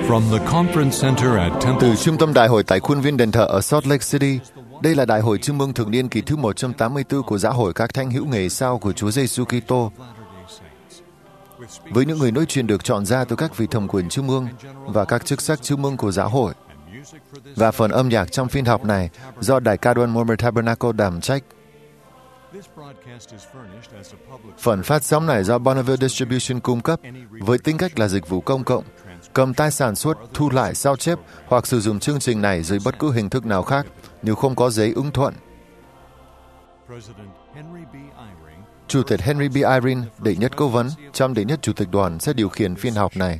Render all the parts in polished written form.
From the Conference Center at Temple. Từ trung tâm đại hội tại khuôn viên đền thờ ở Salt Lake City, đây là đại hội Trung ương thường niên kỳ thứ 184 của Giáo hội các thánh hữu ngày sau của Chúa Giêsu Kitô, với những người nói chuyện được chọn ra từ các vị thẩm quyền trung ương và các chức sắc trung ương của giáo hội. Và phần âm nhạc trong phiên họp này do Đài Ca Đoan Mormon Tabernacle đảm trách. Phần phát sóng này do Bonneville Distribution cung cấp với tính cách là dịch vụ công cộng, cầm tay sản xuất, thu lại, sao chép hoặc sử dụng chương trình này dưới bất cứ hình thức nào khác nếu không có giấy ưng thuận. Chủ tịch Henry B. Eyring, đệ nhất cố vấn, trong đệ nhất chủ tịch đoàn sẽ điều khiển phiên họp này.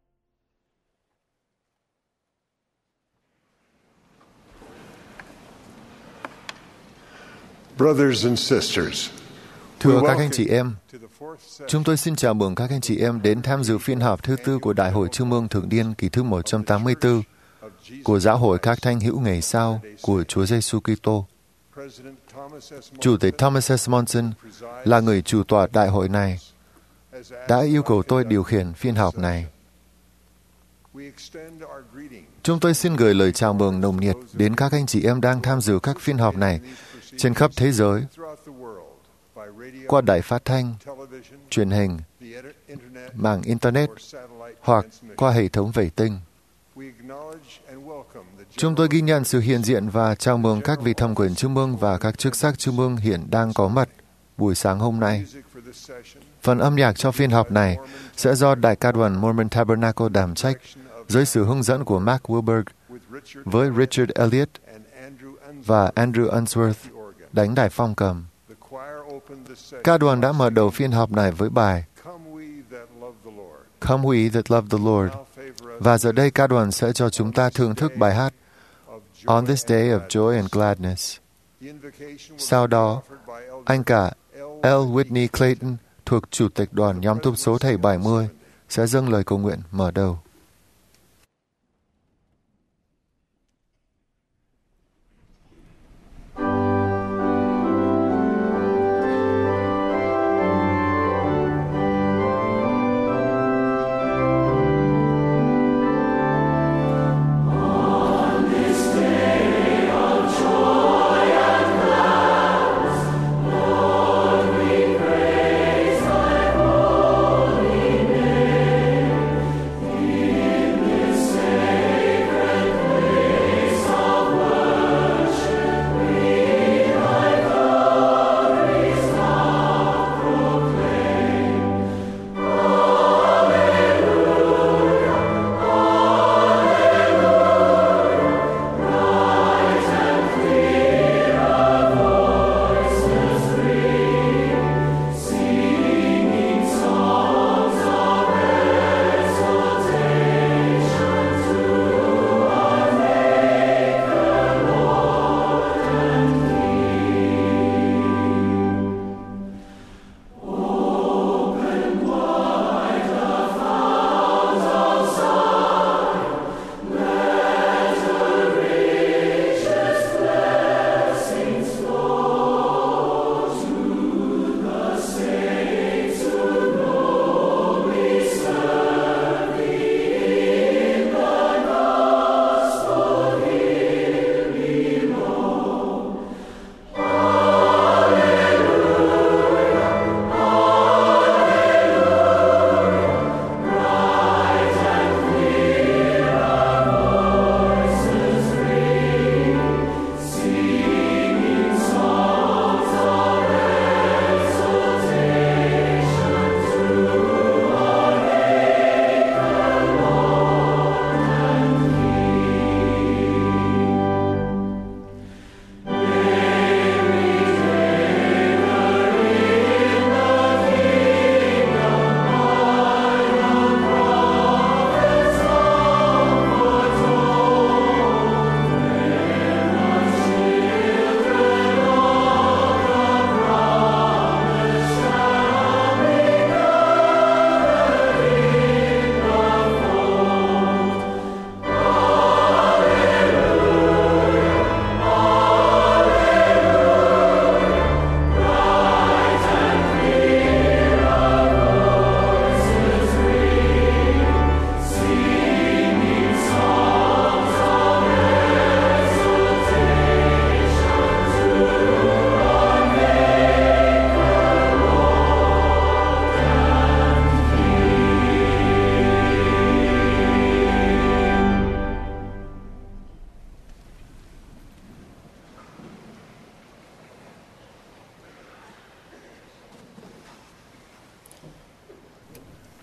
Brothers and sisters, thưa các anh chị em, chúng tôi xin chào mừng các anh chị em đến tham dự phiên họp thứ tư của Đại hội Trung ương Thường niên kỳ thứ 184 của Giáo hội các thánh hữu ngày sau của Chúa Giêsu Kitô. Chủ tịch Thomas S. Monson là người chủ tọa đại hội này, đã yêu cầu tôi điều khiển phiên họp này. Chúng tôi xin gửi lời chào mừng nồng nhiệt đến các anh chị em đang tham dự các phiên họp này trên khắp thế giới, qua đài phát thanh, truyền hình, mạng Internet hoặc qua hệ thống vệ tinh. Chúng tôi ghi nhận sự hiện diện và chào mừng các vị thẩm quyền trung ương và các chức sắc trung ương hiện đang có mặt buổi sáng hôm nay. Phần âm nhạc cho phiên họp này sẽ do Đài Ca Đoan Mormon Tabernacle đảm trách dưới sự hướng dẫn của Mark Wilberg với Richard Elliott và Andrew Unsworth đánh đài phong cầm. Ca đoàn đã mở đầu phiên họp này với bài Come We That Love the Lord, và giờ đây ca đoàn sẽ cho chúng ta thưởng thức bài hát On This Day of Joy and Gladness. Sau đó, anh cả L. Whitney Clayton thuộc Chủ tịch đoàn nhóm túc số thầy 70 sẽ dâng lời cầu nguyện mở đầu.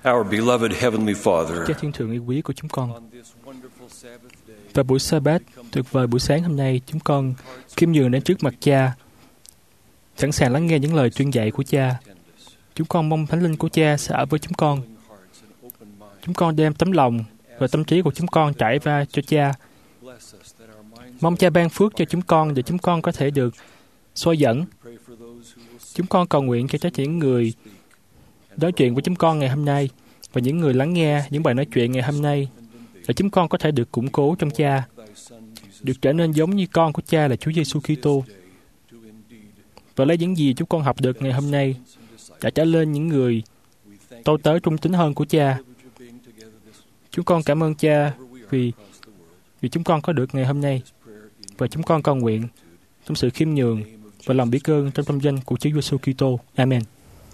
Our beloved Heavenly Father, Cha Thiên Thượng yêu quý của chúng con, vào buổi Sa-bát tuyệt vời buổi sáng hôm nay, chúng con khiêm nhường đến trước mặt Cha, sẵn sàng lắng nghe những lời tuyên dạy của Cha. Chúng con mong Thánh Linh của Cha sẽ ở với chúng con. Chúng con đem tấm lòng và tâm trí của chúng con trải ra cho Cha. Mong Cha ban phước cho chúng con để chúng con có thể được soi dẫn. Chúng con cầu nguyện cho tất cả những người nói chuyện với chúng con ngày hôm nay và những người lắng nghe những bài nói chuyện ngày hôm nay, để chúng con có thể được củng cố trong Cha, được trở nên giống như con của Cha là Chúa Giêsu Kitô. Và lấy những gì chúng con học được ngày hôm nay đã trở lên những người tôi tớ trung tín hơn của Cha. Chúng con cảm ơn Cha vì chúng con có được ngày hôm nay, và chúng con cầu nguyện trong sự khiêm nhường và lòng biết ơn trong tâm danh của Chúa Giêsu Kitô. Amen.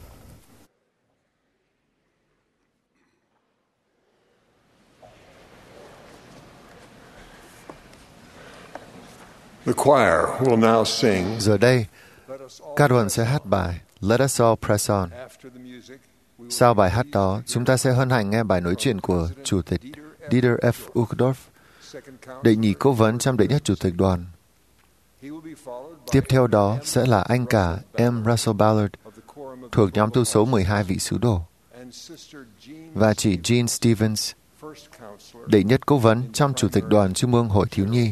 The choir will now sing. Giờ đây, ca đoàn sẽ hát bài Let Us All Press On. Sau bài hát đó, chúng ta sẽ hân hạnh nghe bài nói chuyện của Chủ tịch Dieter F. Uchtdorf, đệ nhị cố vấn trong đệ nhất Chủ tịch đoàn. Tiếp theo đó sẽ là anh cả M. Russell Ballard thuộc nhóm tu số 12 vị sứ đồ, và chị Jean Stevens, đệ nhất cố vấn trong Chủ tịch đoàn Trung ương Hội Thiếu nhi.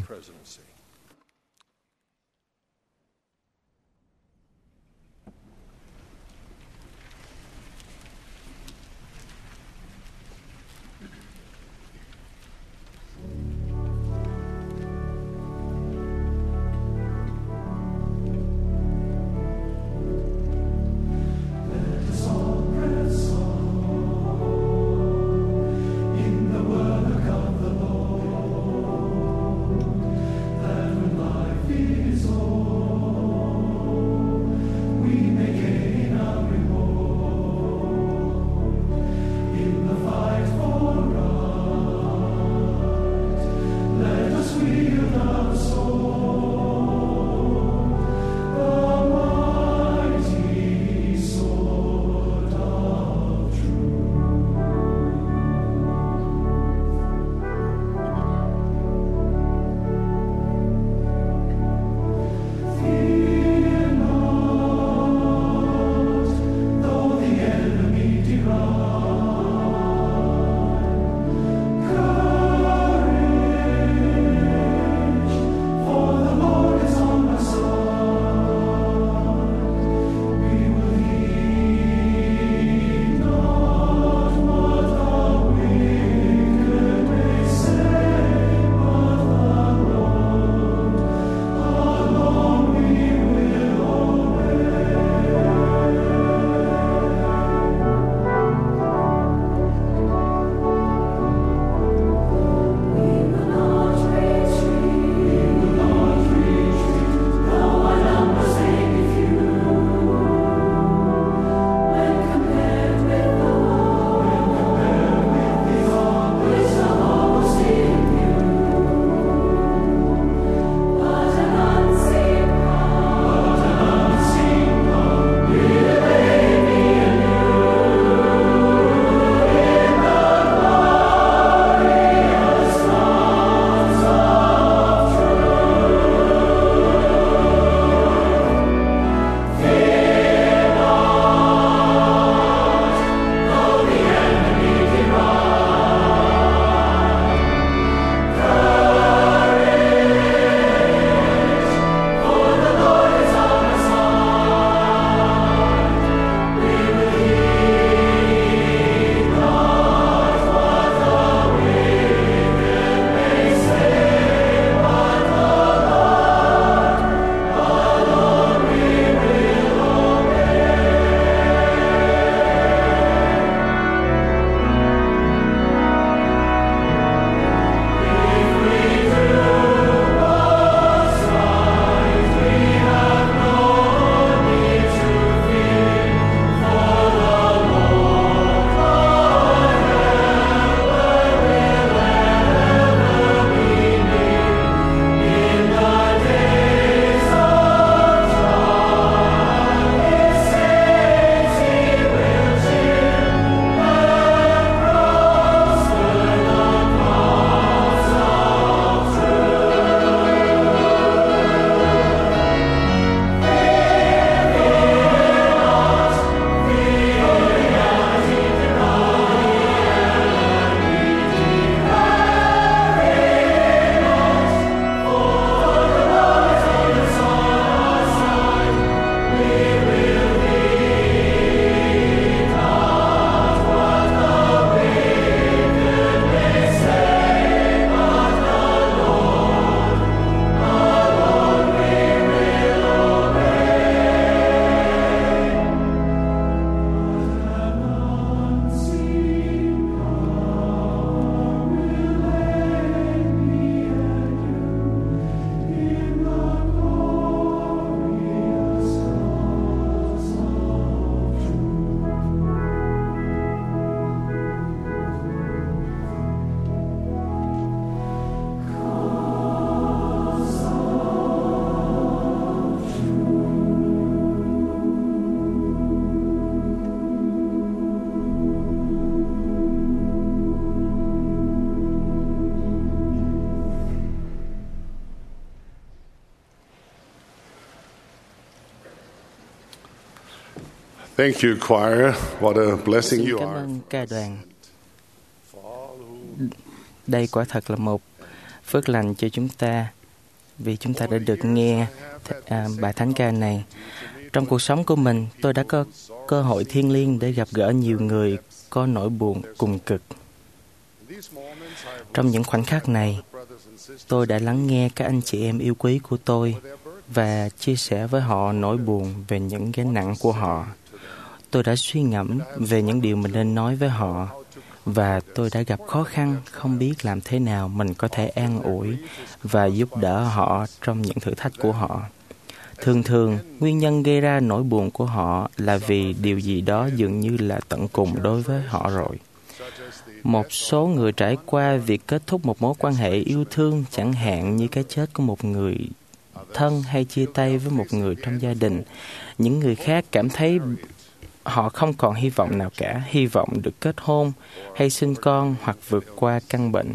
For Thank you, choir. What a blessing Xin you cảm are. ơn ca đoàn. Đây quả thật là một phước lành cho chúng ta vì chúng ta đã được nghe bài thánh ca này. Trong cuộc sống của mình, tôi đã có cơ hội thiêng liêng để gặp gỡ nhiều người có nỗi buồn cùng cực. Trong những khoảnh khắc này, tôi đã lắng nghe các anh chị em yêu quý của tôi và chia sẻ với họ nỗi buồn về những gánh nặng của họ. Tôi đã suy ngẫm về những điều mình nên nói với họ và tôi đã gặp khó khăn không biết làm thế nào mình có thể an ủi và giúp đỡ họ trong những thử thách của họ. Thường thường, nguyên nhân gây ra nỗi buồn của họ là vì điều gì đó dường như là tận cùng đối với họ rồi. Một số người trải qua việc kết thúc một mối quan hệ yêu thương, chẳng hạn như cái chết của một người thân hay chia tay với một người trong gia đình. Những người khác cảm thấy họ không còn hy vọng nào cả, hy vọng được kết hôn hay sinh con hoặc vượt qua căn bệnh.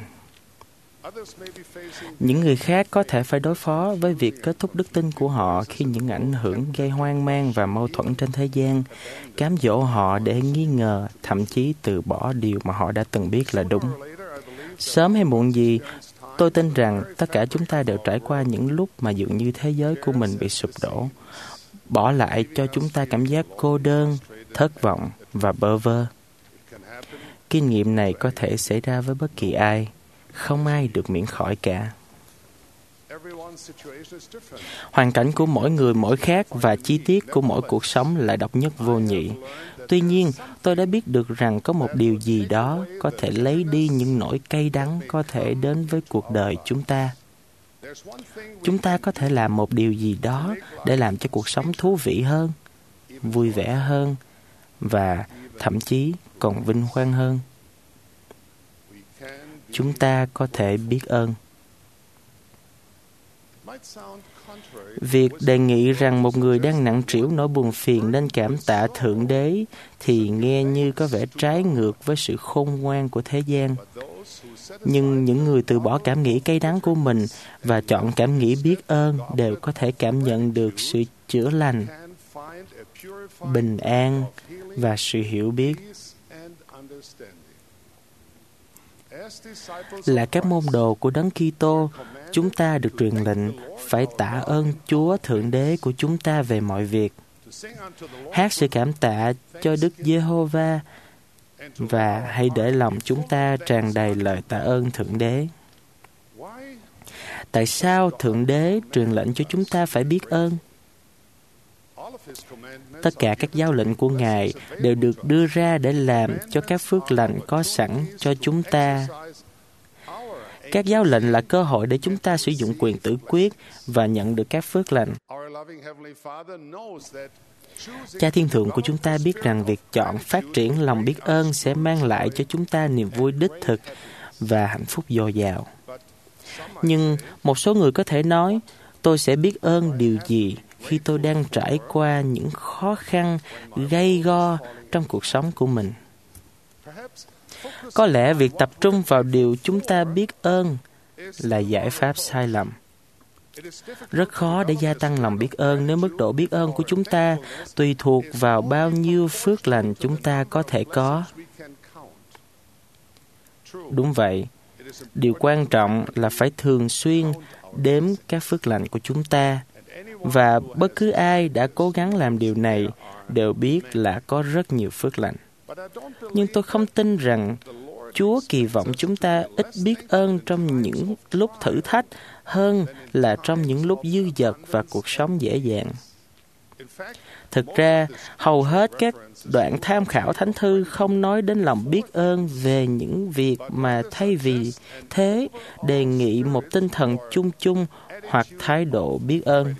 Những người khác có thể phải đối phó với việc kết thúc đức tin của họ khi những ảnh hưởng gây hoang mang và mâu thuẫn trên thế gian cám dỗ họ để nghi ngờ, thậm chí từ bỏ điều mà họ đã từng biết là đúng. Sớm hay muộn gì, tôi tin rằng tất cả chúng ta đều trải qua những lúc mà dường như thế giới của mình bị sụp đổ, bỏ lại cho chúng ta cảm giác cô đơn, thất vọng và bơ vơ. Kinh nghiệm này có thể xảy ra với bất kỳ ai. Không ai được miễn khỏi cả. Hoàn cảnh của mỗi người mỗi khác và chi tiết của mỗi cuộc sống là độc nhất vô nhị. Tuy nhiên, tôi đã biết được rằng có một điều gì đó có thể lấy đi những nỗi cay đắng có thể đến với cuộc đời chúng ta. Chúng ta có thể làm một điều gì đó để làm cho cuộc sống thú vị hơn, vui vẻ hơn và thậm chí còn vinh quang hơn. Chúng ta có thể biết ơn. Việc đề nghị rằng một người đang nặng trĩu nỗi buồn phiền nên cảm tạ Thượng Đế thì nghe như có vẻ trái ngược với sự khôn ngoan của thế gian. Nhưng những người từ bỏ cảm nghĩ cay đắng của mình và chọn cảm nghĩ biết ơn đều có thể cảm nhận được sự chữa lành, bình an và sự hiểu biết. Là các môn đồ của Đấng Kitô, chúng ta được truyền lệnh phải tạ ơn Chúa Thượng Đế của chúng ta về mọi việc, hát sự cảm tạ cho Đức Giê-hô-va và hãy để lòng chúng ta tràn đầy lời tạ ơn Thượng Đế. Tại sao Thượng Đế truyền lệnh cho chúng ta phải biết ơn? Tất cả các giáo lệnh của Ngài đều được đưa ra để làm cho các phước lành có sẵn cho chúng ta. Các giáo lệnh là cơ hội để chúng ta sử dụng quyền tự quyết và nhận được các phước lành. Cha Thiên Thượng của chúng ta biết rằng việc chọn phát triển lòng biết ơn sẽ mang lại cho chúng ta niềm vui đích thực và hạnh phúc dồi dào. Nhưng một số người có thể nói, tôi sẽ biết ơn điều gì khi tôi đang trải qua những khó khăn gay go trong cuộc sống của mình. Có lẽ việc tập trung vào điều chúng ta biết ơn là giải pháp sai lầm. Rất khó để gia tăng lòng biết ơn nếu mức độ biết ơn của chúng ta tùy thuộc vào bao nhiêu phước lành chúng ta có thể có. Đúng vậy, điều quan trọng là phải thường xuyên đếm các phước lành của chúng ta, và bất cứ ai đã cố gắng làm điều này đều biết là có rất nhiều phước lành. Nhưng tôi không tin rằng Chúa kỳ vọng chúng ta ít biết ơn trong những lúc thử thách hơn là trong những lúc dư dật và cuộc sống dễ dàng. Thực ra, hầu hết các đoạn tham khảo Thánh Thư không nói đến lòng biết ơn về những việc mà thay vì thế đề nghị một tinh thần chung chung hoặc thái độ biết ơn.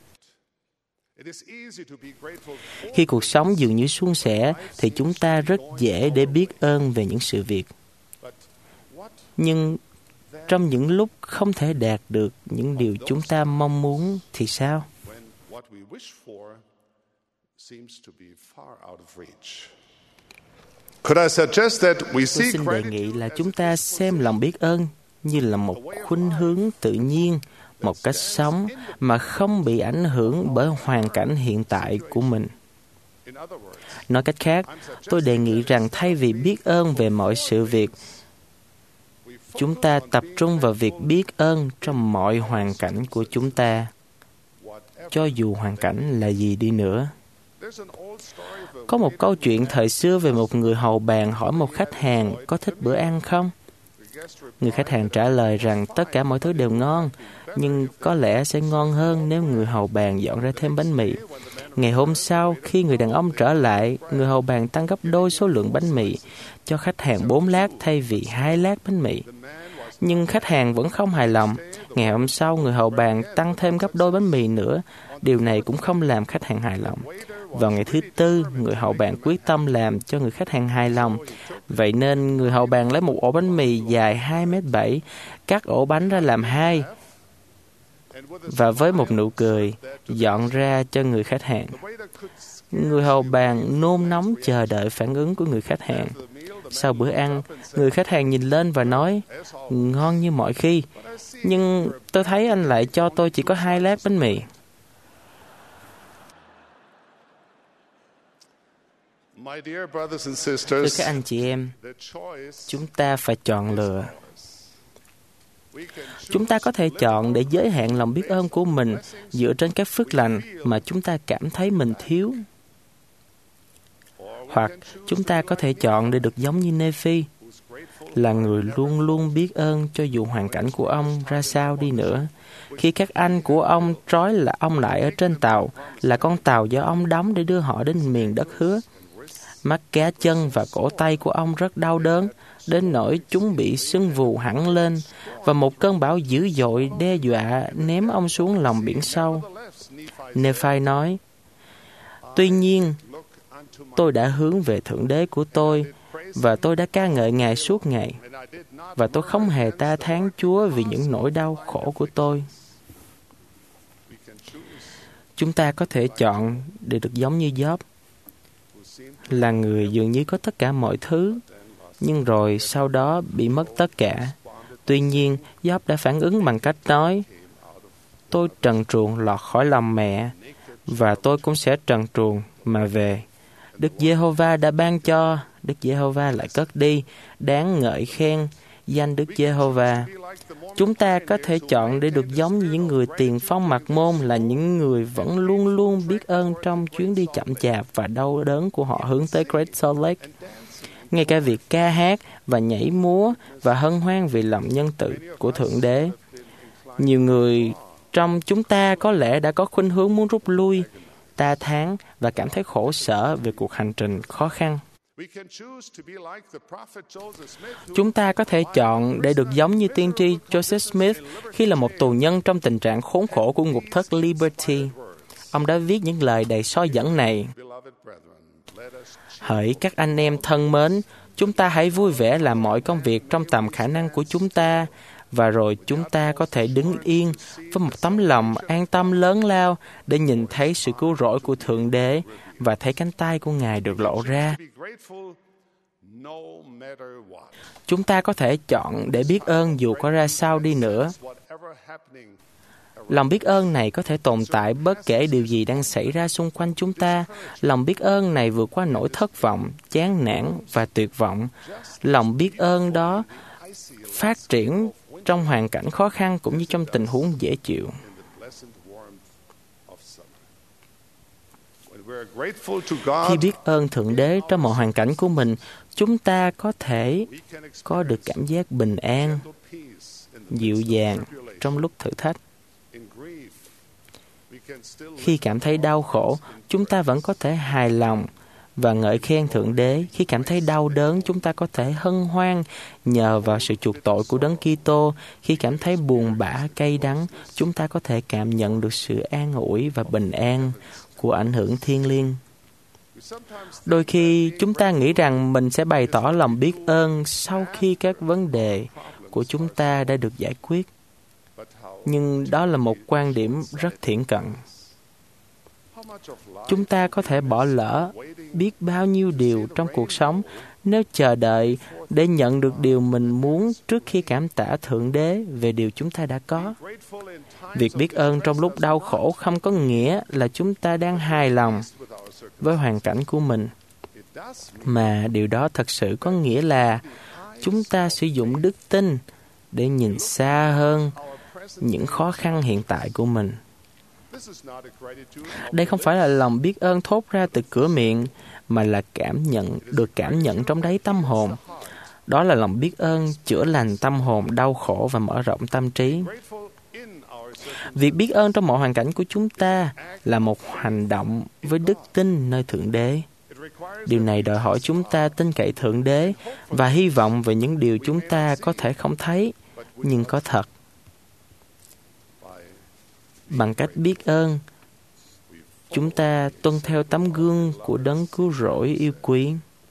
Khi cuộc sống dường như suôn sẻ thì chúng ta rất dễ để biết ơn về những sự việc. Nhưng trong những lúc không thể đạt được những điều chúng ta mong muốn thì sao? Tôi xin đề nghị là chúng ta xem lòng biết ơn như là một khuynh hướng tự nhiên, một cách sống mà không bị ảnh hưởng bởi hoàn cảnh hiện tại của mình. Nói cách khác, tôi đề nghị rằng thay vì biết ơn về mọi sự việc, chúng ta tập trung vào việc biết ơn trong mọi hoàn cảnh của chúng ta, cho dù hoàn cảnh là gì đi nữa. Có một câu chuyện thời xưa về một người hầu bàn hỏi một khách hàng có thích bữa ăn không? Người khách hàng trả lời rằng tất cả mọi thứ đều ngon, nhưng có lẽ sẽ ngon hơn nếu người hầu bàn dọn ra thêm bánh mì. Ngày hôm sau, khi người đàn ông trở lại, người hầu bàn tăng gấp đôi số lượng bánh mì, cho khách hàng 4 lát thay vì 2 lát bánh mì. Nhưng khách hàng vẫn không hài lòng. Ngày hôm sau, người hầu bàn tăng thêm gấp đôi bánh mì nữa. Điều này cũng không làm khách hàng hài lòng. Vào ngày thứ tư, người hầu bàn quyết tâm làm cho người khách hàng hài lòng. Vậy nên, người hầu bàn lấy một ổ bánh mì dài 2,7 m, cắt ổ bánh ra làm 2, và với một nụ cười, dọn ra cho người khách hàng. Người hầu bàn nôn nóng chờ đợi phản ứng của người khách hàng. Sau bữa ăn, người khách hàng nhìn lên và nói, ngon như mọi khi, nhưng tôi thấy anh lại cho tôi chỉ có 2 lát bánh mì. Thưa các anh chị em, chúng ta phải chọn lựa. Chúng ta có thể chọn để giới hạn lòng biết ơn của mình dựa trên các phước lành mà chúng ta cảm thấy mình thiếu. Hoặc chúng ta có thể chọn để được giống như Nephi, là người luôn luôn biết ơn cho dù hoàn cảnh của ông ra sao đi nữa. Khi các anh của ông trói ông lại ở trên tàu, là con tàu do ông đóng để đưa họ đến miền đất hứa, mắt cá chân và cổ tay của ông rất đau đớn, đến nỗi chúng bị sưng vù hẳn lên, và một cơn bão dữ dội đe dọa ném ông xuống lòng biển sâu. Nephi nói, tuy nhiên, tôi đã hướng về Thượng Đế của tôi, và tôi đã ca ngợi Ngài suốt ngày, và tôi không hề ta thán Chúa vì những nỗi đau khổ của tôi. Chúng ta có thể chọn để được giống như Gióp, là người dường như có tất cả mọi thứ, nhưng rồi sau đó bị mất tất cả. Tuy nhiên, Gióp đã phản ứng bằng cách nói, tôi trần truồng lọt khỏi lòng mẹ, và tôi cũng sẽ trần truồng mà về. Đức Giê-hô-va đã ban cho, Đức Giê-hô-va lại cất đi, đáng ngợi khen danh Đức Giê-hô-va. Chúng ta có thể chọn để được giống như những người tiền phong mặc môn, là những người vẫn luôn luôn biết ơn trong chuyến đi chậm chạp và đau đớn của họ hướng tới Great Salt Lake. Ngay cả việc ca hát và nhảy múa và hân hoan vì lòng nhân từ của Thượng Đế. Nhiều người trong chúng ta có lẽ đã có khuynh hướng muốn rút lui, ta thán và cảm thấy khổ sở về cuộc hành trình khó khăn. Chúng ta có thể chọn để được giống như tiên tri Joseph Smith khi là một tù nhân trong tình trạng khốn khổ của ngục thất Liberty. Ông đã viết những lời đầy soi dẫn này. Hỡi các anh em thân mến, chúng ta hãy vui vẻ làm mọi công việc trong tầm khả năng của chúng ta, và rồi chúng ta có thể đứng yên với một tấm lòng an tâm lớn lao để nhìn thấy sự cứu rỗi của Thượng Đế và thấy cánh tay của Ngài được lộ ra. Chúng ta có thể chọn để biết ơn dù có ra sao đi nữa. Lòng biết ơn này có thể tồn tại bất kể điều gì đang xảy ra xung quanh chúng ta. Lòng biết ơn này vượt qua nỗi thất vọng, chán nản và tuyệt vọng. Lòng biết ơn đó phát triển trong hoàn cảnh khó khăn cũng như trong tình huống dễ chịu. Khi biết ơn Thượng Đế trong mọi hoàn cảnh của mình, chúng ta có thể có được cảm giác bình an, dịu dàng trong lúc thử thách. Khi cảm thấy đau khổ, chúng ta vẫn có thể hài lòng và ngợi khen Thượng Đế. Khi cảm thấy đau đớn, chúng ta có thể hân hoan nhờ vào sự chuộc tội của Đấng Kitô. Khi cảm thấy buồn bã, cay đắng, chúng ta có thể cảm nhận được sự an ủi và bình an của ảnh hưởng thiêng liêng. Đôi khi, chúng ta nghĩ rằng mình sẽ bày tỏ lòng biết ơn sau khi các vấn đề của chúng ta đã được giải quyết. Nhưng đó là một quan điểm rất thiển cận. Chúng ta có thể bỏ lỡ biết bao nhiêu điều trong cuộc sống nếu chờ đợi để nhận được điều mình muốn trước khi cảm tạ Thượng Đế về điều chúng ta đã có. Việc biết ơn trong lúc đau khổ không có nghĩa là chúng ta đang hài lòng. với hoàn cảnh của mình, mà điều đó thật sự có nghĩa là chúng ta sử dụng đức tin để nhìn xa hơn những khó khăn hiện tại của mình. Đây không phải là lòng biết ơn thốt ra từ cửa miệng, mà là cảm nhận trong đáy tâm hồn. Đó là lòng biết ơn chữa lành tâm hồn đau khổ và mở rộng tâm trí. Việc biết ơn trong mọi hoàn cảnh của chúng ta là một hành động với đức tin nơi Thượng Đế. Điều này đòi hỏi chúng ta tin cậy Thượng Đế và hy vọng về những điều chúng ta có thể không thấy, nhưng có thật. Bằng cách biết ơn, chúng ta tuân theo tấm gương của Đấng Cứu Rỗi yêu quý.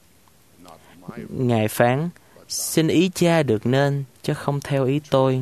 Ngài phán, xin ý Cha được nên, chứ không theo ý tôi.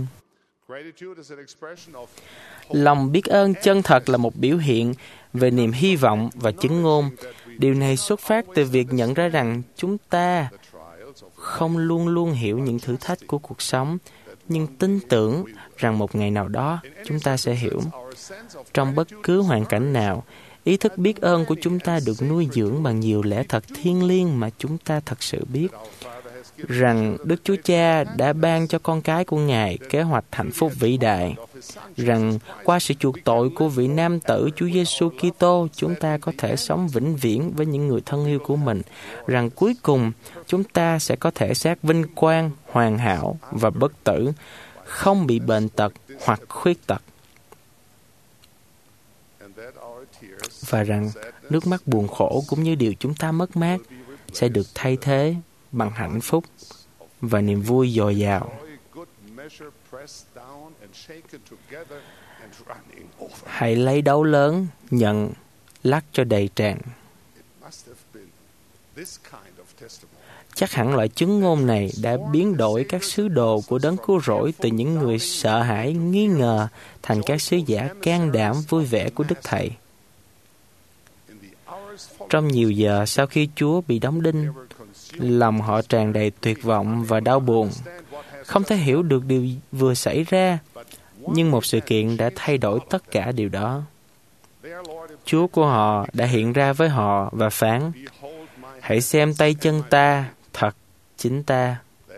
Lòng biết ơn chân thật là một biểu hiện về niềm hy vọng và chứng ngôn. Điều này xuất phát từ việc nhận ra rằng chúng ta không luôn luôn hiểu những thử thách của cuộc sống, nhưng tin tưởng rằng một ngày nào đó chúng ta sẽ hiểu. Trong bất cứ hoàn cảnh nào, ý thức biết ơn của chúng ta được nuôi dưỡng bằng nhiều lẽ thật thiêng liêng mà chúng ta thật sự biết. Rằng Đức Chúa Cha đã ban cho con cái của Ngài kế hoạch hạnh phúc vĩ đại. Rằng qua sự chuộc tội của vị nam tử Chúa Giêsu Kitô, chúng ta có thể sống vĩnh viễn với những người thân yêu của mình. Rằng cuối cùng, chúng ta sẽ có thể xác vinh quang, hoàn hảo và bất tử, không bị bệnh tật hoặc khuyết tật. Và rằng nước mắt buồn khổ cũng như điều chúng ta mất mát sẽ được thay thế bằng hạnh phúc và niềm vui dồi dào. Hãy lấy đấu lớn, nhận, lắc cho đầy tràn. Chắc hẳn loại chứng ngôn này đã biến đổi các sứ đồ của Đấng Cứu Rỗi từ những người sợ hãi, nghi ngờ thành các sứ giả can đảm, vui vẻ của Đức Thầy. Trong nhiều giờ sau khi Chúa bị đóng đinh, lòng họ tràn đầy tuyệt vọng và đau buồn, không thể hiểu được điều vừa xảy ra, nhưng một sự kiện đã thay đổi tất cả điều đó. Chúa của họ đã hiện ra với họ và phán, hãy xem tay chân ta, thật chính ta.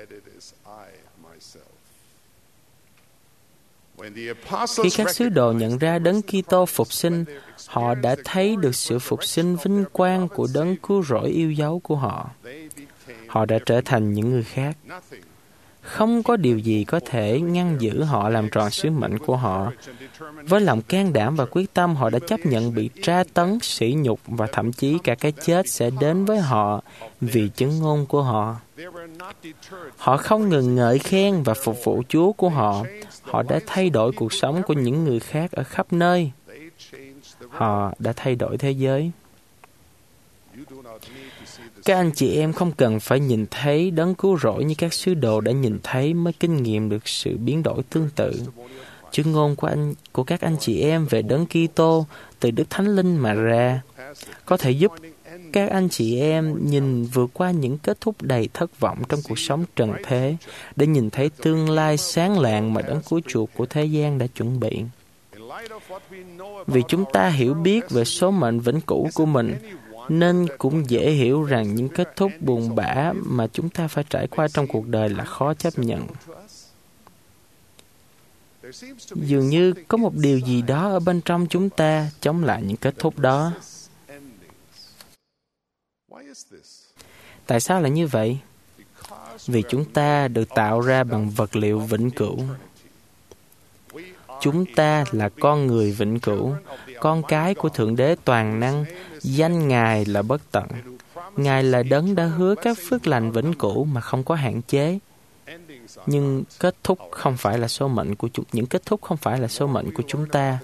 Khi các sứ đồ nhận ra Đấng Kitô phục sinh, họ đã thấy được sự phục sinh vinh quang của Đấng Cứu Rỗi yêu dấu của họ. Họ đã trở thành những người khác. Không có điều gì có thể ngăn giữ họ làm tròn sứ mệnh của họ. Với lòng can đảm và quyết tâm, họ đã chấp nhận bị tra tấn, sỉ nhục và thậm chí cả cái chết sẽ đến với họ vì chứng ngôn của họ. Họ không ngừng ngợi khen và phục vụ Chúa của họ. Họ đã thay đổi cuộc sống của những người khác ở khắp nơi. Họ đã thay đổi thế giới. Các anh chị em không cần phải nhìn thấy Đấng Cứu Rỗi như các sứ đồ đã nhìn thấy mới kinh nghiệm được sự biến đổi tương tự. Chứng ngôn của các anh chị em về Đấng Kitô từ Đức Thánh Linh mà ra có thể giúp các anh chị em nhìn vượt qua những kết thúc đầy thất vọng trong cuộc sống trần thế để nhìn thấy tương lai sáng lạng mà Đấng Cứu Chuộc của thế gian đã chuẩn bị. Vì chúng ta hiểu biết về số mệnh vĩnh cửu của mình, nên cũng dễ hiểu rằng những kết thúc buồn bã mà chúng ta phải trải qua trong cuộc đời là khó chấp nhận. Dường như có một điều gì đó ở bên trong chúng ta chống lại những kết thúc đó. Tại sao lại như vậy? Vì chúng ta được tạo ra bằng vật liệu vĩnh cửu. Chúng ta là con người vĩnh cửu, con cái của Thượng Đế toàn năng, danh Ngài là bất tận. Ngài là Đấng đã hứa các phước lành vĩnh cửu mà không có hạn chế. Nhưng kết thúc không phải là số mệnh của những kết thúc không phải là số mệnh của chúng ta.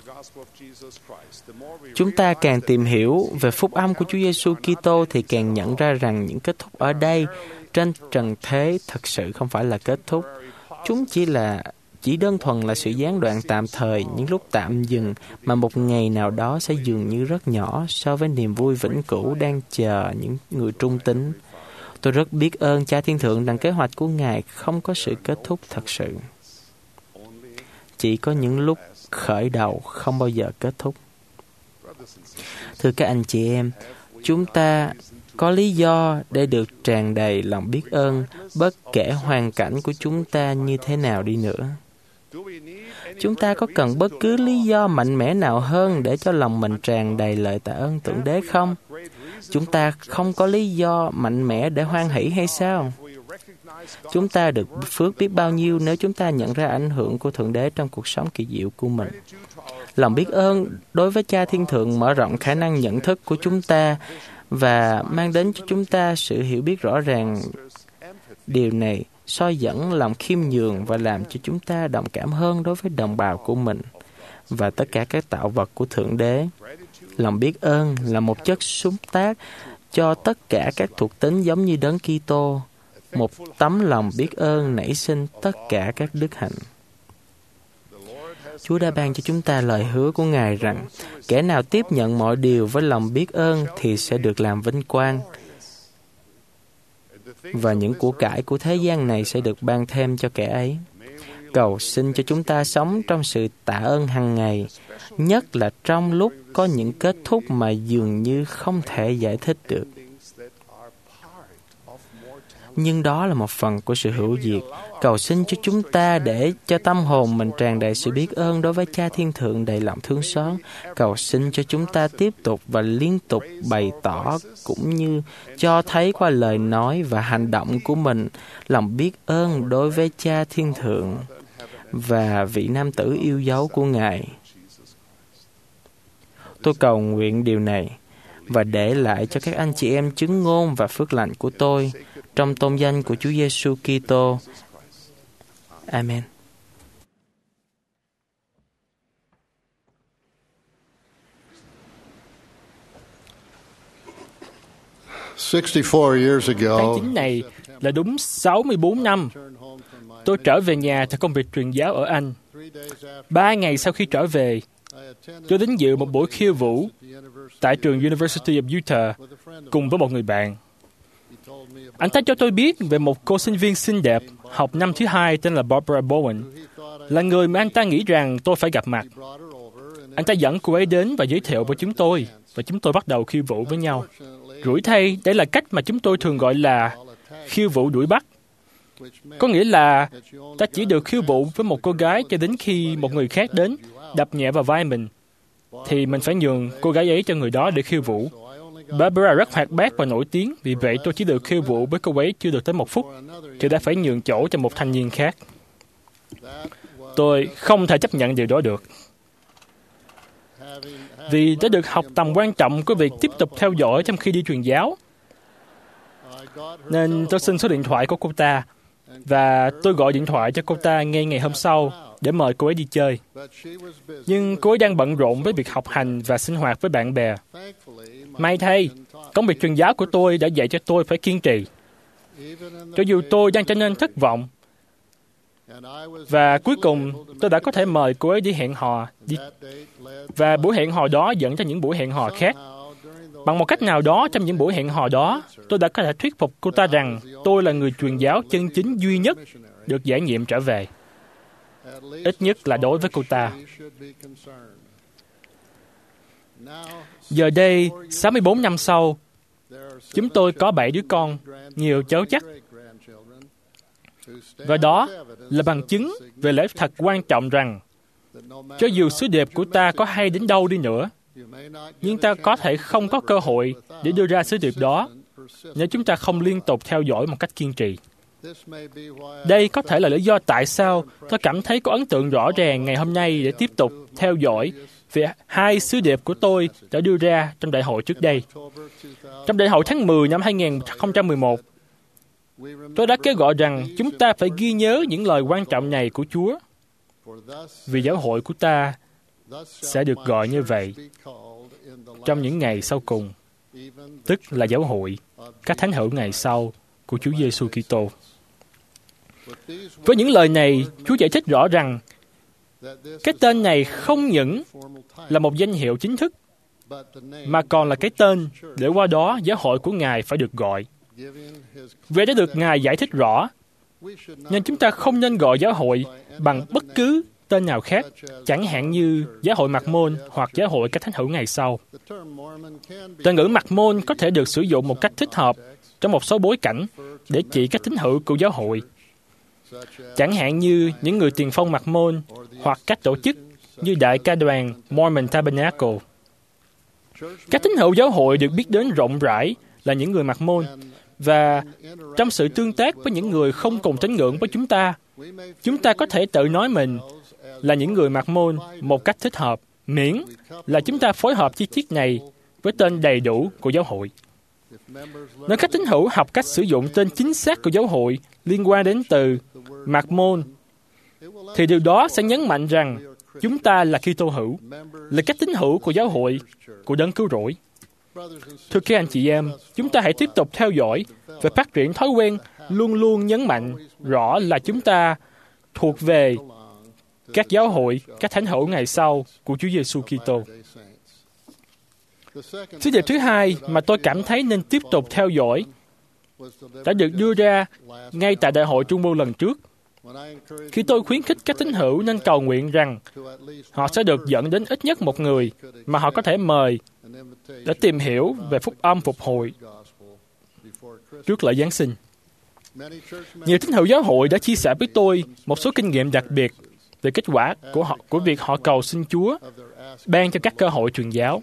Chúng ta càng tìm hiểu về phúc âm của Chúa Giêsu Kitô thì càng nhận ra rằng những kết thúc ở đây trên trần thế thật sự không phải là kết thúc. Chúng chỉ đơn thuần là sự gián đoạn tạm thời, những lúc tạm dừng mà một ngày nào đó sẽ dường như rất nhỏ so với niềm vui vĩnh cửu đang chờ những người trung tín. Tôi rất biết ơn Cha Thiên Thượng rằng kế hoạch của Ngài không có sự kết thúc thật sự. Chỉ có những lúc khởi đầu, không bao giờ kết thúc. Thưa các anh chị em, chúng ta có lý do để được tràn đầy lòng biết ơn bất kể hoàn cảnh của chúng ta như thế nào đi nữa. Chúng ta có cần bất cứ lý do mạnh mẽ nào hơn để cho lòng mình tràn đầy lời tạ ơn Thượng Đế không? Chúng ta không có lý do mạnh mẽ để hoan hỷ hay sao? Chúng ta được phước biết bao nhiêu nếu chúng ta nhận ra ảnh hưởng của Thượng Đế trong cuộc sống kỳ diệu của mình. Lòng biết ơn đối với Cha Thiên Thượng mở rộng khả năng nhận thức của chúng ta và mang đến cho chúng ta sự hiểu biết rõ ràng. Điều này soi dẫn lòng khiêm nhường và làm cho chúng ta đồng cảm hơn đối với đồng bào của mình và tất cả các tạo vật của Thượng Đế. Lòng biết ơn là một chất xúc tác cho tất cả các thuộc tính giống như Đấng Kitô. Một tấm lòng biết ơn nảy sinh tất cả các đức hạnh. Chúa đã ban cho chúng ta lời hứa của Ngài rằng kẻ nào tiếp nhận mọi điều với lòng biết ơn thì sẽ được làm vinh quang, và những của cải của thế gian này sẽ được ban thêm cho kẻ ấy. Cầu xin cho chúng ta sống trong sự tạ ơn hàng ngày, nhất là trong lúc có những kết thúc mà dường như không thể giải thích được. Nhưng đó là một phần của sự hữu diệt. Cầu xin cho chúng ta để cho tâm hồn mình tràn đầy sự biết ơn đối với Cha Thiên Thượng đầy lòng thương xót. Cầu xin cho chúng ta tiếp tục và liên tục bày tỏ cũng như cho thấy qua lời nói và hành động của mình lòng biết ơn đối với Cha Thiên Thượng và vị nam tử yêu dấu của Ngài. Tôi cầu nguyện điều này và để lại cho các anh chị em chứng ngôn và phước lành của tôi trong tôn danh của Chúa Giêsu Kitô. Amen. Tháng 9 này là đúng 64 năm tôi trở về nhà theo công việc truyền giáo ở Anh. 3 ngày sau khi trở về, tôi đến dự một buổi khiêu vũ tại trường University of Utah cùng với một người bạn. Anh ta cho tôi biết về một cô sinh viên xinh đẹp học năm thứ 2 tên là Barbara Bowen, là người mà anh ta nghĩ rằng tôi phải gặp mặt. Anh ta dẫn cô ấy đến và giới thiệu với chúng tôi, và chúng tôi bắt đầu khiêu vũ với nhau. Rủi thay, đây là cách mà chúng tôi thường gọi là khiêu vũ đuổi bắt. Có nghĩa là ta chỉ được khiêu vũ với một cô gái cho đến khi một người khác đến, đập nhẹ vào vai mình, thì mình phải nhường cô gái ấy cho người đó để khiêu vũ. Barbara rất hoạt bát và nổi tiếng, vì vậy tôi chỉ được khiêu vũ với cô ấy chưa được tới 1 phút, thì đã phải nhường chỗ cho một thanh niên khác. Tôi không thể chấp nhận điều đó được. Vì đã được học tầm quan trọng của việc tiếp tục theo dõi trong khi đi truyền giáo. Nên tôi xin số điện thoại của cô ta, và tôi gọi điện thoại cho cô ta ngay ngày hôm sau để mời cô ấy đi chơi. Nhưng cô ấy đang bận rộn với việc học hành và sinh hoạt với bạn bè. May thay, công việc truyền giáo của tôi đã dạy cho tôi phải kiên trì. Cho dù tôi đang trở nên thất vọng, và cuối cùng tôi đã có thể mời cô ấy đi hẹn hò, và buổi hẹn hò đó dẫn cho những buổi hẹn hò khác. Bằng một cách nào đó trong những buổi hẹn hò đó, tôi đã có thể thuyết phục cô ta rằng tôi là người truyền giáo chân chính duy nhất được giải nhiệm trở về. Ít nhất là đối với cô ta. Giờ đây, 64 năm sau, chúng tôi có 7 đứa con, nhiều cháu chắc. Và đó là bằng chứng về lẽ thật quan trọng rằng, cho dù sứ điệp của ta có hay đến đâu đi nữa, nhưng ta có thể không có cơ hội để đưa ra sứ điệp đó nếu chúng ta không liên tục theo dõi một cách kiên trì. Đây có thể là lý do tại sao tôi cảm thấy có ấn tượng rõ ràng ngày hôm nay để tiếp tục theo dõi về 2 sứ điệp của tôi đã đưa ra trong đại hội trước đây. Trong đại hội tháng 10 năm 2011, tôi đã kêu gọi rằng chúng ta phải ghi nhớ những lời quan trọng này của Chúa, vì giáo hội của ta sẽ được gọi như vậy trong những ngày sau cùng, tức là giáo hội, các thánh hữu ngày sau của Chúa Giêsu Kitô. Với những lời này, Chúa giải thích rõ rằng cái tên này không những là một danh hiệu chính thức, mà còn là cái tên để qua đó giáo hội của Ngài phải được gọi. Vì đã được Ngài giải thích rõ, nên chúng ta không nên gọi giáo hội bằng bất cứ tên nào khác, chẳng hạn như Giáo hội Mạc Môn hoặc Giáo hội các thánh hữu ngày sau. Từ ngữ Mạc Môn có thể được sử dụng một cách thích hợp trong một số bối cảnh để chỉ các tín hữu của giáo hội, chẳng hạn như những người tiền phong Mạc Môn hoặc các tổ chức như Đại ca đoàn Mormon Tabernacle. Các tín hữu giáo hội được biết đến rộng rãi là những người Mạc Môn, và trong sự tương tác với những người không cùng tín ngưỡng với chúng ta có thể tự nói mình là những người Mạc Môn một cách thích hợp, miễn là chúng ta phối hợp chi tiết này với tên đầy đủ của giáo hội. Nếu các tín hữu học cách sử dụng tên chính xác của giáo hội liên quan đến từ Mạc Môn, thì điều đó sẽ nhấn mạnh rằng chúng ta là Kitô hữu, là các tín hữu của giáo hội, của Đấng Cứu Rỗi. Thưa các anh chị em, chúng ta hãy tiếp tục theo dõi và phát triển thói quen luôn luôn nhấn mạnh rõ là chúng ta thuộc về các giáo hội, các thánh hữu ngày sau của Chúa Giêsu Kitô. Sứ điệp thứ hai mà tôi cảm thấy nên tiếp tục theo dõi đã được đưa ra ngay tại Đại hội Trung ương lần trước, khi tôi khuyến khích các tín hữu nên cầu nguyện rằng họ sẽ được dẫn đến ít nhất một người mà họ có thể mời để tìm hiểu về phúc âm phục hồi trước lễ Giáng sinh. Nhiều tín hữu giáo hội đã chia sẻ với tôi một số kinh nghiệm đặc biệt về kết quả của việc họ cầu xin Chúa ban cho các cơ hội truyền giáo.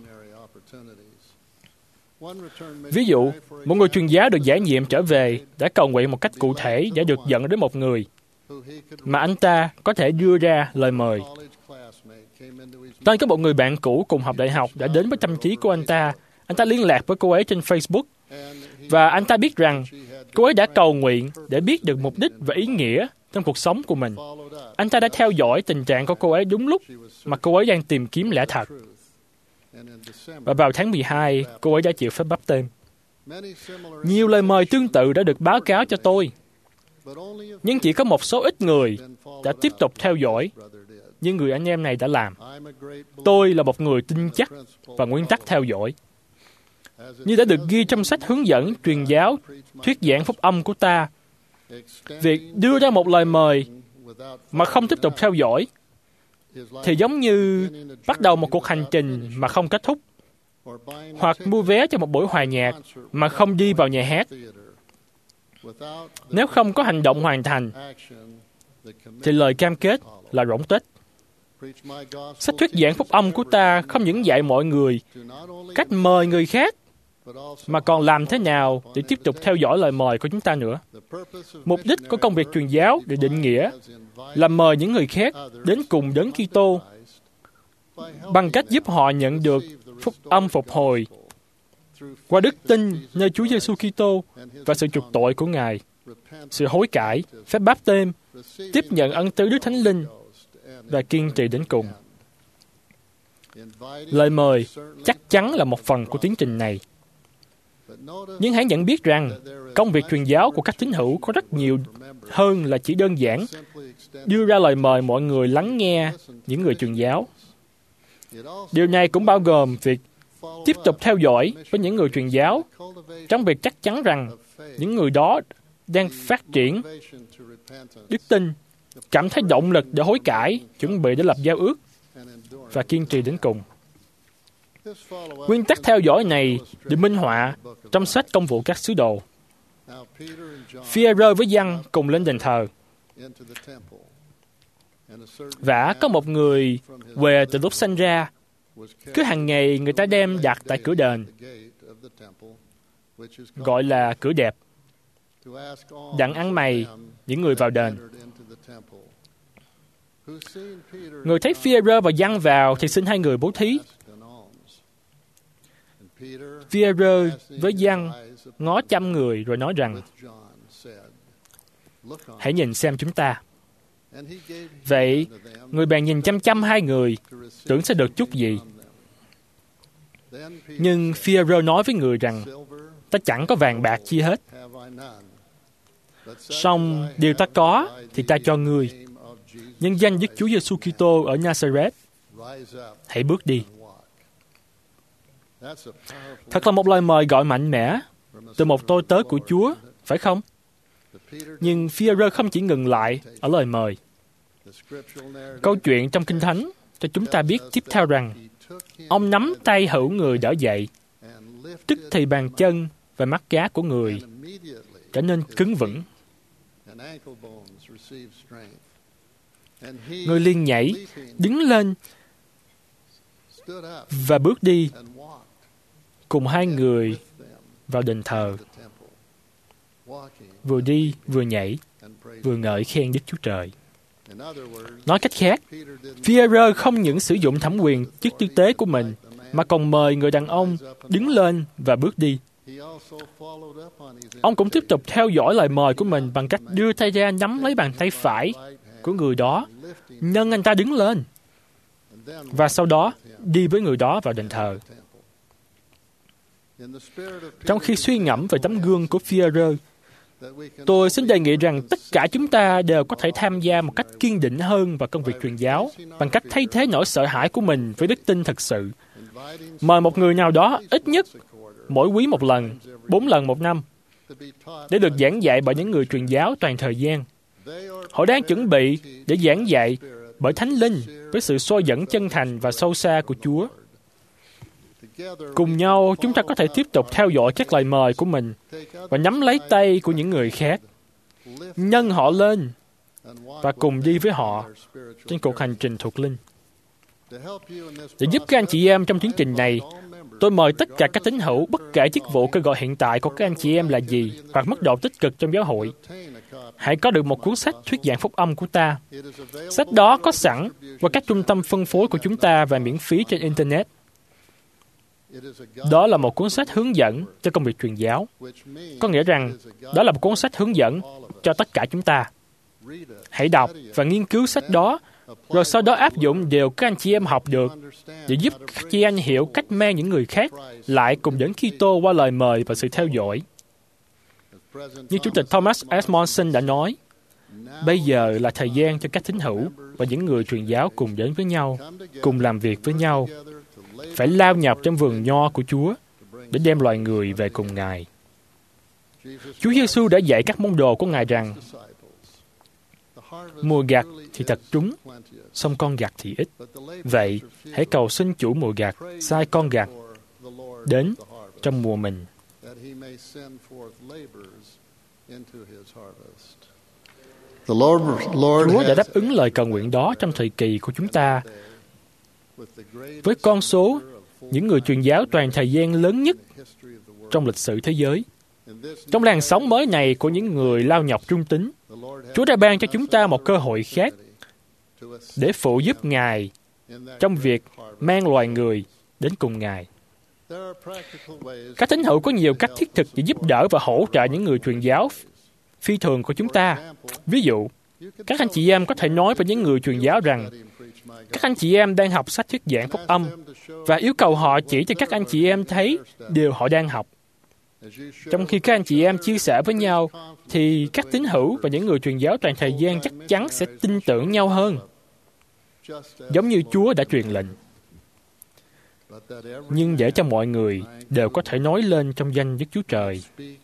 Ví dụ, một người truyền giáo được giải nhiệm trở về đã cầu nguyện một cách cụ thể để được dẫn đến một người mà anh ta có thể đưa ra lời mời. Tên có một người bạn cũ cùng học đại học đã đến với tâm trí của anh ta liên lạc với cô ấy trên Facebook, và anh ta biết rằng cô ấy đã cầu nguyện để biết được mục đích và ý nghĩa trong cuộc sống của mình. Anh ta đã theo dõi tình trạng của cô ấy đúng lúc mà cô ấy đang tìm kiếm lẽ thật. Và vào tháng 12, cô ấy đã chịu phép báp têm. Nhiều lời mời tương tự đã được báo cáo cho tôi, nhưng chỉ có một số ít người đã tiếp tục theo dõi như người anh em này đã làm. Tôi là một người tin chắc và nguyên tắc theo dõi. Như đã được ghi trong sách hướng dẫn truyền giáo, thuyết giảng phúc âm của ta, việc đưa ra một lời mời mà không tiếp tục theo dõi thì giống như bắt đầu một cuộc hành trình mà không kết thúc, hoặc mua vé cho một buổi hòa nhạc mà không đi vào nhà hát. Nếu không có hành động hoàn thành, thì lời cam kết là rỗng tuếch. Sách thuyết giảng phúc âm của ta không những dạy mọi người cách mời người khác, mà còn làm thế nào để tiếp tục theo dõi lời mời của chúng ta nữa. Mục đích của công việc truyền giáo để định nghĩa là mời những người khác đến cùng Đấng Kitô bằng cách giúp họ nhận được phúc âm phục hồi qua đức tin nơi Chúa Giêsu Kitô và sự chuộc tội của Ngài, sự hối cải, phép báp têm, tiếp nhận ân tứ Đức Thánh Linh và kiên trì đến cùng. Lời mời chắc chắn là một phần của tiến trình này. Nhưng hãy nhận biết rằng công việc truyền giáo của các tín hữu có rất nhiều hơn là chỉ đơn giản đưa ra lời mời mọi người lắng nghe những người truyền giáo. Điều này cũng bao gồm việc tiếp tục theo dõi với những người truyền giáo trong việc chắc chắn rằng những người đó đang phát triển đức tin, cảm thấy động lực để hối cải, chuẩn bị để lập giao ước và kiên trì đến cùng. Nguyên tắc theo dõi này được minh họa trong sách Công vụ các sứ đồ. Phi-e-rơ với Giăng cùng lên đền thờ. Và có một người về từ lúc sanh ra, cứ hàng ngày người ta đem đặt tại cửa đền, gọi là cửa đẹp, đặng ăn mày những người vào đền. Người thấy Phi-e-rơ và Giăng vào thì xin hai người bố thí. Phi-e-rơ với Giăng ngó chăm người rồi nói rằng: hãy nhìn xem chúng ta. Vậy, người bèn nhìn chăm chăm hai người, tưởng sẽ được chút gì. Nhưng Phi-e-rơ nói với người rằng: ta chẳng có vàng bạc chi hết. Song điều ta có thì ta cho ngươi. Nhân danh Đức Chúa Giêsu Kitô ở Nazareth, hãy bước đi. Thật là một lời mời gọi mạnh mẽ từ một tôi tớ của Chúa, phải không? Nhưng Phi-e-rơ không chỉ ngừng lại ở lời mời. Câu chuyện trong Kinh Thánh cho chúng ta biết tiếp theo rằng ông nắm tay hữu người đỡ dậy, tức thì bàn chân và mắt cá của người trở nên cứng vững. Người liền nhảy, đứng lên và bước đi cùng hai người vào đền thờ, vừa đi vừa nhảy, vừa ngợi khen Đức Chúa Trời. Nói cách khác, Phi-e-rơ không những sử dụng thẩm quyền chức tư tế của mình, mà còn mời người đàn ông đứng lên và bước đi. Ông cũng tiếp tục theo dõi lời mời của mình bằng cách đưa tay ra nắm lấy bàn tay phải của người đó, nâng anh ta đứng lên, và sau đó đi với người đó vào đền thờ. Trong khi suy ngẫm về tấm gương của Phi-e-rơ, tôi xin đề nghị rằng tất cả chúng ta đều có thể tham gia một cách kiên định hơn vào công việc truyền giáo bằng cách thay thế nỗi sợ hãi của mình với đức tin thật sự. Mời một người nào đó ít nhất mỗi quý một lần, 4 lần một năm, để được giảng dạy bởi những người truyền giáo toàn thời gian. Họ đang chuẩn bị để giảng dạy bởi Thánh Linh với sự soi dẫn chân thành và sâu xa của Chúa. Cùng nhau, chúng ta có thể tiếp tục theo dõi các lời mời của mình và nắm lấy tay của những người khác, nâng họ lên và cùng đi với họ trên cuộc hành trình thuộc linh. Để giúp các anh chị em trong tiến trình này, tôi mời tất cả các tín hữu, bất kể chức vụ kêu gọi hiện tại của các anh chị em là gì hoặc mức độ tích cực trong giáo hội, hãy có được một cuốn sách thuyết giảng phúc âm của ta. Sách đó có sẵn qua các trung tâm phân phối của chúng ta và miễn phí trên Internet. Đó là một cuốn sách hướng dẫn cho công việc truyền giáo. Có nghĩa rằng, đó là một cuốn sách hướng dẫn cho tất cả chúng ta. Hãy đọc và nghiên cứu sách đó, rồi sau đó áp dụng điều các anh chị em học được để giúp các chị anh hiểu cách mang những người khác lại cùng đến Kitô qua lời mời và sự theo dõi. Như Chủ tịch Thomas S. Monson đã nói, bây giờ là thời gian cho các tín hữu và những người truyền giáo cùng đến với nhau, cùng làm việc với nhau, phải lao nhập trong vườn nho của Chúa để đem loài người về cùng Ngài. Chúa Giêsu đã dạy các môn đồ của Ngài rằng, mùa gặt thì thật trúng, song con gặt thì ít. Vậy, hãy cầu xin chủ mùa gặt sai con gặt đến trong mùa mình. Chúa đã đáp ứng lời cầu nguyện đó trong thời kỳ của chúng ta với con số những người truyền giáo toàn thời gian lớn nhất trong lịch sử thế giới. Trong làn sóng mới này của những người lao nhọc trung tín, Chúa đã ban cho chúng ta một cơ hội khác để phụ giúp Ngài trong việc mang loài người đến cùng Ngài. Các tín hữu có nhiều cách thiết thực để giúp đỡ và hỗ trợ những người truyền giáo phi thường của chúng ta. Ví dụ, các anh chị em có thể nói với những người truyền giáo rằng các anh chị em đang học sách thuyết giảng phúc âm và yêu cầu họ chỉ cho các anh chị em thấy điều họ đang học. Trong khi các anh chị em chia sẻ với nhau, thì các tín hữu và những người truyền giáo toàn thời gian chắc chắn sẽ tin tưởng nhau hơn, giống như Chúa đã truyền lệnh. Nhưng để cho mọi người đều có thể nói lên trong danh Đức Chúa Trời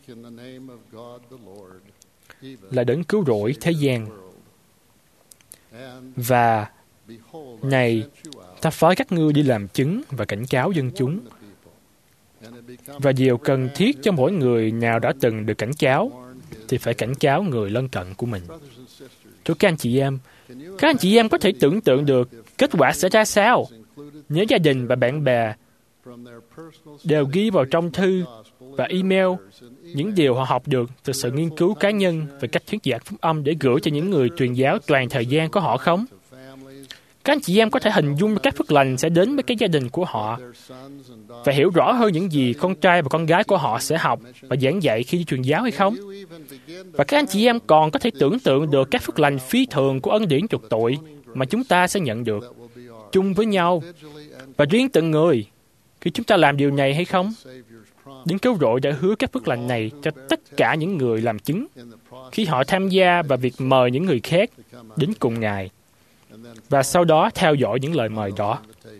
là đấng cứu rỗi thế gian. Và này, ta phái các ngươi đi làm chứng và cảnh cáo dân chúng. Và điều cần thiết cho mỗi người nào đã từng được cảnh cáo thì phải cảnh cáo người lân cận của mình. Thưa các anh chị em có thể tưởng tượng được kết quả sẽ ra sao nếu gia đình và bạn bè đều ghi vào trong thư và email những điều họ học được từ sự nghiên cứu cá nhân về cách thuyết giảng phúc âm để gửi cho những người truyền giáo toàn thời gian của họ không? Các anh chị em có thể hình dung các phước lành sẽ đến với cái gia đình của họ và hiểu rõ hơn những gì con trai và con gái của họ sẽ học và giảng dạy khi đi truyền giáo hay không? Và các anh chị em còn có thể tưởng tượng được các phước lành phi thường của ân điển chuộc tội mà chúng ta sẽ nhận được chung với nhau và riêng từng người khi chúng ta làm điều này hay không? Đấng Cứu Rỗi đã hứa các phước lành này cho tất cả những người làm chứng khi họ tham gia vào việc mời những người khác đến cùng Ngài và sau đó theo dõi những lời mời đó.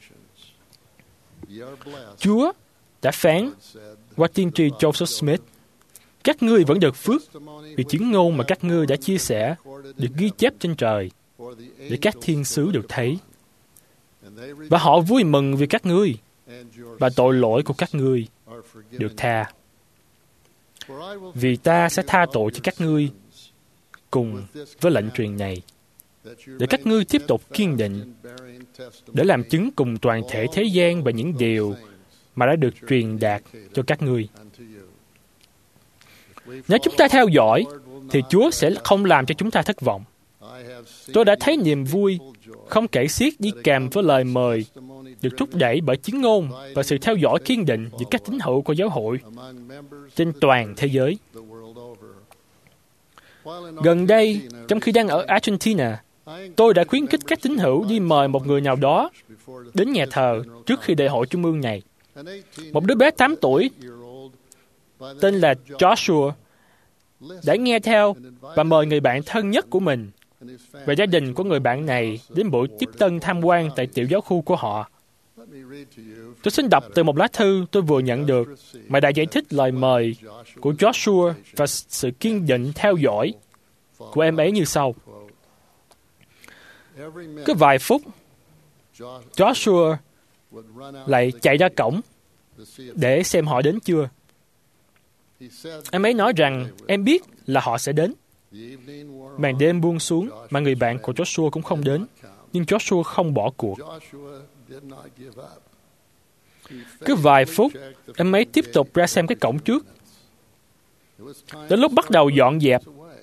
Chúa đã phán qua tiên tri Joseph Smith, các ngươi vẫn được phước vì chứng ngôn mà các ngươi đã chia sẻ được ghi chép trên trời để các thiên sứ được thấy. Và họ vui mừng vì các ngươi, và tội lỗi của các ngươi được tha. Vì ta sẽ tha tội cho các ngươi cùng với lệnh truyền này, để các ngươi tiếp tục kiên định, để làm chứng cùng toàn thể thế gian về những điều mà đã được truyền đạt cho các ngươi. Nếu chúng ta theo dõi, thì Chúa sẽ không làm cho chúng ta thất vọng. Tôi đã thấy niềm vui không kể xiết đi kèm với lời mời được thúc đẩy bởi chứng ngôn và sự theo dõi kiên định giữa các tín hữu của giáo hội trên toàn thế giới. Gần đây, trong khi đang ở Argentina, tôi đã khuyến khích các tín hữu đi mời một người nào đó đến nhà thờ trước khi đại hội trung ương này. Một đứa bé 8 tuổi tên là Joshua đã nghe theo và mời người bạn thân nhất của mình và gia đình của người bạn này đến buổi tiếp tân tham quan tại tiểu giáo khu của họ. Tôi xin đọc từ một lá thư tôi vừa nhận được mà đã giải thích lời mời của Joshua và sự kiên định theo dõi của em ấy như sau. Cứ vài phút, Joshua lại chạy ra cổng để xem họ đến chưa. Em ấy nói rằng em biết là họ sẽ đến. Màn đêm buông xuống mà người bạn của Joshua cũng không đến, nhưng Joshua không bỏ cuộc. Cứ vài phút, em ấy tiếp tục ra xem cái cổng trước. Đến lúc bắt đầu dọn dẹp,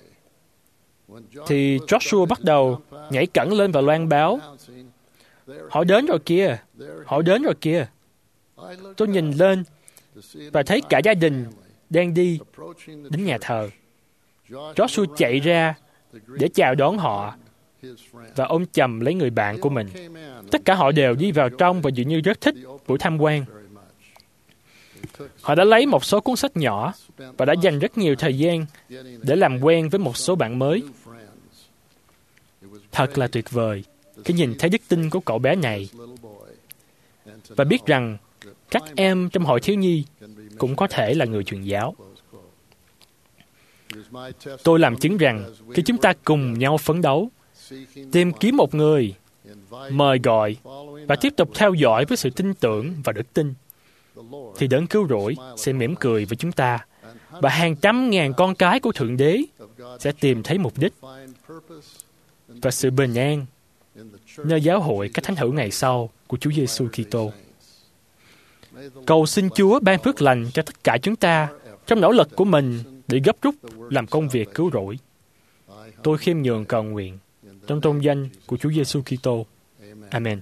thì Joshua bắt đầu nhảy cẫng lên và loan báo. Họ đến rồi kìa, họ đến rồi kìa. Tôi nhìn lên và thấy cả gia đình đang đi đến nhà thờ. Joshua chạy ra để chào đón họ và ôm chầm lấy người bạn của mình. Tất cả họ đều đi vào trong và dường như rất thích buổi tham quan. Họ đã lấy một số cuốn sách nhỏ và đã dành rất nhiều thời gian để làm quen với một số bạn mới. Thật là tuyệt vời khi nhìn thấy đức tin của cậu bé này và biết rằng các em trong hội thiếu nhi cũng có thể là người truyền giáo. Tôi làm chứng rằng khi chúng ta cùng nhau phấn đấu, tìm kiếm một người, mời gọi và tiếp tục theo dõi với sự tin tưởng và đức tin, thì đấng cứu rỗi sẽ mỉm cười với chúng ta và hàng trăm ngàn con cái của Thượng Đế sẽ tìm thấy mục đích và sự bình an nơi giáo hội các thánh hữu ngày sau của Chúa Giêsu Kitô. Cầu xin Chúa ban phước lành cho tất cả chúng ta trong nỗ lực của mình để gấp rút làm công việc cứu rỗi. Tôi khiêm nhường cầu nguyện trong tôn danh của Chúa Giêsu Kitô. Amen.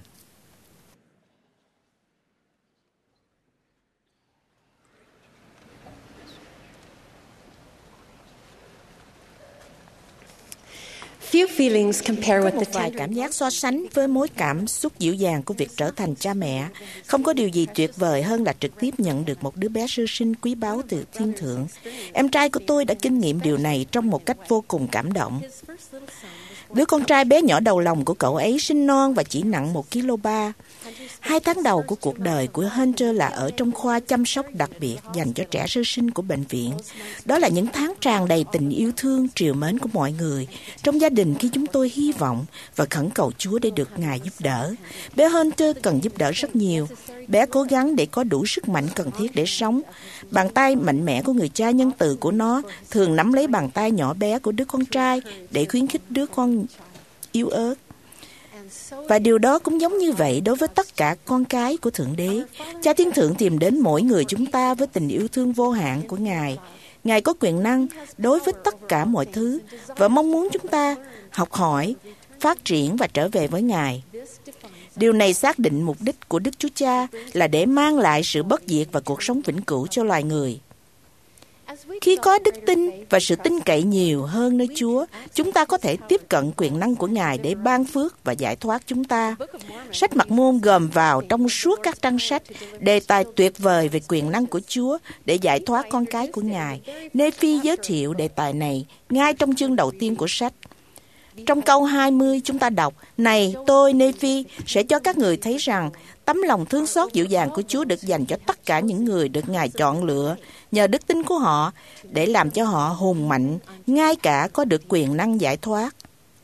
Có một vài cảm giác so sánh với mối cảm xúc dịu dàng của việc trở thành cha mẹ. Không có điều gì tuyệt vời hơn là trực tiếp nhận được một đứa bé sơ sinh quý báu từ thiên thượng. Em trai của tôi đã kinh nghiệm điều này trong một cách vô cùng cảm động. Đứa con trai bé nhỏ đầu lòng của cậu ấy sinh non và chỉ nặng 1,3 kg. 2 tháng đầu của cuộc đời của Hunter là ở trong khoa chăm sóc đặc biệt dành cho trẻ sơ sinh của bệnh viện. Đó là những tháng tràn đầy tình yêu thương, trìu mến của mọi người trong gia đình khi chúng tôi hy vọng và khẩn cầu Chúa để được Ngài giúp đỡ. Bé Hunter cần giúp đỡ rất nhiều. Bé cố gắng để có đủ sức mạnh cần thiết để sống. Bàn tay mạnh mẽ của người cha nhân từ của nó thường nắm lấy bàn tay nhỏ bé của đứa con trai để khuyến khích đứa con yếu ớt. Và điều đó cũng giống như vậy đối với tất cả con cái của Thượng Đế. Cha Thiên Thượng tìm đến mỗi người chúng ta với tình yêu thương vô hạn của Ngài. Ngài có quyền năng đối với tất cả mọi thứ và mong muốn chúng ta học hỏi, phát triển và trở về với Ngài. Điều này xác định mục đích của Đức Chúa Cha là để mang lại sự bất diệt và cuộc sống vĩnh cửu cho loài người. Khi có đức tin và sự tin cậy nhiều hơn nơi Chúa, chúng ta có thể tiếp cận quyền năng của Ngài để ban phước và giải thoát chúng ta. Sách Mặc Môn gồm vào trong suốt các trang sách đề tài tuyệt vời về quyền năng của Chúa để giải thoát con cái của Ngài. Nê-phi giới thiệu đề tài này ngay trong chương đầu tiên của sách. Trong câu 20 chúng ta đọc: Này tôi Nê-phi sẽ cho các người thấy rằng tấm lòng thương xót dịu dàng của Chúa được dành cho tất cả những người được Ngài chọn lựa nhờ đức tin của họ để làm cho họ hùng mạnh, ngay cả có được quyền năng giải thoát.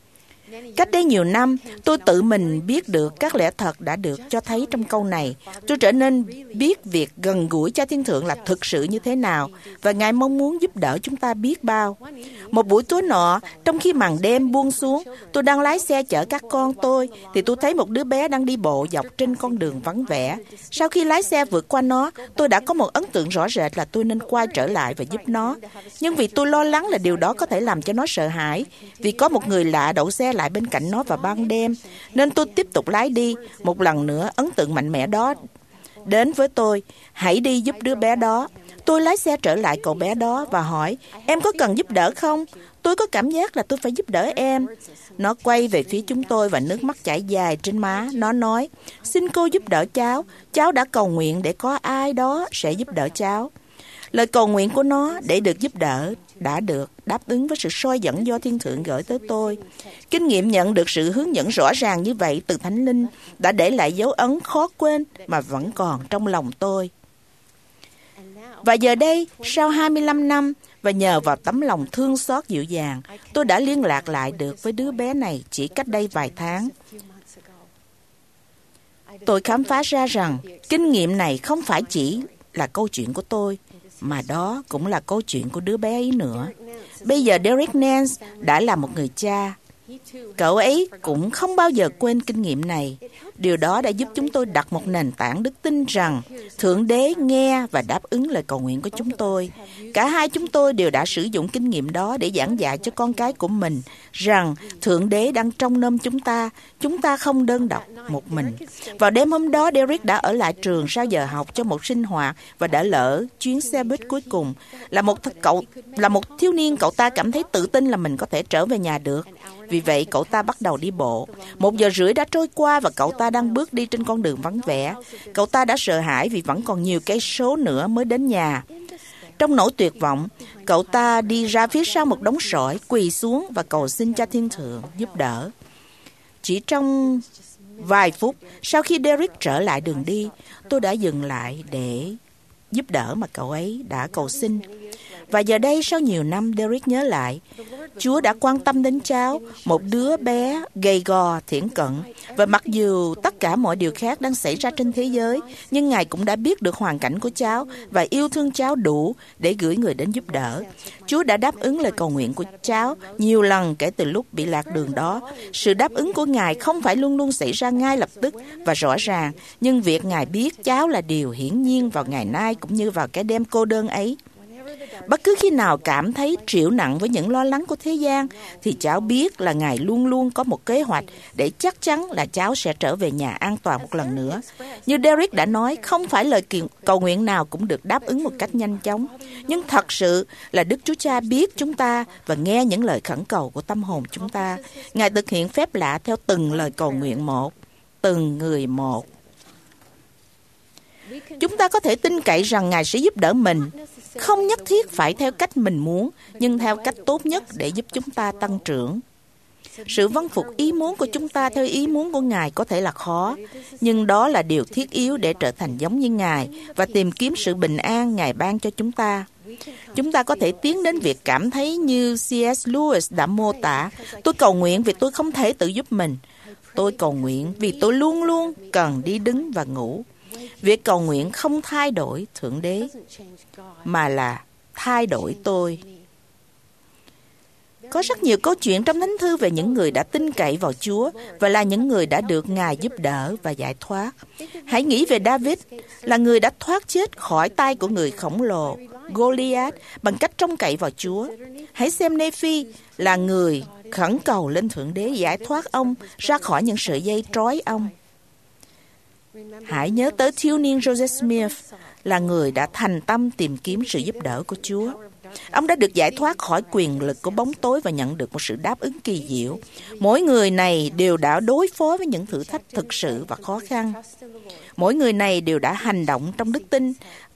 Cách đây nhiều năm, tôi tự mình biết được các lẽ thật đã được cho thấy trong câu này. Tôi trở nên biết việc gần gũi Cha Thiên Thượng là thực sự như thế nào, và Ngài mong muốn giúp đỡ chúng ta biết bao. Một buổi tối nọ, trong khi màn đêm buông xuống, tôi đang lái xe chở các con tôi, thì tôi thấy một đứa bé đang đi bộ dọc trên con đường vắng vẻ. Sau khi lái xe vượt qua nó, tôi đã có một ấn tượng rõ rệt là tôi nên quay trở lại và giúp nó. Nhưng vì tôi lo lắng là điều đó có thể làm cho nó sợ hãi, vì có một người lạ đậu xe lại bên cạnh nó vào ban đêm, nên tôi tiếp tục lái đi. Một lần nữa, ấn tượng mạnh mẽ đó đến với tôi. Hãy đi giúp đứa bé đó. Tôi lái xe trở lại cậu bé đó và hỏi, em có cần giúp đỡ không? Tôi có cảm giác là tôi phải giúp đỡ em. Nó quay về phía chúng tôi và nước mắt chảy dài trên má. Nó nói, xin cô giúp đỡ cháu. Cháu đã cầu nguyện để có ai đó sẽ giúp đỡ cháu. Lời cầu nguyện của nó để được giúp đỡ đã được đáp ứng với sự soi dẫn do Thiên Thượng gửi tới tôi. Kinh nghiệm nhận được sự hướng dẫn rõ ràng như vậy từ Thánh Linh đã để lại dấu ấn khó quên mà vẫn còn trong lòng tôi. Và giờ đây, sau 25 năm, và nhờ vào tấm lòng thương xót dịu dàng, tôi đã liên lạc lại được với đứa bé này chỉ cách đây vài tháng. Tôi khám phá ra rằng kinh nghiệm này không phải chỉ là câu chuyện của tôi, mà đó cũng là câu chuyện của đứa bé ấy nữa. Bây giờ Derek Nance đã là một người cha. Cậu ấy cũng không bao giờ quên kinh nghiệm này. Điều đó đã giúp chúng tôi đặt một nền tảng đức tin rằng Thượng Đế nghe và đáp ứng lời cầu nguyện của chúng tôi. Cả hai chúng tôi đều đã sử dụng kinh nghiệm đó để giảng dạy cho con cái của mình rằng Thượng Đế đang trông nom chúng ta không đơn độc một mình. Vào đêm hôm đó, Derek đã ở lại trường sau giờ học cho một sinh hoạt và đã lỡ chuyến xe buýt cuối cùng. Là một thiếu niên, cậu ta cảm thấy tự tin là mình có thể trở về nhà được. Vì vậy, cậu ta bắt đầu đi bộ. 1 giờ rưỡi đã trôi qua và cậu ta đang bước đi trên con đường vắng vẻ. Cậu ta đã sợ hãi vì vẫn còn nhiều cây số nữa mới đến nhà. Trong nỗi tuyệt vọng, cậu ta đi ra phía sau một đống sỏi, quỳ xuống và cầu xin Cha Thiên Thượng giúp đỡ. Chỉ trong vài phút sau khi Derek trở lại đường đi, tôi đã dừng lại để giúp đỡ mà cậu ấy đã cầu xin. Và giờ đây, sau nhiều năm, Derek nhớ lại, Chúa đã quan tâm đến cháu, một đứa bé gầy gò, thiển cận. Và mặc dù tất cả mọi điều khác đang xảy ra trên thế giới, nhưng Ngài cũng đã biết được hoàn cảnh của cháu và yêu thương cháu đủ để gửi người đến giúp đỡ. Chúa đã đáp ứng lời cầu nguyện của cháu nhiều lần kể từ lúc bị lạc đường đó. Sự đáp ứng của Ngài không phải luôn luôn xảy ra ngay lập tức và rõ ràng, nhưng việc Ngài biết cháu là điều hiển nhiên vào ngày nay cũng như vào cái đêm cô đơn ấy. Bất cứ khi nào cảm thấy trĩu nặng với những lo lắng của thế gian, thì cháu biết là Ngài luôn luôn có một kế hoạch để chắc chắn là cháu sẽ trở về nhà an toàn một lần nữa. Như Derek đã nói, không phải lời cầu nguyện nào cũng được đáp ứng một cách nhanh chóng. Nhưng thật sự là Đức Chúa Cha biết chúng ta và nghe những lời khẩn cầu của tâm hồn chúng ta. Ngài thực hiện phép lạ theo từng lời cầu nguyện một, từng người một. Chúng ta có thể tin cậy rằng Ngài sẽ giúp đỡ mình, không nhất thiết phải theo cách mình muốn, nhưng theo cách tốt nhất để giúp chúng ta tăng trưởng. Sự vâng phục ý muốn của chúng ta theo ý muốn của Ngài có thể là khó, nhưng đó là điều thiết yếu để trở thành giống như Ngài và tìm kiếm sự bình an Ngài ban cho chúng ta. Chúng ta có thể tiến đến việc cảm thấy như C.S. Lewis đã mô tả, tôi cầu nguyện vì tôi không thể tự giúp mình. Tôi cầu nguyện vì tôi luôn luôn cần đi đứng và ngủ. Việc cầu nguyện không thay đổi Thượng Đế, mà là thay đổi tôi. Có rất nhiều câu chuyện trong Thánh Thư về những người đã tin cậy vào Chúa và là những người đã được Ngài giúp đỡ và giải thoát. Hãy nghĩ về David, là người đã thoát chết khỏi tay của người khổng lồ Goliath bằng cách trông cậy vào Chúa. Hãy xem Nephi, là người khẩn cầu lên Thượng Đế giải thoát ông ra khỏi những sợi dây trói ông. Hãy nhớ tới thiếu niên Joseph Smith, là người đã thành tâm tìm kiếm sự giúp đỡ của Chúa. Ông đã được giải thoát khỏi quyền lực của bóng tối và nhận được một sự đáp ứng kỳ diệu. Mỗi người này đều đã đối phó với những thử thách thực sự và khó khăn. Mỗi người này đều đã hành động trong đức tin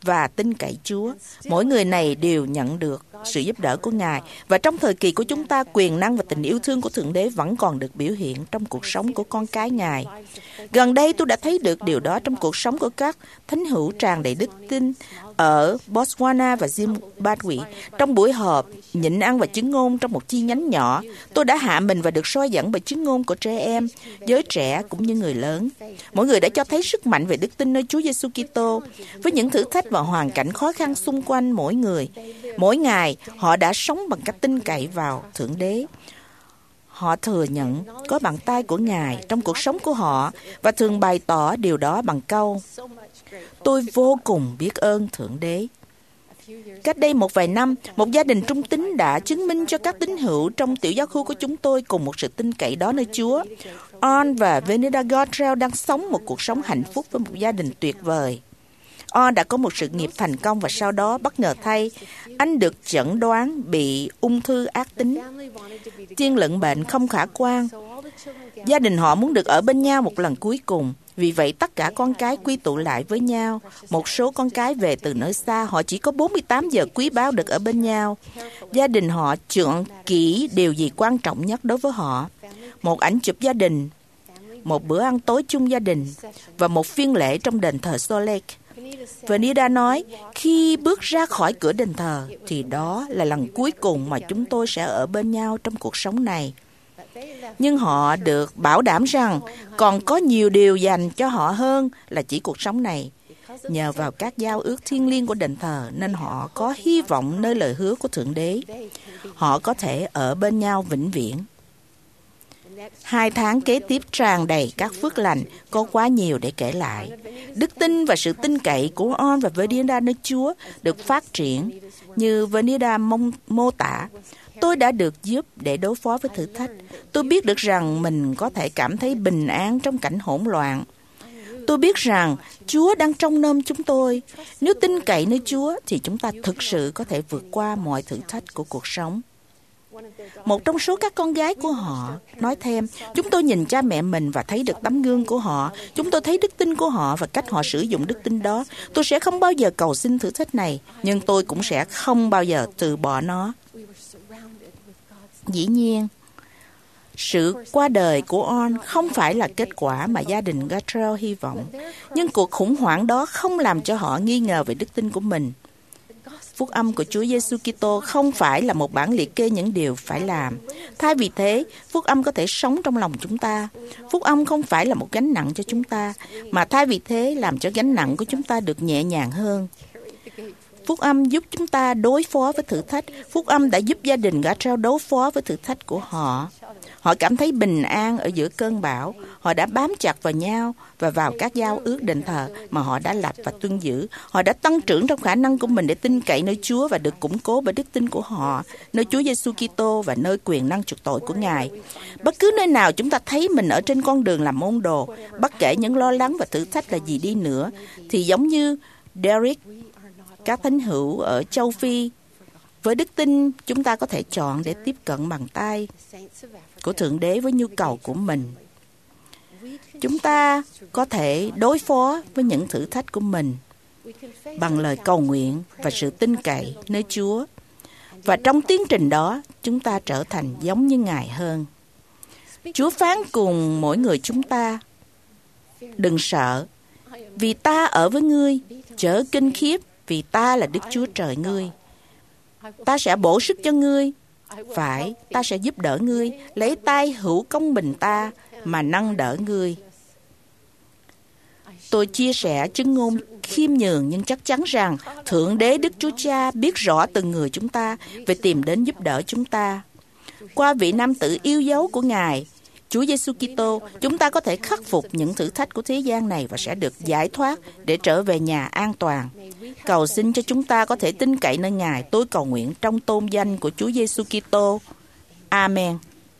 và tin cậy Chúa. Mỗi người này đều nhận được sự giúp đỡ của Ngài, và trong thời kỳ của chúng ta, quyền năng và tình yêu thương của Thượng Đế vẫn còn được biểu hiện trong cuộc sống của con cái Ngài. Gần đây tôi đã thấy được điều đó trong cuộc sống của các thánh hữu tràn đầy đức tin ở Botswana và Zimbabwe. Trong buổi họp nhịn ăn và chứng ngôn trong một chi nhánh nhỏ, tôi đã hạ mình và được soi dẫn bởi chứng ngôn của trẻ em, giới trẻ cũng như người lớn. Mỗi người đã cho thấy sức mạnh về đức tin nơi Chúa Giêsu Kitô. Với những thử thách và hoàn cảnh khó khăn xung quanh mỗi người, mỗi ngày họ đã sống bằng cách tin cậy vào Thượng Đế. Họ thừa nhận có bàn tay của Ngài trong cuộc sống của họ và thường bày tỏ điều đó bằng câu: "Tôi vô cùng biết ơn Thượng Đế." Cách đây một vài năm, một gia đình trung tín đã chứng minh cho các tín hữu trong tiểu giáo khu của chúng tôi cùng một sự tin cậy đó nơi Chúa. On và Venida Gotrell đang sống một cuộc sống hạnh phúc với một gia đình tuyệt vời. On đã có một sự nghiệp thành công và sau đó bất ngờ thay, anh được chẩn đoán bị ung thư ác tính. Tiên lượng bệnh không khả quan. Gia đình họ muốn được ở bên nhau một lần cuối cùng. Vì vậy tất cả con cái quy tụ lại với nhau. Một số con cái về từ nơi xa, họ chỉ có 48 giờ quý báu được ở bên nhau. Gia đình họ chọn kỹ điều gì quan trọng nhất đối với họ. Một ảnh chụp gia đình, một bữa ăn tối chung gia đình và một phiên lễ trong đền thờ Salt Lake. Venida nói, khi bước ra khỏi cửa đền thờ thì đó là lần cuối cùng mà chúng tôi sẽ ở bên nhau trong cuộc sống này. Nhưng họ được bảo đảm rằng còn có nhiều điều dành cho họ hơn là chỉ cuộc sống này. Nhờ vào các giao ước thiêng liêng của đền thờ nên họ có hy vọng nơi lời hứa của Thượng Đế. Họ có thể ở bên nhau vĩnh viễn. 2 tháng kế tiếp tràn đầy các phước lành, có quá nhiều để kể lại. Đức tin và sự tin cậy của On và Venida nơi Chúa được phát triển như Venida mô tả. Tôi đã được giúp để đối phó với thử thách. Tôi biết được rằng mình có thể cảm thấy bình an trong cảnh hỗn loạn. Tôi biết rằng Chúa đang trông nom chúng tôi. Nếu tin cậy nơi Chúa thì chúng ta thực sự có thể vượt qua mọi thử thách của cuộc sống. Một trong số các con gái của họ nói thêm, chúng tôi nhìn cha mẹ mình và thấy được tấm gương của họ. Chúng tôi thấy đức tin của họ và cách họ sử dụng đức tin đó. Tôi sẽ không bao giờ cầu xin thử thách này, nhưng tôi cũng sẽ không bao giờ từ bỏ nó. Dĩ nhiên, sự qua đời của On không phải là kết quả mà gia đình Gatrell hy vọng, nhưng cuộc khủng hoảng đó không làm cho họ nghi ngờ về đức tin của mình. Phúc âm của Chúa Giêsu Kitô không phải là một bản liệt kê những điều phải làm. Thay vì thế, phúc âm có thể sống trong lòng chúng ta. Phúc âm không phải là một gánh nặng cho chúng ta, mà thay vì thế làm cho gánh nặng của chúng ta được nhẹ nhàng hơn. Phúc âm giúp chúng ta đối phó với thử thách. Phúc âm đã giúp gia đình Gatrell đối phó với thử thách của họ. Họ cảm thấy bình an ở giữa cơn bão. Họ đã bám chặt vào nhau và vào các giao ước đền thờ mà họ đã lập và tuân giữ. Họ đã tăng trưởng trong khả năng của mình để tin cậy nơi Chúa và được củng cố bởi đức tin của họ, nơi Chúa Giêsu Kitô và nơi quyền năng chuộc tội của Ngài. Bất cứ nơi nào chúng ta thấy mình ở trên con đường làm môn đồ, bất kể những lo lắng và thử thách là gì đi nữa, thì giống như Derek, các thánh hữu ở châu Phi, với đức tin chúng ta có thể chọn để tiếp cận bàn tay của Thượng Đế với nhu cầu của mình. Chúng ta có thể đối phó với những thử thách của mình bằng lời cầu nguyện và sự tin cậy nơi Chúa. Và trong tiến trình đó, chúng ta trở thành giống như Ngài hơn. Chúa phán cùng mỗi người chúng ta, đừng sợ, vì ta ở với ngươi, chớ kinh khiếp, vì ta là Đức Chúa Trời ngươi. Ta sẽ bổ sức cho ngươi, phải, ta sẽ giúp đỡ ngươi, lấy tay hữu công bình ta mà nâng đỡ ngươi. Tôi chia sẻ chứng ngôn khiêm nhường nhưng chắc chắn rằng Thượng Đế Đức Chúa Cha biết rõ từng người chúng ta về tìm đến giúp đỡ chúng ta. Qua vị nam tử yêu dấu của Ngài, Chúa Giêsu Kitô, chúng ta có thể khắc phục những thử thách của thế gian này và sẽ được giải thoát để trở về nhà an toàn. Cầu xin cho chúng ta có thể tin cậy nơi Ngài. Tôi cầu nguyện trong tôn danh của Chúa Giêsu Kitô. Amen.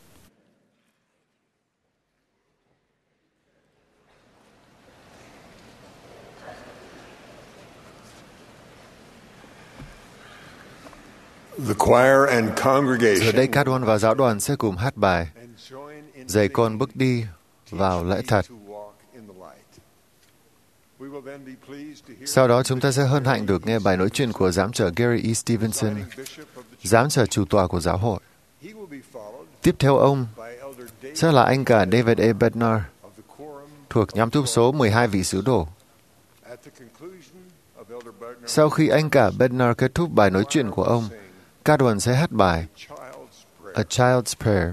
The choir and congregation Giờ đây ca đoàn và giáo đoàn sẽ cùng hát bài Dạy con bước đi vào lẽ thật. Sau đó chúng ta sẽ hân hạnh được nghe bài nói chuyện của giám trợ Gary E. Stevenson, giám trợ chủ tọa của giáo hội. Tiếp theo ông sẽ là anh cả David A. Bednar, thuộc nhóm túc số 12 vị sứ đồ. Sau khi anh cả Bednar kết thúc bài nói chuyện của ông, Cadwell sẽ hát bài A Child's Prayer.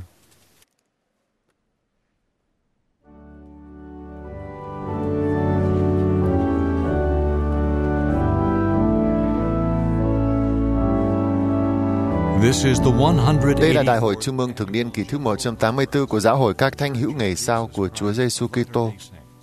Đây là Đại hội Trung ương thường niên kỳ thứ 184 của Giáo hội các Thánh hữu ngày sau của Chúa Giêsu Kitô.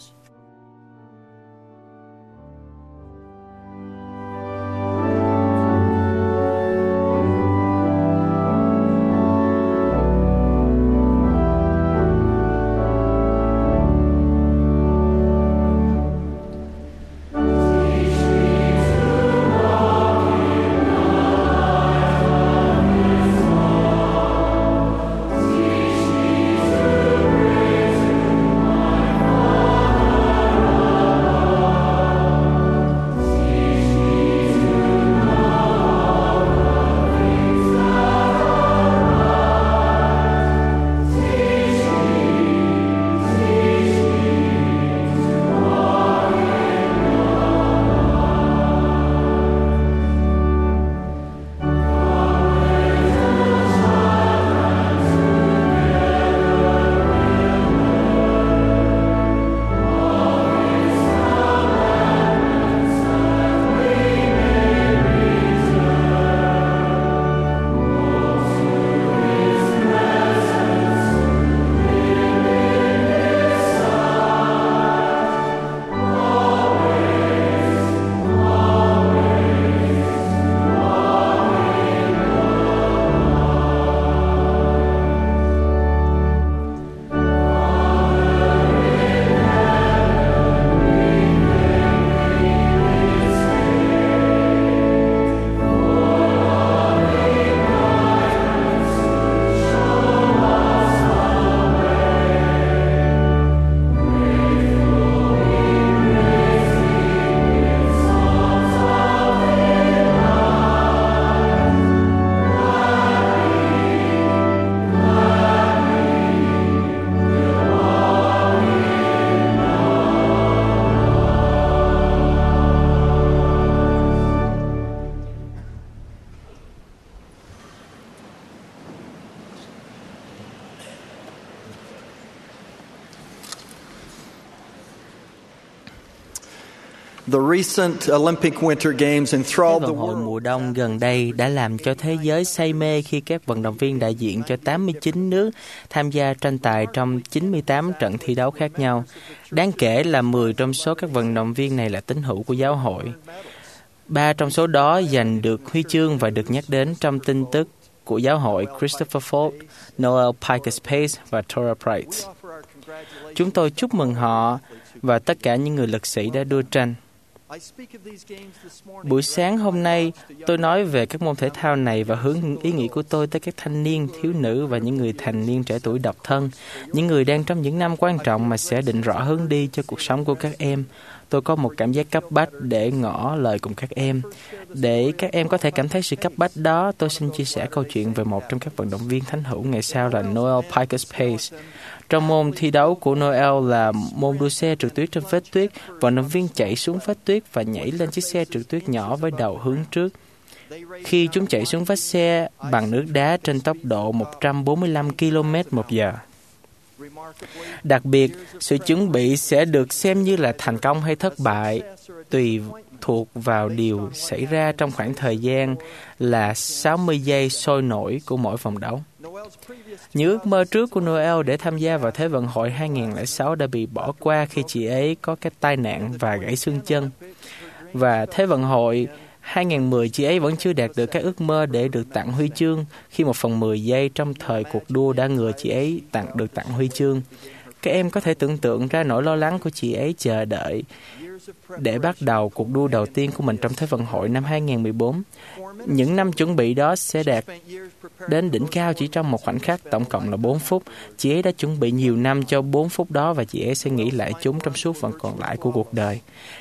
Thế vận hội mùa đông gần đây đã làm cho thế giới say mê khi các vận động viên đại diện cho 89 nước tham gia tranh tài trong 98 trận thi đấu khác nhau. Đáng kể là 10 trong số các vận động viên này là tín hữu của giáo hội. 3 trong số đó giành được huy chương và được nhắc đến trong tin tức của giáo hội: Christopher Ford, Noel Pikus Pace và Tora Price. Chúng tôi chúc mừng họ và tất cả những người lực sĩ đã đua tranh. Buổi sáng hôm nay, tôi nói về các môn thể thao này và hướng ý nghĩ của tôi tới các thanh niên, thiếu nữ và những người thành niên trẻ tuổi độc thân, những người đang trong những năm quan trọng mà sẽ định rõ hướng đi cho cuộc sống của các em. Tôi có một cảm giác cấp bách để ngỏ lời cùng các em. Để các em có thể cảm thấy sự cấp bách đó, tôi xin chia sẻ câu chuyện về một trong các vận động viên thánh hữu ngày sau là Noel Pikus Pace. Trong môn thi đấu của Noel là môn đua xe trượt tuyết trên vết tuyết, vận động viên chạy xuống vết tuyết và nhảy lên chiếc xe trượt tuyết nhỏ với đầu hướng trước. Khi chúng chạy xuống vách xe bằng nước đá trên tốc độ 145 km/h. Đặc biệt, sự chuẩn bị sẽ được xem như là thành công hay thất bại, tùy thuộc vào điều xảy ra trong khoảng thời gian là 60 giây sôi nổi của mỗi vòng đấu. Những ước mơ trước của Noel để tham gia vào Thế vận hội 2006 đã bị bỏ qua khi chị ấy có cái tai nạn và gãy xương chân. Và Thế vận hội 2010, chị ấy vẫn chưa đạt được các ước mơ để được tặng huy chương khi 1/10 giây trong thời cuộc đua đã ngừa chị ấy được tặng huy chương. Các em có thể tưởng tượng ra nỗi lo lắng của chị ấy chờ đợi để bắt đầu cuộc đua đầu tiên của mình trong Thế vận hội năm 2014. Những năm chuẩn bị đó sẽ đạt đến đỉnh cao chỉ trong một khoảnh khắc, tổng cộng là 4 phút. Chị ấy đã chuẩn bị nhiều năm cho 4 phút đó và chị ấy sẽ nghĩ lại chúng trong suốt phần còn lại của cuộc đời.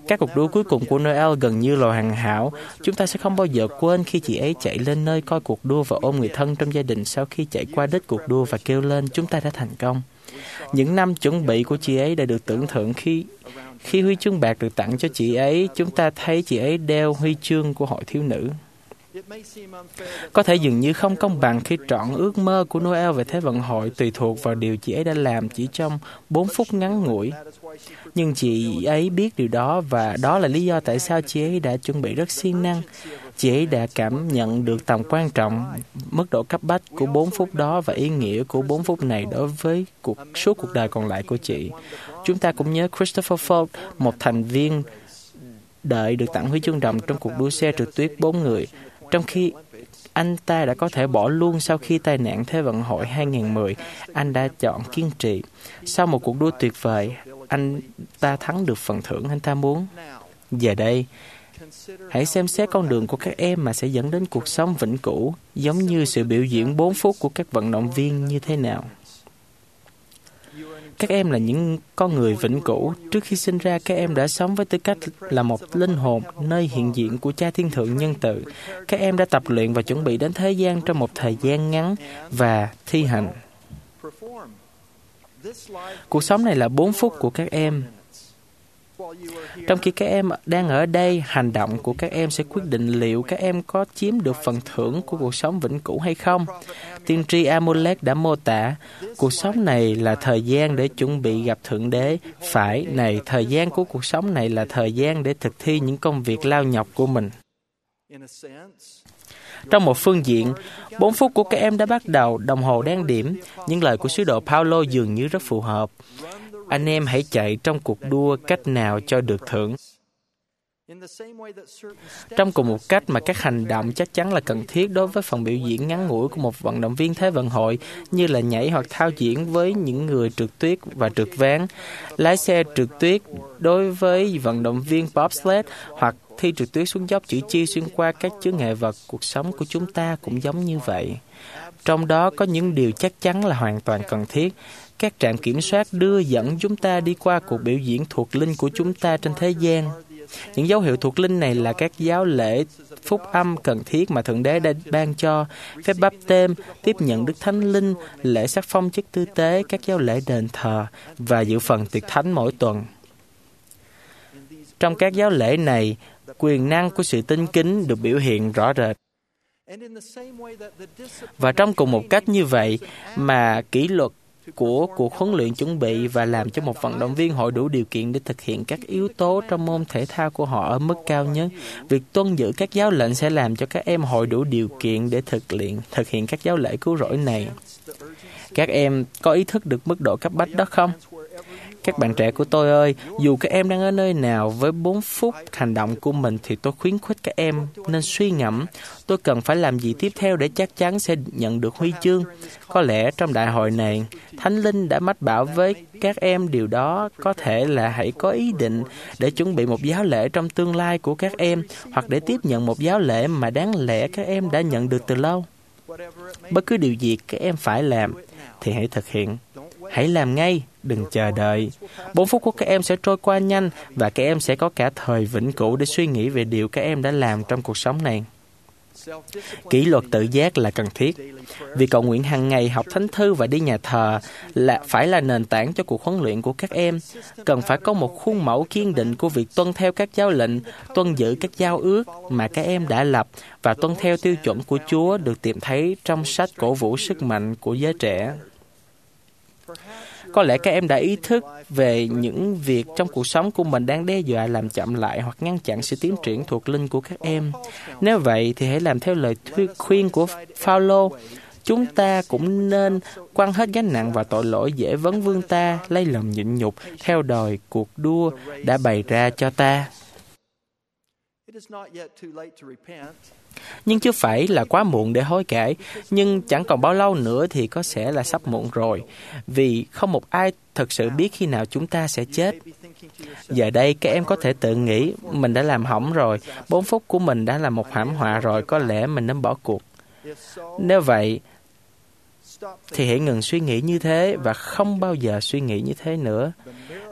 Các cuộc đua cuối cùng của Noel gần như là hoàn hảo. Chúng ta sẽ không bao giờ quên khi chị ấy chạy lên nơi coi cuộc đua và ôm người thân trong gia đình sau khi chạy qua đích cuộc đua và kêu lên, chúng ta đã thành công. Những năm chuẩn bị của chị ấy đã được tưởng thưởng khi huy chương bạc được tặng cho chị ấy, chúng ta thấy chị ấy đeo huy chương của hội thiếu nữ. Có thể dường như không công bằng khi trọn ước mơ của Noel về Thế vận hội tùy thuộc vào điều chị ấy đã làm chỉ trong 4 phút ngắn ngủi. Nhưng chị ấy biết điều đó và đó là lý do tại sao chị ấy đã chuẩn bị rất siêng năng. Chị ấy đã cảm nhận được tầm quan trọng, mức độ cấp bách của 4 phút đó và ý nghĩa của 4 phút này đối với suốt cuộc đời còn lại của chị. Chúng ta cũng nhớ Christopher Ford, một thành viên đợi được tặng huy chương đồng trong cuộc đua xe trượt tuyết 4 người, trong khi anh ta đã có thể bỏ luôn sau khi tai nạn Thế vận hội 2010, anh đã chọn kiên trì. Sau một cuộc đua tuyệt vời, anh ta thắng được phần thưởng anh ta muốn. Giờ đây, hãy xem xét con đường của các em mà sẽ dẫn đến cuộc sống vĩnh cửu, giống như sự biểu diễn 4 phút của các vận động viên như thế nào. Các em là những con người vĩnh cửu. Trước khi sinh ra, các em đã sống với tư cách là một linh hồn nơi hiện diện của Cha Thiên Thượng nhân từ. Các em đã tập luyện và chuẩn bị đến thế gian trong một thời gian ngắn và thi hành. Cuộc sống này là 4 phút của các em. Trong khi các em đang ở đây, hành động của các em sẽ quyết định liệu các em có chiếm được phần thưởng của cuộc sống vĩnh cửu hay không. Tiên tri Amulek đã mô tả, cuộc sống này là thời gian để chuẩn bị gặp Thượng Đế. Phải, này, thời gian của cuộc sống này là thời gian để thực thi những công việc lao nhọc của mình. Trong một phương diện, 4 phút của các em đã bắt đầu, đồng hồ đang điểm. Những lời của sứ đồ Phaolô dường như rất phù hợp. Anh em hãy chạy trong cuộc đua cách nào cho được thưởng. Trong cùng một cách mà các hành động chắc chắn là cần thiết đối với phần biểu diễn ngắn ngủi của một vận động viên Thế vận hội, như là nhảy hoặc thao diễn với những người trượt tuyết và trượt ván, lái xe trượt tuyết đối với vận động viên bobsled, hoặc thi trượt tuyết xuống dốc chữ chi xuyên qua các chướng ngại vật. Cuộc sống của chúng ta cũng giống như vậy. Trong đó có những điều chắc chắn là hoàn toàn cần thiết. Các trạm kiểm soát đưa dẫn chúng ta đi qua cuộc biểu diễn thuộc linh của chúng ta trên thế gian. Những dấu hiệu thuộc linh này là các giáo lễ phúc âm cần thiết mà Thượng Đế đã ban cho, phép báp têm, tiếp nhận Đức Thánh Linh, lễ sắc phong chức tư tế, các giáo lễ đền thờ và dự phần tiệc thánh mỗi tuần. Trong các giáo lễ này, quyền năng của sự tín kính được biểu hiện rõ rệt. Và trong cùng một cách như vậy mà kỷ luật của cuộc huấn luyện chuẩn bị và làm cho một vận động viên hội đủ điều kiện để thực hiện các yếu tố trong môn thể thao của họ ở mức cao nhất. Việc tuân giữ các giáo lệnh sẽ làm cho các em hội đủ điều kiện để thực hiện các giáo lễ cứu rỗi này. Các em có ý thức được mức độ cấp bách đó không? Các bạn trẻ của tôi ơi, dù các em đang ở nơi nào với 4 phút hành động của mình thì tôi khuyến khích các em nên suy ngẫm, tôi cần phải làm gì tiếp theo để chắc chắn sẽ nhận được huy chương. Có lẽ trong đại hội này, Thánh Linh đã mách bảo với các em điều đó, có thể là hãy có ý định để chuẩn bị một giáo lễ trong tương lai của các em, hoặc để tiếp nhận một giáo lễ mà đáng lẽ các em đã nhận được từ lâu. Bất cứ điều gì các em phải làm thì hãy thực hiện. Hãy làm ngay, đừng chờ đợi. 4 phút của các em sẽ trôi qua nhanh và các em sẽ có cả thời vĩnh cửu để suy nghĩ về điều các em đã làm trong cuộc sống này. Kỷ luật tự giác là cần thiết. Việc cầu nguyện hàng ngày, học thánh thư và đi nhà thờ phải là nền tảng cho cuộc huấn luyện của các em. Cần phải có một khuôn mẫu kiên định của việc tuân theo các giáo lệnh, tuân giữ các giao ước mà các em đã lập và tuân theo tiêu chuẩn của Chúa được tìm thấy trong sách cổ vũ sức mạnh của giới trẻ. Có lẽ các em đã ý thức về những việc trong cuộc sống của mình đang đe dọa làm chậm lại hoặc ngăn chặn sự tiến triển thuộc linh của các em. Nếu vậy thì hãy làm theo lời khuyên của Phaolô. Chúng ta cũng nên quăng hết gánh nặng và tội lỗi dễ vấn vương ta, lấy lòng nhịn nhục theo đòi cuộc đua đã bày ra cho ta. Nhưng chưa phải là quá muộn để hối cải, nhưng chẳng còn bao lâu nữa thì có sẽ là sắp muộn rồi, vì không một ai thực sự biết khi nào chúng ta sẽ chết. Giờ đây các em có thể tự nghĩ, mình đã làm hỏng rồi, 4 phút của mình đã là một thảm họa rồi, có lẽ mình nên bỏ cuộc. Nếu vậy, thì hãy ngừng suy nghĩ như thế và không bao giờ suy nghĩ như thế nữa.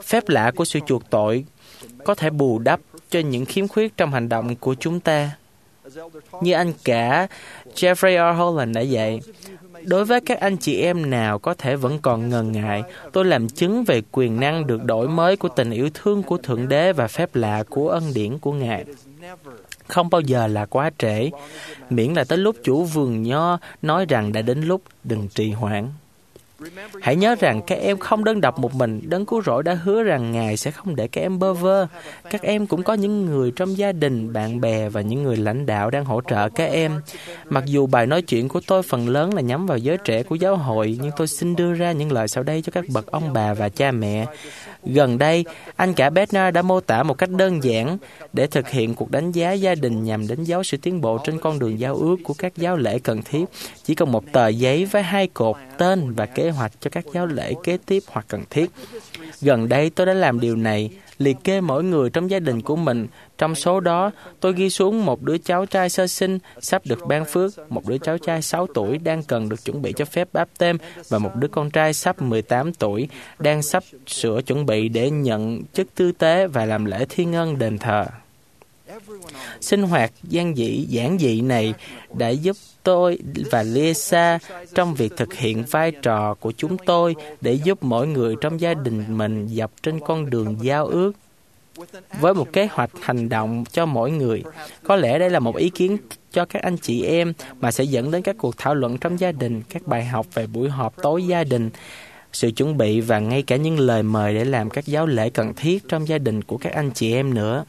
Phép lạ của sự chuộc tội có thể bù đắp cho những khiếm khuyết trong hành động của chúng ta. Như anh cả Jeffrey R. Holland đã dạy, đối với các anh chị em nào có thể vẫn còn ngần ngại, tôi làm chứng về quyền năng được đổi mới của tình yêu thương của Thượng Đế và phép lạ của ân điển của Ngài. Không bao giờ là quá trễ, miễn là tới lúc chủ vườn nho nói rằng đã đến lúc, đừng trì hoãn. Hãy nhớ rằng các em không đơn độc một mình. Đấng Cứu Rỗi đã hứa rằng Ngài sẽ không để các em bơ vơ. Các em cũng có những người trong gia đình, bạn bè và những người lãnh đạo đang hỗ trợ các em. Mặc dù bài nói chuyện của tôi phần lớn là nhắm vào giới trẻ của giáo hội, nhưng tôi xin đưa ra những lời sau đây cho các bậc ông bà và cha mẹ. Gần đây, anh cả Bernard đã mô tả một cách đơn giản để thực hiện cuộc đánh giá gia đình nhằm đánh dấu sự tiến bộ trên con đường giao ước của các giáo lễ cần thiết. Chỉ cần một tờ giấy với 2 cột, tên và kế hoạch cho các giáo lễ kế tiếp hoặc cần thiết. Gần đây tôi đã làm điều này, liệt kê mỗi người trong gia đình của mình. Trong số đó, tôi ghi xuống một đứa cháu trai sơ sinh sắp được ban phước, một đứa cháu trai 6 tuổi đang cần được chuẩn bị cho phép báp têm và một đứa con trai sắp 18 tuổi đang sắp sửa chuẩn bị để nhận chức tư tế và làm lễ thiên ân đền thờ. Sinh hoạt giản dị này đã giúp tôi và Lisa trong việc thực hiện vai trò của chúng tôi để giúp mỗi người trong gia đình mình dọc trên con đường giao ước với một kế hoạch hành động cho mỗi người. Có lẽ đây là một ý kiến cho các anh chị em mà sẽ dẫn đến các cuộc thảo luận trong gia đình, các bài học về buổi họp tối gia đình, sự chuẩn bị và ngay cả những lời mời để làm các giáo lễ cần thiết trong gia đình của các anh chị em nữa.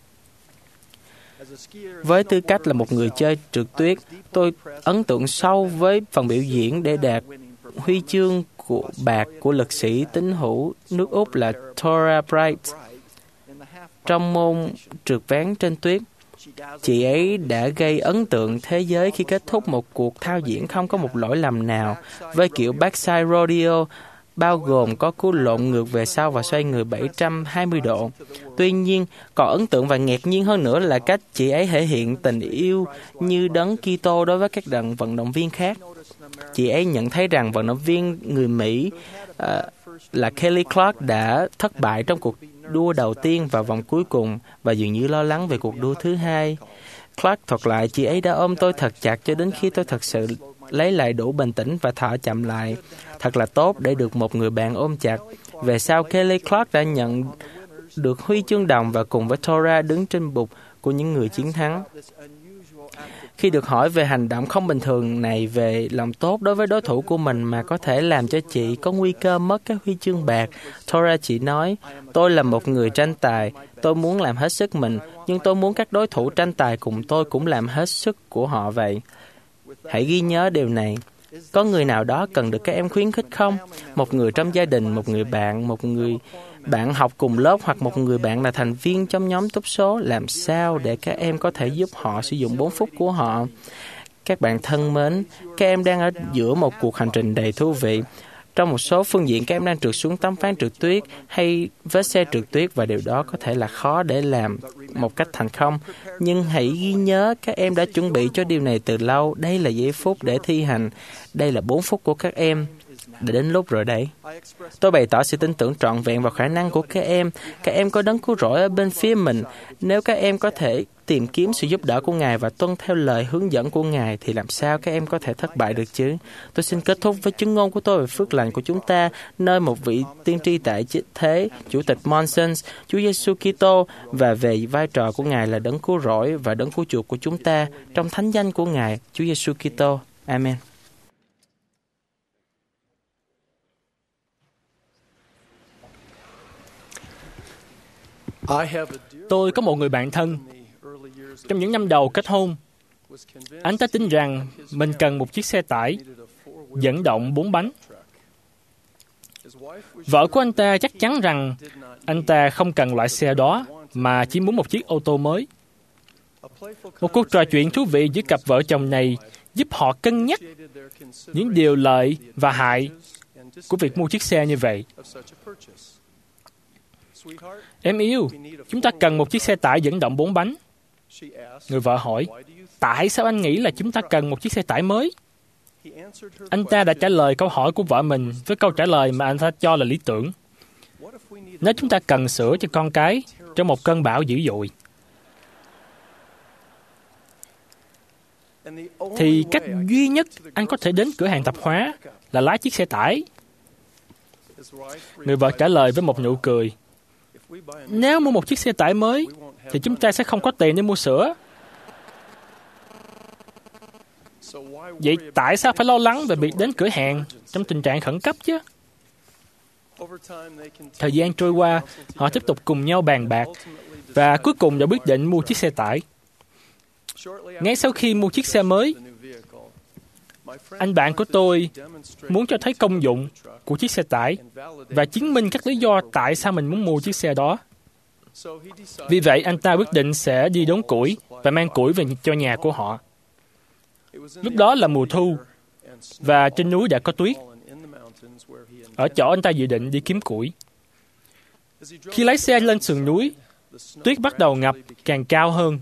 Với tư cách là một người chơi trượt tuyết, tôi ấn tượng sâu với phần biểu diễn để đạt huy chương bạc của lực sĩ tín hữu nước Úc là Tora Bright. Trong môn trượt ván trên tuyết, chị ấy đã gây ấn tượng thế giới khi kết thúc một cuộc thao diễn không có một lỗi lầm nào với kiểu backside rodeo, bao gồm có cú lộn ngược về sau và xoay người 720 độ. Tuy nhiên, còn ấn tượng và ngạc nhiên hơn nữa là cách chị ấy thể hiện tình yêu như đấng Kitô đối với các vận động viên khác. Chị ấy nhận thấy rằng vận động viên người Mỹ là Kelly Clark đã thất bại trong cuộc đua đầu tiên vào vòng cuối cùng và dường như lo lắng về cuộc đua thứ hai. Clark thuật lại, chị ấy đã ôm tôi thật chặt cho đến khi tôi thật sự lấy lại đủ bình tĩnh và thở chậm lại. Thật là tốt để được một người bạn ôm chặt. Về sau, Kelly Clark đã nhận được huy chương đồng và cùng với Tora đứng trên bục của những người chiến thắng. Khi được hỏi về hành động không bình thường này về lòng tốt đối với đối thủ của mình mà có thể làm cho chị có nguy cơ mất các huy chương bạc, Tora chỉ nói, tôi là một người tranh tài, tôi muốn làm hết sức mình, nhưng tôi muốn các đối thủ tranh tài cùng tôi cũng làm hết sức của họ vậy. Hãy ghi nhớ điều này. Có người nào đó cần được các em khuyến khích không? Một người trong gia đình, một người bạn học cùng lớp hoặc một người bạn là thành viên trong nhóm túc số, làm sao để các em có thể giúp họ sử dụng 4 phút của họ? Các bạn thân mến, các em đang ở giữa một cuộc hành trình đầy thú vị. Trong một số phương diện, các em đang trượt xuống tấm ván trượt tuyết hay vết xe trượt tuyết và điều đó có thể là khó để làm một cách thành công. Nhưng hãy ghi nhớ các em đã chuẩn bị cho điều này từ lâu. Đây là giây phút để thi hành. Đây là 4 phút của các em. Đã đến lúc rồi đấy. Tôi bày tỏ sự tin tưởng trọn vẹn vào khả năng của các em. Các em có đấng cứu rỗi ở bên phía mình. Nếu các em có thể tìm kiếm sự giúp đỡ của Ngài và tuân theo lời hướng dẫn của Ngài thì làm sao các em có thể thất bại được chứ? Tôi xin kết thúc với chứng ngôn của tôi về phước lành của chúng ta, nơi một vị tiên tri tại thế, Chủ tịch Monsons, Chúa Giêsu Kitô, và về vai trò của Ngài là đấng cứu rỗi và đấng cứu chuộc của chúng ta trong thánh danh của Ngài, Chúa Giêsu Kitô. Amen. Tôi có một người bạn thân. Trong những năm đầu kết hôn, anh ta tin rằng mình cần một chiếc xe tải dẫn động 4 bánh. Vợ của anh ta chắc chắn rằng anh ta không cần loại xe đó, mà chỉ muốn một chiếc ô tô mới. Một cuộc trò chuyện thú vị giữa cặp vợ chồng này giúp họ cân nhắc những điều lợi và hại của việc mua chiếc xe như vậy. Em yêu, chúng ta cần một chiếc xe tải dẫn động 4 bánh. Người vợ hỏi, tại sao anh nghĩ là chúng ta cần một chiếc xe tải mới? Anh ta đã trả lời câu hỏi của vợ mình với câu trả lời mà anh ta cho là lý tưởng. Nếu chúng ta cần sữa cho con cái trong một cơn bão dữ dội, thì cách duy nhất anh có thể đến cửa hàng tạp hóa là lái chiếc xe tải. Người vợ trả lời với một nụ cười. Nếu mua một chiếc xe tải mới, thì chúng ta sẽ không có tiền để mua sữa. Vậy tại sao phải lo lắng về việc đến cửa hàng trong tình trạng khẩn cấp chứ? Thời gian trôi qua, họ tiếp tục cùng nhau bàn bạc, và cuối cùng đã quyết định mua chiếc xe tải. Ngay sau khi mua chiếc xe mới, anh bạn của tôi muốn cho thấy công dụng của chiếc xe tải và chứng minh các lý do tại sao mình muốn mua chiếc xe đó. Vì vậy, anh ta quyết định sẽ đi đốn củi và mang củi về cho nhà của họ. Lúc đó là mùa thu, và trên núi đã có tuyết. Ở chỗ anh ta dự định đi kiếm củi. Khi lái xe lên sườn núi, tuyết bắt đầu ngập càng cao hơn.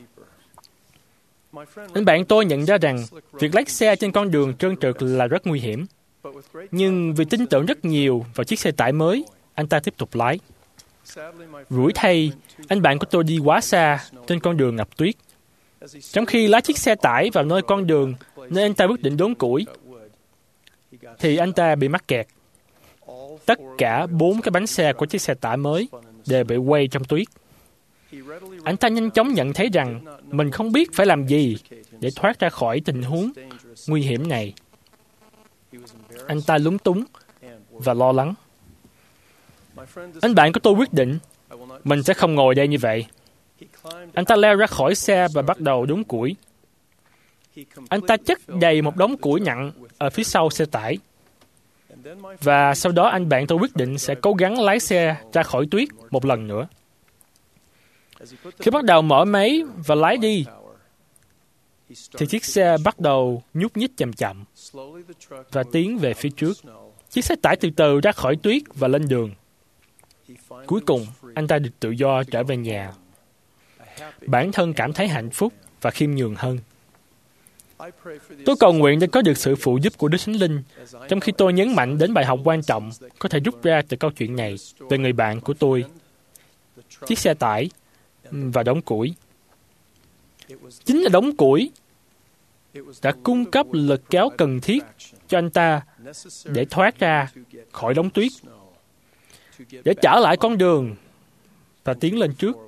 Anh bạn tôi nhận ra rằng việc lái xe trên con đường trơn trượt là rất nguy hiểm. Nhưng vì tin tưởng rất nhiều vào chiếc xe tải mới, anh ta tiếp tục lái. Rủi thay, anh bạn của tôi đi quá xa trên con đường ngập tuyết. Trong khi lái chiếc xe tải vào nơi con đường nơi anh ta quyết định đốn củi, thì anh ta bị mắc kẹt. Tất cả 4 cái bánh xe của chiếc xe tải mới đều bị quay trong tuyết. Anh ta nhanh chóng nhận thấy rằng mình không biết phải làm gì để thoát ra khỏi tình huống nguy hiểm này. Anh ta lúng túng và lo lắng. Anh bạn của tôi quyết định mình sẽ không ngồi đây như vậy. Anh ta leo ra khỏi xe và bắt đầu đốn củi. Anh ta chất đầy một đống củi nặng ở phía sau xe tải. Và sau đó anh bạn tôi quyết định sẽ cố gắng lái xe ra khỏi tuyết một lần nữa. Khi bắt đầu mở máy và lái đi, thì chiếc xe bắt đầu nhúc nhích chậm chậm và tiến về phía trước. Chiếc xe tải từ từ ra khỏi tuyết và lên đường. Cuối cùng, anh ta được tự do trở về nhà. Bản thân cảm thấy hạnh phúc và khiêm nhường hơn. Tôi cầu nguyện để có được sự phụ giúp của Đức Thánh Linh, trong khi tôi nhấn mạnh đến bài học quan trọng có thể rút ra từ câu chuyện này về người bạn của tôi, chiếc xe tải và đống củi. Chính là đống củi đã cung cấp lực kéo cần thiết cho anh ta để thoát ra khỏi đống tuyết, để trở lại con đường và tiến lên trước.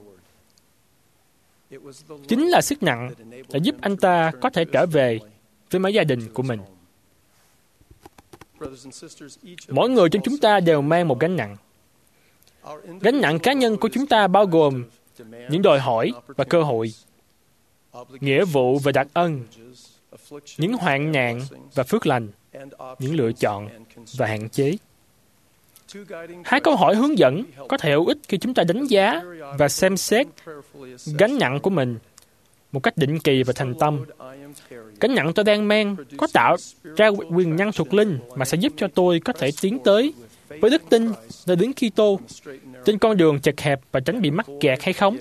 Chính là sức nặng đã giúp anh ta có thể trở về với mái gia đình của mình. Mỗi người trong chúng ta đều mang một gánh nặng. Gánh nặng cá nhân của chúng ta bao gồm những đòi hỏi và cơ hội, nghĩa vụ và đặc ân, những hoạn nạn và phước lành, những lựa chọn và hạn chế. 2 câu hỏi hướng dẫn có thể hữu ích khi chúng ta đánh giá và xem xét gánh nặng của mình một cách định kỳ và thành tâm. Gánh nặng tôi đang mang có tạo ra quyền năng thuộc linh mà sẽ giúp cho tôi có thể tiến tới với đức tin nơi Đấng Kitô trên con đường chật hẹp và tránh bị mắc kẹt hay không?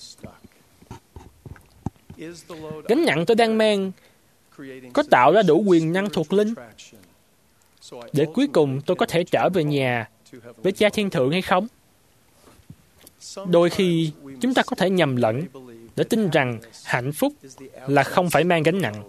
Gánh nặng tôi đang mang có tạo ra đủ quyền năng thuộc linh để cuối cùng tôi có thể trở về nhà với Cha Thiên Thượng hay không? Đôi khi chúng ta có thể nhầm lẫn để tin rằng hạnh phúc là không phải mang gánh nặng.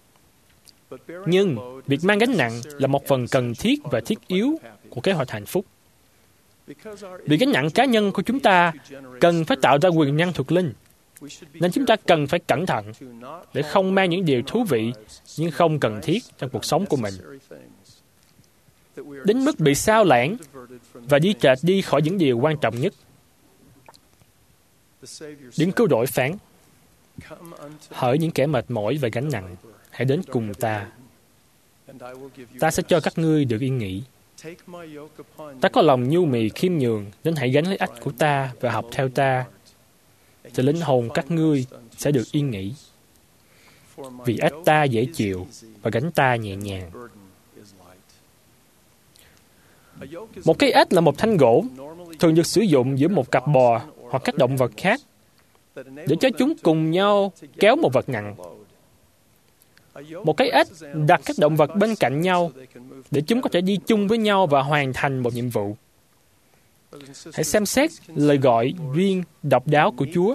Nhưng việc mang gánh nặng là một phần cần thiết và thiết yếu của kế hoạch hạnh phúc. Vì gánh nặng cá nhân của chúng ta cần phải tạo ra quyền năng thuộc linh, nên chúng ta cần phải cẩn thận để không mang những điều thú vị nhưng không cần thiết trong cuộc sống của mình, đến mức bị sao lãng và đi trệch đi khỏi những điều quan trọng nhất. Đấng Cứu Rỗi phán: hỡi những kẻ mệt mỏi và gánh nặng, hãy đến cùng ta. Ta sẽ cho các ngươi được yên nghỉ. Ta có lòng nhu mì khiêm nhường, nên hãy gánh lấy ách của ta và học theo ta, thì linh hồn các ngươi sẽ được yên nghỉ. Vì ách ta dễ chịu và gánh ta nhẹ nhàng. Một cái ếch là một thanh gỗ, thường được sử dụng giữa một cặp bò hoặc các động vật khác, để cho chúng cùng nhau kéo một vật nặng. Một cái ếch đặt các động vật bên cạnh nhau, để chúng có thể đi chung với nhau và hoàn thành một nhiệm vụ. Hãy xem xét lời gọi riêng độc đáo của Chúa.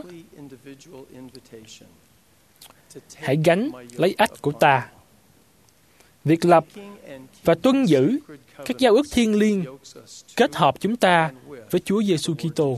Hãy gánh lấy ách của ta. Việc lập và tuân giữ các giao ước thiêng liêng kết hợp chúng ta với Chúa Giêsu Kitô.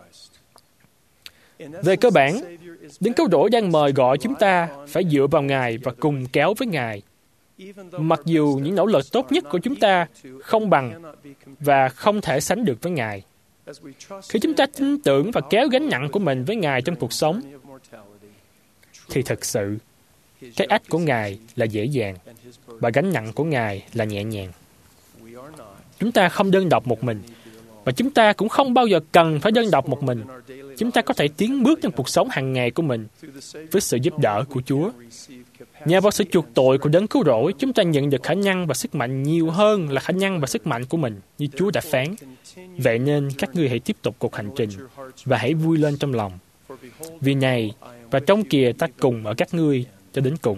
Về cơ bản, Đấng Cứu Rỗi đang mời gọi chúng ta phải dựa vào Ngài và cùng kéo với Ngài. Mặc dù những nỗ lực tốt nhất của chúng ta không bằng và không thể sánh được với Ngài. Khi chúng ta tin tưởng và kéo gánh nặng của mình với Ngài trong cuộc sống, thì thực sự, cái ách của Ngài là dễ dàng và gánh nặng của Ngài là nhẹ nhàng. Chúng ta không đơn độc một mình, và chúng ta cũng không bao giờ cần phải đơn độc một mình. Chúng ta có thể tiến bước trong cuộc sống hàng ngày của mình với sự giúp đỡ của Chúa. Nhờ vào sự chuộc tội của Đấng Cứu Rỗi, chúng ta nhận được khả năng và sức mạnh nhiều hơn là khả năng và sức mạnh của mình, như Chúa đã phán. Vậy nên các ngươi hãy tiếp tục cuộc hành trình và hãy vui lên trong lòng. Vì này và trong kìa ta cùng ở các ngươi cho đến cùng.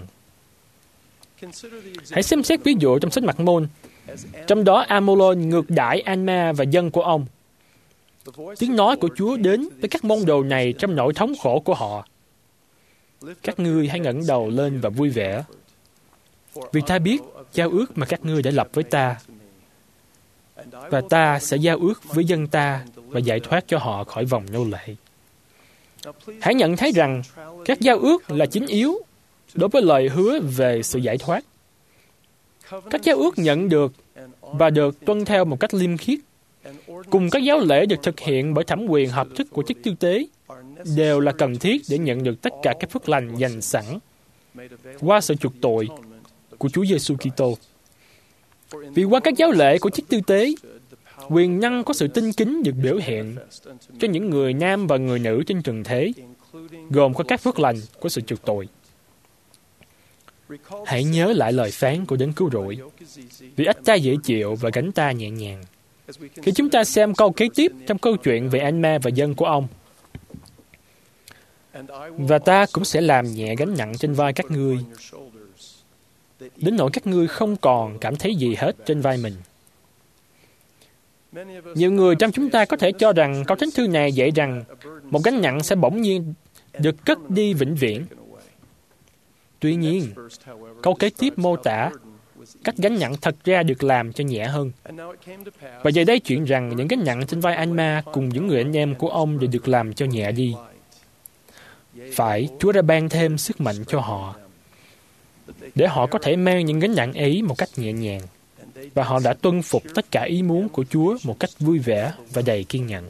Hãy xem xét ví dụ trong sách Mạc Môn. Trong đó Amolôn ngược đãi Anma và dân của ông. Tiếng nói của Chúa đến với các môn đồ này trong nỗi thống khổ của họ. Các ngươi hãy ngẩng đầu lên và vui vẻ, vì ta biết giao ước mà các ngươi đã lập với ta, và ta sẽ giao ước với dân ta và giải thoát cho họ khỏi vòng nô lệ. Hãy nhận thấy rằng các giao ước là chính yếu đối với lời hứa về sự giải thoát. Các giao ước nhận được và được tuân theo một cách liêm khiết, cùng các giáo lễ được thực hiện bởi thẩm quyền hợp thức của chức tư tế, đều là cần thiết để nhận được tất cả các phước lành dành sẵn qua sự chuộc tội của Chúa Giêsu Kitô. Vì qua các giáo lễ của chức tư tế, quyền năng có sự tinh kính được biểu hiện cho những người nam và người nữ trên trần thế, gồm có các phước lành của sự chuộc tội. Hãy nhớ lại lời phán của Đấng Cứu Rỗi, vì ách ta dễ chịu và gánh ta nhẹ nhàng. Khi chúng ta xem câu kế tiếp trong câu chuyện về Anma và dân của ông, và ta cũng sẽ làm nhẹ gánh nặng trên vai các ngươi, đến nỗi các ngươi không còn cảm thấy gì hết trên vai mình. Nhiều người trong chúng ta có thể cho rằng câu thánh thư này dạy rằng một gánh nặng sẽ bỗng nhiên được cất đi vĩnh viễn. Tuy nhiên, câu kế tiếp mô tả cách gánh nặng thật ra được làm cho nhẹ hơn. Và giờ đây chuyện rằng những gánh nặng trên vai Anma cùng những người anh em của ông đều được làm cho nhẹ đi. Phải, Chúa đã ban thêm sức mạnh cho họ, để họ có thể mang những gánh nặng ấy một cách nhẹ nhàng, và họ đã tuân phục tất cả ý muốn của Chúa một cách vui vẻ và đầy kiên nhẫn.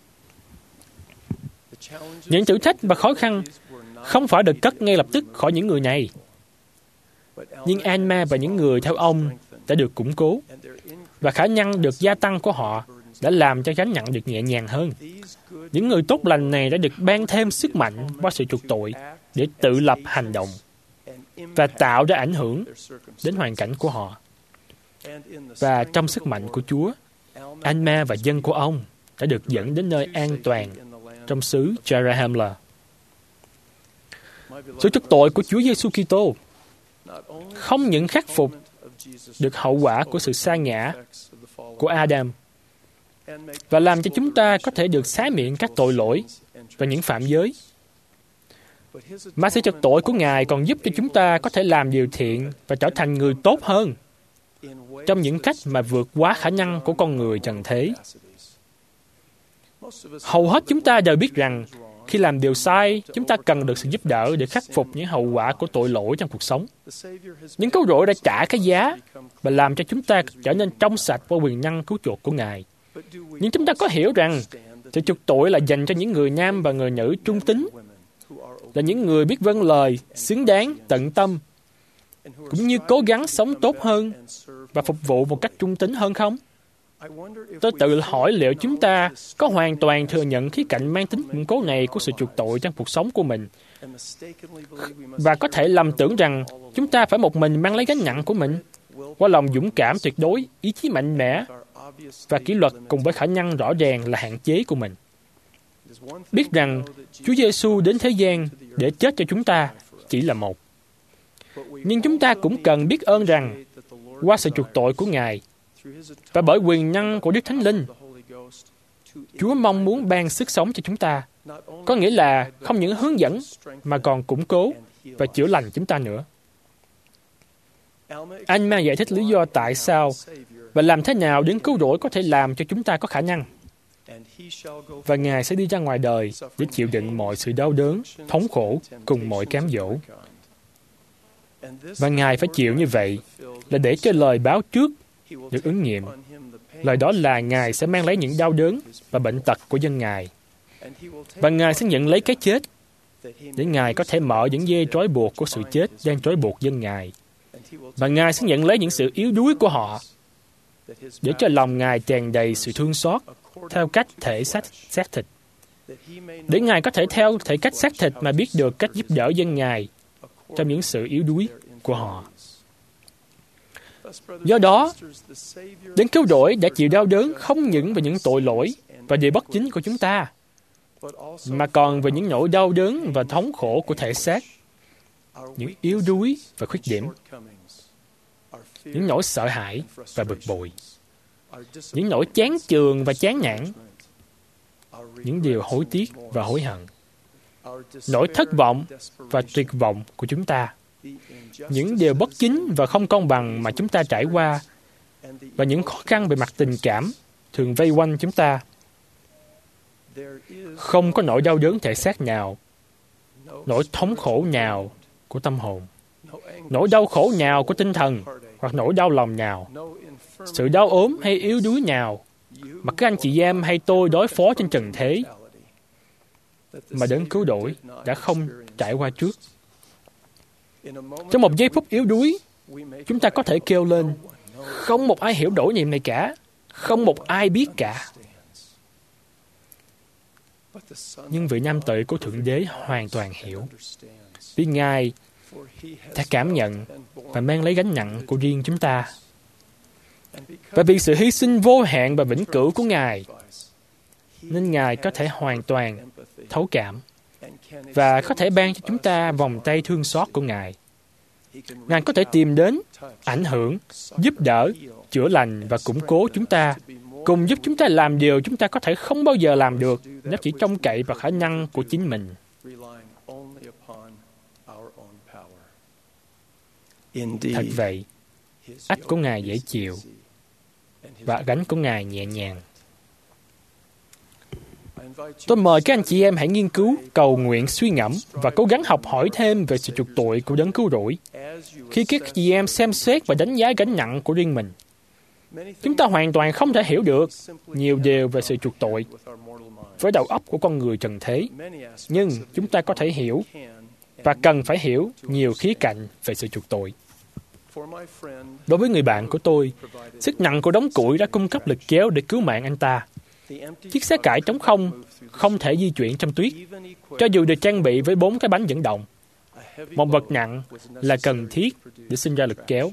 Những thử thách và khó khăn không phải được cất ngay lập tức khỏi những người này, nhưng Anma và những người theo ông đã được củng cố, và khả năng được gia tăng của họ đã làm cho gánh nặng được nhẹ nhàng hơn. Những người tốt lành này đã được ban thêm sức mạnh qua sự chuộc tội để tự lập hành động và tạo ra ảnh hưởng đến hoàn cảnh của họ. Và trong sức mạnh của Chúa, Anma và dân của ông đã được dẫn đến nơi an toàn trong xứ Zarahemla. Sự chuộc tội của Chúa Giêsu Kitô không những khắc phục được hậu quả của sự sa ngã của Adam và làm cho chúng ta có thể được xá miệng các tội lỗi và những phạm giới, mà sự chuộc tội của Ngài còn giúp cho chúng ta có thể làm điều thiện và trở thành người tốt hơn trong những cách mà vượt quá khả năng của con người trần thế. Hầu hết chúng ta đều biết rằng khi làm điều sai, chúng ta cần được sự giúp đỡ để khắc phục những hậu quả của tội lỗi trong cuộc sống. Những Cứu Rỗi đã trả cái giá và làm cho chúng ta trở nên trong sạch qua quyền năng cứu chuộc của Ngài. Nhưng chúng ta có hiểu rằng sự chuộc tội là dành cho những người nam và người nữ trung tín, là những người biết vâng lời, xứng đáng, tận tâm, cũng như cố gắng sống tốt hơn và phục vụ một cách trung tín hơn không? Tôi tự hỏi liệu chúng ta có hoàn toàn thừa nhận khía cạnh mang tính củng cố này của sự chuộc tội trong cuộc sống của mình, và có thể lầm tưởng rằng chúng ta phải một mình mang lấy gánh nặng của mình qua lòng dũng cảm tuyệt đối, ý chí mạnh mẽ và kỷ luật cùng với khả năng rõ ràng là hạn chế của mình. Biết rằng Chúa Giêsu đến thế gian để chết cho chúng ta chỉ là một. Nhưng chúng ta cũng cần biết ơn rằng qua sự chuộc tội của Ngài và bởi quyền năng của Đức Thánh Linh, Chúa mong muốn ban sức sống cho chúng ta, có nghĩa là không những hướng dẫn mà còn củng cố và chữa lành chúng ta nữa. Anh mang giải thích lý do tại sao và làm thế nào Đấng Cứu Rỗi có thể làm cho chúng ta có khả năng. Và Ngài sẽ đi ra ngoài đời để chịu đựng mọi sự đau đớn, thống khổ cùng mọi cám dỗ. Và Ngài phải chịu như vậy là để cho lời báo trước được ứng nghiệm. Lời đó là Ngài sẽ mang lấy những đau đớn và bệnh tật của dân Ngài. Và Ngài sẽ nhận lấy cái chết để Ngài có thể mở những dây trói buộc của sự chết đang trói buộc dân Ngài. Và Ngài sẽ nhận lấy những sự yếu đuối của họ để cho lòng Ngài tràn đầy sự thương xót theo cách thể xác thịt. Để Ngài có thể theo thể cách xác thịt mà biết được cách giúp đỡ dân Ngài trong những sự yếu đuối của họ. Do đó, Đấng Cứu Rỗi đã chịu đau đớn không những về những tội lỗi và điều bất chính của chúng ta, mà còn về những nỗi đau đớn và thống khổ của thể xác, những yếu đuối và khuyết điểm, những nỗi sợ hãi và bực bội, những nỗi chán chường và chán nản, những điều hối tiếc và hối hận, nỗi thất vọng và tuyệt vọng của chúng ta, những điều bất chính và không công bằng mà chúng ta trải qua, và những khó khăn về mặt tình cảm thường vây quanh chúng ta. Không có nỗi đau đớn thể xác nào, nỗi thống khổ nào của tâm hồn, nỗi đau khổ nào của tinh thần, hoặc nỗi đau lòng nào, sự đau ốm hay yếu đuối nào mà các anh chị em hay tôi đối phó trên trần thế mà Đấng Cứu Rỗi đã không trải qua trước. Trong một giây phút yếu đuối, chúng ta có thể kêu lên, không một ai hiểu nỗi niềm này cả, không một ai biết cả. Nhưng vị nam tử của Thượng Đế hoàn toàn hiểu, vì Ngài đã cảm nhận và mang lấy gánh nặng của riêng chúng ta. Và vì sự hy sinh vô hạn và vĩnh cửu của Ngài, nên Ngài có thể hoàn toàn thấu cảm và có thể ban cho chúng ta vòng tay thương xót của Ngài. Ngài có thể tìm đến, ảnh hưởng, giúp đỡ, chữa lành và củng cố chúng ta, cùng giúp chúng ta làm điều chúng ta có thể không bao giờ làm được nếu chỉ trông cậy vào khả năng của chính mình. Thật vậy, ách của Ngài dễ chịu và gánh của Ngài nhẹ nhàng. Tôi mời các anh chị em hãy nghiên cứu, cầu nguyện, suy ngẫm và cố gắng học hỏi thêm về sự chuộc tội của Đấng Cứu Rỗi. Khi các chị em xem xét và đánh giá gánh nặng của riêng mình, chúng ta hoàn toàn không thể hiểu được nhiều điều về sự chuộc tội với đầu óc của con người trần thế, nhưng chúng ta có thể hiểu và cần phải hiểu nhiều khía cạnh về sự chuộc tội. Đối với người bạn của tôi, sức nặng của đống củi đã cung cấp lực kéo để cứu mạng anh ta. Chiếc xe cải trống không thể di chuyển trong tuyết, cho dù được trang bị với 4 cái bánh dẫn động. Một vật nặng là cần thiết để sinh ra lực kéo.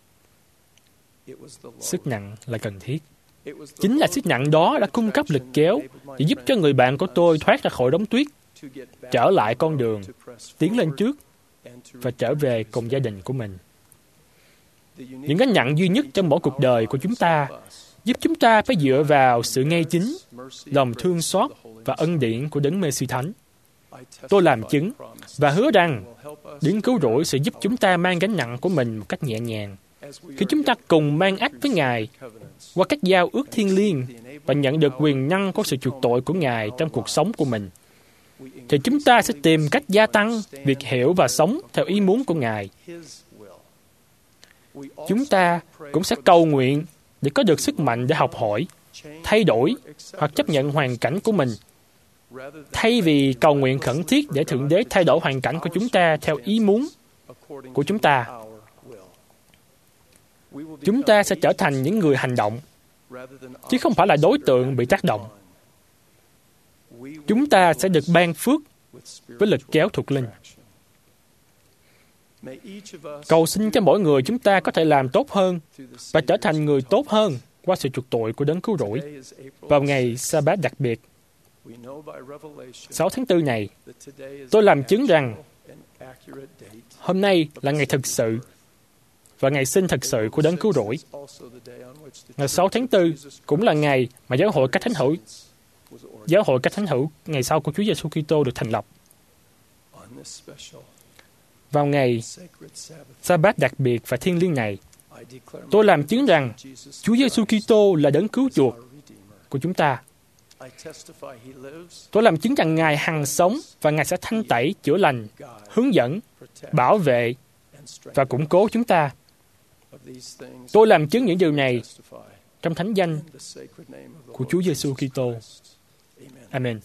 Sức nặng là cần thiết. Chính là sức nặng đó đã cung cấp lực kéo để giúp cho người bạn của tôi thoát ra khỏi đống tuyết, trở lại con đường, tiến lên trước và trở về cùng gia đình của mình. Những gánh nặng duy nhất trong mỗi cuộc đời của chúng ta giúp chúng ta phải dựa vào sự ngay chính, lòng thương xót và ân điển của Đấng Mê-si Thánh. Tôi làm chứng và hứa rằng Đấng Cứu Rỗi sẽ giúp chúng ta mang gánh nặng của mình một cách nhẹ nhàng. Khi chúng ta cùng mang ách với Ngài qua các giao ước thiêng liêng và nhận được quyền năng của sự chuộc tội của Ngài trong cuộc sống của mình, thì chúng ta sẽ tìm cách gia tăng việc hiểu và sống theo ý muốn của Ngài. Chúng ta cũng sẽ cầu nguyện để có được sức mạnh để học hỏi, thay đổi hoặc chấp nhận hoàn cảnh của mình, thay vì cầu nguyện khẩn thiết để Thượng Đế thay đổi hoàn cảnh của chúng ta theo ý muốn của chúng ta. Chúng ta sẽ trở thành những người hành động, chứ không phải là đối tượng bị tác động. Chúng ta sẽ được ban phước với lực kéo thuộc linh. Cầu xin cho mỗi người chúng ta có thể làm tốt hơn và trở thành người tốt hơn qua sự chuộc tội của Đấng Cứu Rỗi vào ngày Sa-bát đặc biệt. 6 tháng 4 này, tôi làm chứng rằng hôm nay là ngày thực sự và ngày sinh thực sự của Đấng Cứu Rỗi. Ngày 6 tháng 4 cũng là ngày mà Giáo hội các Thánh hữu Giáo hội các thánh hữu ngày sau của Chúa Giêsu Kitô được thành lập. Vào ngày Sa-bát đặc biệt và thiêng liêng này, tôi làm chứng rằng Chúa Giêsu Kitô là đấng cứu chuộc của chúng ta. Tôi làm chứng rằng Ngài hằng sống và Ngài sẽ thanh tẩy, chữa lành, hướng dẫn, bảo vệ và củng cố chúng ta. Tôi làm chứng những điều này trong thánh danh của Chúa Giêsu Kitô. Amen.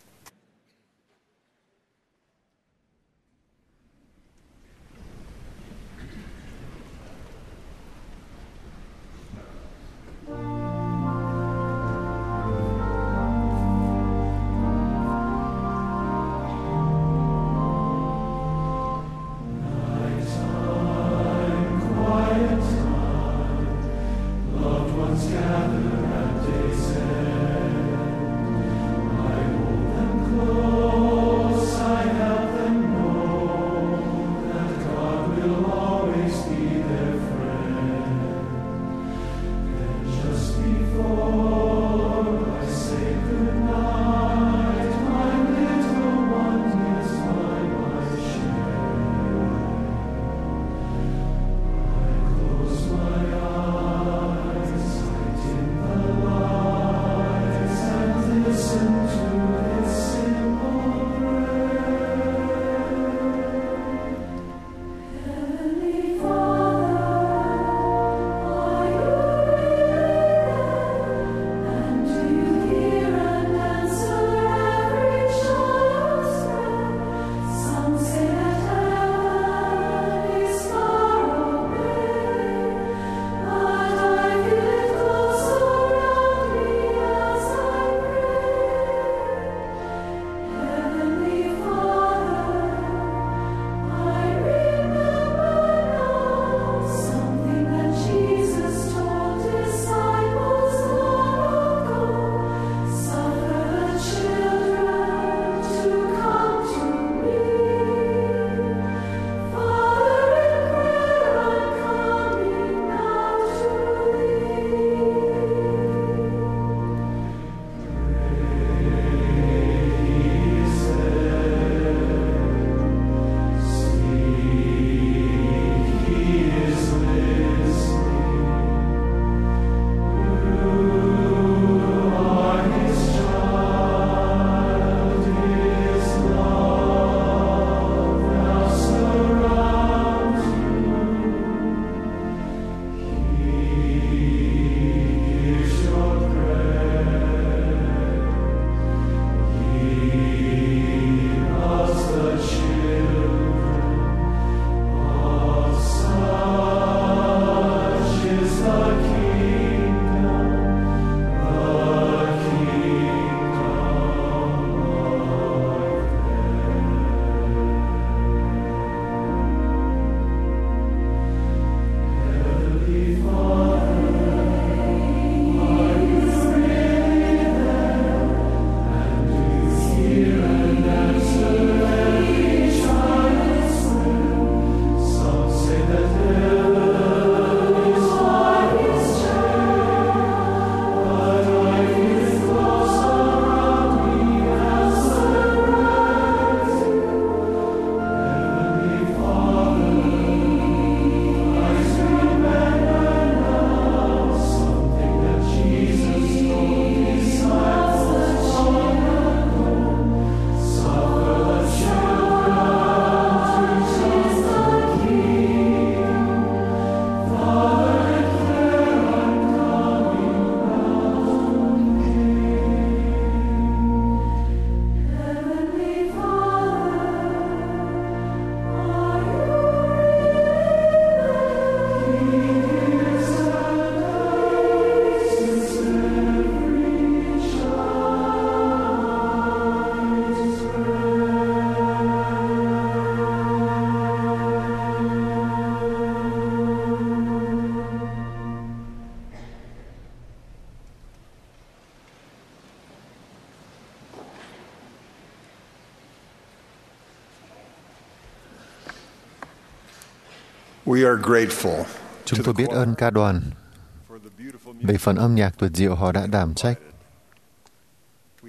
Chúng tôi biết ơn ca đoàn về phần âm nhạc tuyệt diệu họ đã đảm trách.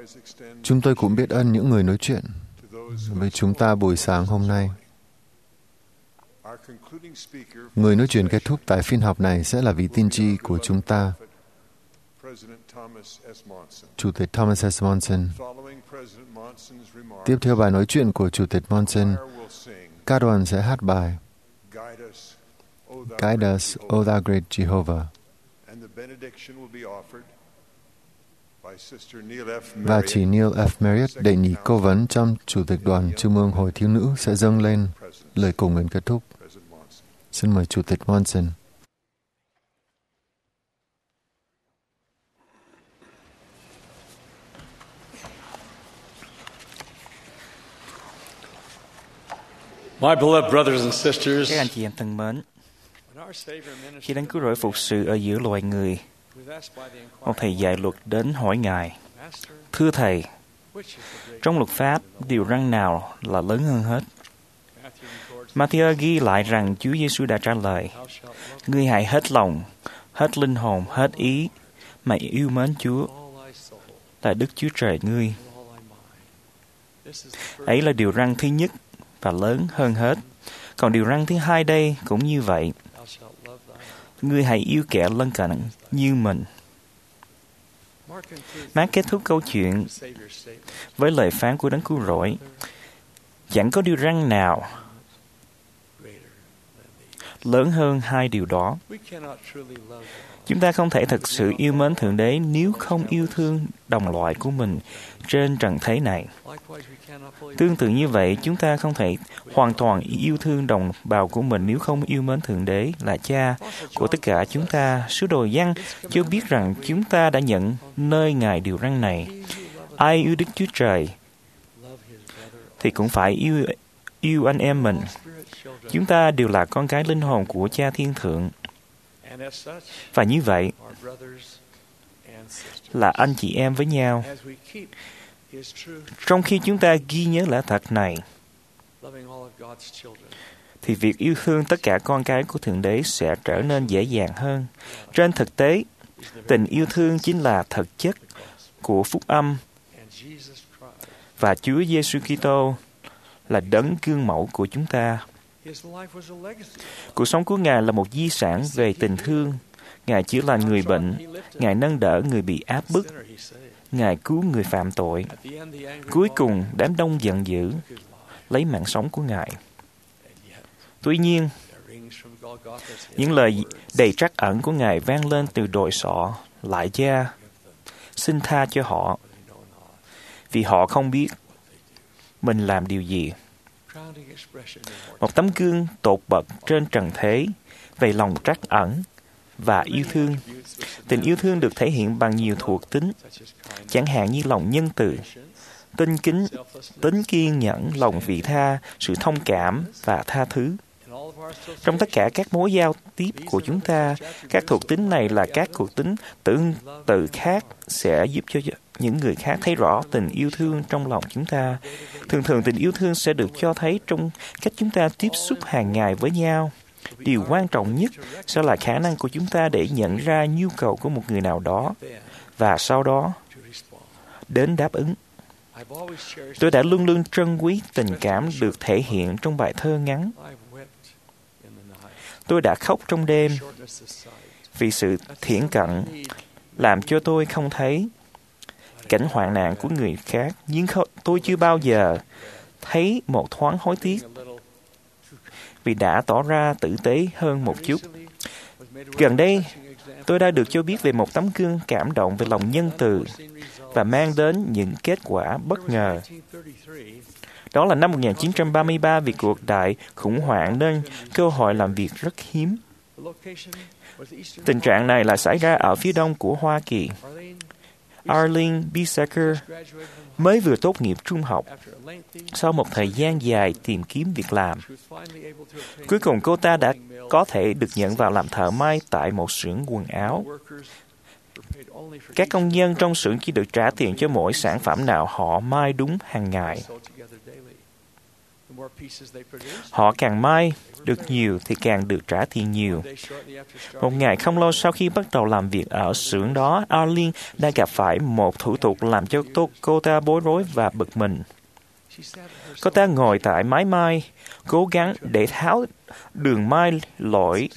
Chúng tôi cũng biết ơn những người nói chuyện với chúng ta buổi sáng hôm nay. Người nói chuyện kết thúc tại phiên họp này sẽ là vị tiên tri của chúng ta, Chủ tịch Thomas S. Monson. Tiếp theo bài nói chuyện của Chủ tịch Monson, các đoàn sẽ hát bài Guide Us, O Thou Great Jehovah. Và chị Neil F. Marriott, đệ nhị cố vấn trong Chủ tịch Đoàn Trung ương Hội Thiếu nữ sẽ dâng lên lời cầu nguyện kết thúc. Xin mời Chủ tịch Monson. My beloved brothers and sisters, Các anh chị em thân mến, khi Đấng Cứu Rỗi phục sự ở giữa loài người, một thầy dạy luật đến hỏi Ngài: Thưa Thầy, trong luật pháp, điều răn nào là lớn hơn hết? Matthew ghi lại rằng Chúa Giêsu đã trả lời: Ngươi hãy hết lòng, hết linh hồn, hết ý mà yêu mến Chúa là Đức Chúa Trời ngươi. Ấy là điều răn thứ nhất và lớn hơn hết. Còn điều răn thứ hai đây cũng như vậy: Ngươi hãy yêu kẻ lân cận như mình. Mác kết thúc câu chuyện với lời phán của Đấng Cứu Rỗi: Chẳng có điều răn nào lớn hơn hai điều đó. Chúng ta không thể thực sự yêu mến Thượng Đế nếu không yêu thương đồng loại của mình trên trần thế này. Tương tự như vậy, chúng ta không thể hoàn toàn yêu thương đồng bào của mình nếu không yêu mến Thượng Đế là Cha của tất cả chúng ta. Sứ đồ Giăng cho biết rằng chúng ta đã nhận nơi Ngài điều răn này: Ai yêu Đức Chúa Trời thì cũng phải yêu anh em mình. Chúng ta đều là con cái linh hồn của Cha Thiên Thượng. Và như vậy, là anh chị em với nhau. Trong khi chúng ta ghi nhớ lẽ thật này, thì việc yêu thương tất cả con cái của Thượng Đế sẽ trở nên dễ dàng hơn. Trên thực tế, tình yêu thương chính là thực chất của phúc âm, và Chúa Giêsu Kitô là đấng gương mẫu của chúng ta. Cuộc sống của Ngài là một di sản về tình thương. Ngài chữa lành người bệnh, Ngài nâng đỡ người bị áp bức, Ngài cứu người phạm tội. Cuối cùng, đám đông giận dữ lấy mạng sống của Ngài. Tuy nhiên, những lời đầy trắc ẩn của Ngài vang lên từ đồi sọ: Lại Cha, xin tha cho họ, vì họ không biết mình làm điều gì. Một tấm gương tột bậc trên trần thế về lòng trắc ẩn và yêu thương. Tình yêu thương được thể hiện bằng nhiều thuộc tính, chẳng hạn như lòng nhân từ, tinh kính, tính kiên nhẫn, lòng vị tha, sự thông cảm và tha thứ. Trong tất cả các mối giao tiếp của chúng ta, các thuộc tính này là các thuộc tính tương tự khác sẽ giúp cho những người khác thấy rõ tình yêu thương trong lòng chúng ta. Thường thường tình yêu thương sẽ được cho thấy trong cách chúng ta tiếp xúc hàng ngày với nhau. Điều quan trọng nhất sẽ là khả năng của chúng ta để nhận ra nhu cầu của một người nào đó và sau đó đến đáp ứng. Tôi đã luôn luôn trân quý tình cảm được thể hiện trong bài thơ ngắn. Tôi đã khóc trong đêm vì sự thiển cận làm cho tôi không thấy cảnh hoạn nạn của người khác, nhưng tôi chưa bao giờ thấy một thoáng hối tiếc vì đã tỏ ra tử tế hơn một chút. Gần đây, tôi đã được cho biết về một tấm gương cảm động về lòng nhân từ và mang đến những kết quả bất ngờ. Đó là năm 1933 vì cuộc đại khủng hoảng nên cơ hội làm việc rất hiếm. Tình trạng này là xảy ra ở phía đông của Hoa Kỳ. Arlene Bisaker mới vừa tốt nghiệp trung học. Sau một thời gian dài tìm kiếm việc làm, cuối cùng cô ta đã có thể được nhận vào làm thợ may tại một xưởng quần áo. Các công nhân trong xưởng chỉ được trả tiền cho mỗi sản phẩm nào họ may đúng hàng ngày. Họ càng may được nhiều thì càng được trả tiền nhiều. Một ngày không lâu sau khi bắt đầu làm việc ở xưởng đó, Arlene đã gặp phải một thủ tục làm cho cô ta bối rối và bực mình. Cô ta ngồi tại máy may, cố gắng để tháo đường may lỗi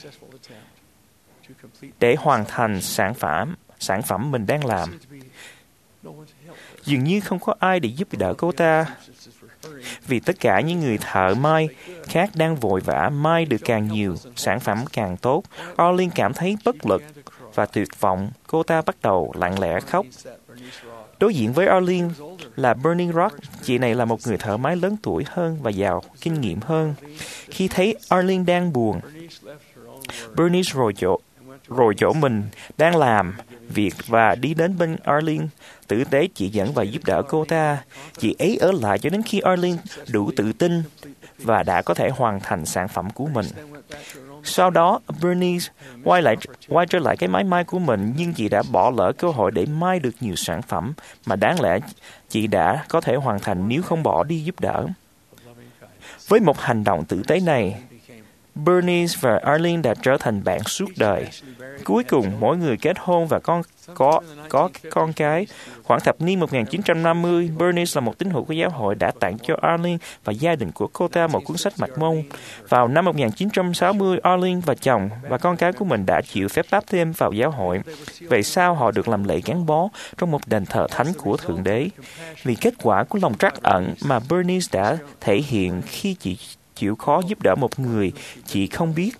để hoàn thành sản phẩm mình đang làm. Dường như không có ai để giúp đỡ cô ta, vì tất cả những người thợ may khác đang vội vã may được càng nhiều, sản phẩm càng tốt. Arlene cảm thấy bất lực và tuyệt vọng. Cô ta bắt đầu lặng lẽ khóc. Đối diện với Arlene là Bernie Rock. Chị này là một người thợ may lớn tuổi hơn và giàu kinh nghiệm hơn. Khi thấy Arlene đang buồn, Bernie rồi chỗ mình đang làm việc và đi đến bên Arlene, tử tế chỉ dẫn và giúp đỡ cô ta. Chị ấy ở lại cho đến khi Arlene đủ tự tin và đã có thể hoàn thành sản phẩm của mình. Sau đó, Bernice quay trở lại cái máy may của mình, nhưng chị đã bỏ lỡ cơ hội để may được nhiều sản phẩm mà đáng lẽ chị đã có thể hoàn thành nếu không bỏ đi giúp đỡ. Với một hành động tử tế này, Bernice và Arlene đã trở thành bạn suốt đời. Cuối cùng, mỗi người kết hôn và có con cái. Khoảng thập niên 1950, Bernice là một tín hữu của giáo hội đã tặng cho Arlene và gia đình của cô ta một cuốn sách Mạc Môn. Vào năm 1960, Arlene và chồng và con cái của mình đã chịu phép báp thêm vào giáo hội. Vậy sao họ được làm lễ gắn bó trong một đền thờ thánh của Thượng Đế? Vì kết quả của lòng trắc ẩn mà Bernice đã thể hiện khi chị chịu khó giúp đỡ một người chị không biết,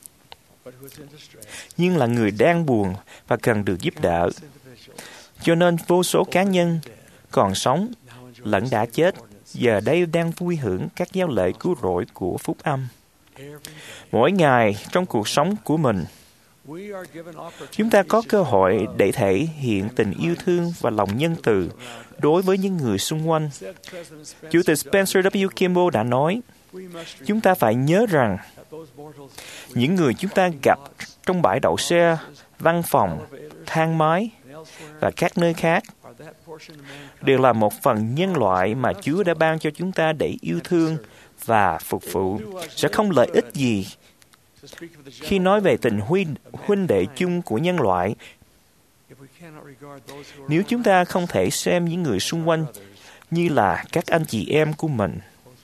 nhưng là người đang buồn và cần được giúp đỡ. Cho nên vô số cá nhân còn sống lẫn đã chết giờ đây đang vui hưởng các giáo lễ cứu rỗi của phúc âm. Mỗi ngày trong cuộc sống của mình, chúng ta có cơ hội để thể hiện tình yêu thương và lòng nhân từ đối với những người xung quanh. Chủ tịch Spencer W. Kimball đã nói, chúng ta phải nhớ rằng những người chúng ta gặp trong bãi đậu xe, văn phòng, thang máy và các nơi khác đều là một phần nhân loại mà Chúa đã ban cho chúng ta để yêu thương và phục vụ. Sẽ không lợi ích gì khi nói về tình huynh đệ chung của nhân loại nếu chúng ta không thể xem những người xung quanh như là các anh chị em của mình.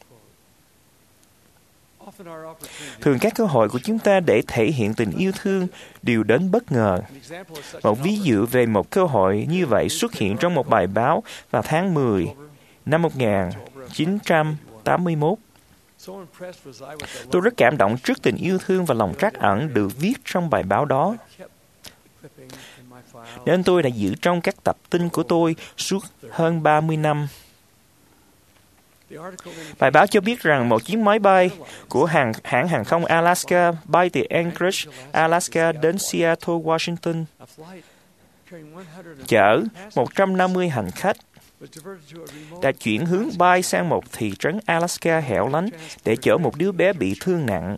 Thường các cơ hội của chúng ta để thể hiện tình yêu thương đều đến bất ngờ. Một ví dụ về một cơ hội như vậy xuất hiện trong một bài báo vào tháng 10 năm 1981. Tôi rất cảm động trước tình yêu thương và lòng trắc ẩn được viết trong bài báo đó, nên tôi đã giữ trong các tập tin của tôi suốt hơn 30 năm. Bài báo cho biết rằng một chiếc máy bay của hãng hàng không Alaska bay từ Anchorage, Alaska đến Seattle, Washington, chở 150 hành khách, đã chuyển hướng bay sang một thị trấn Alaska hẻo lánh để chở một đứa bé bị thương nặng.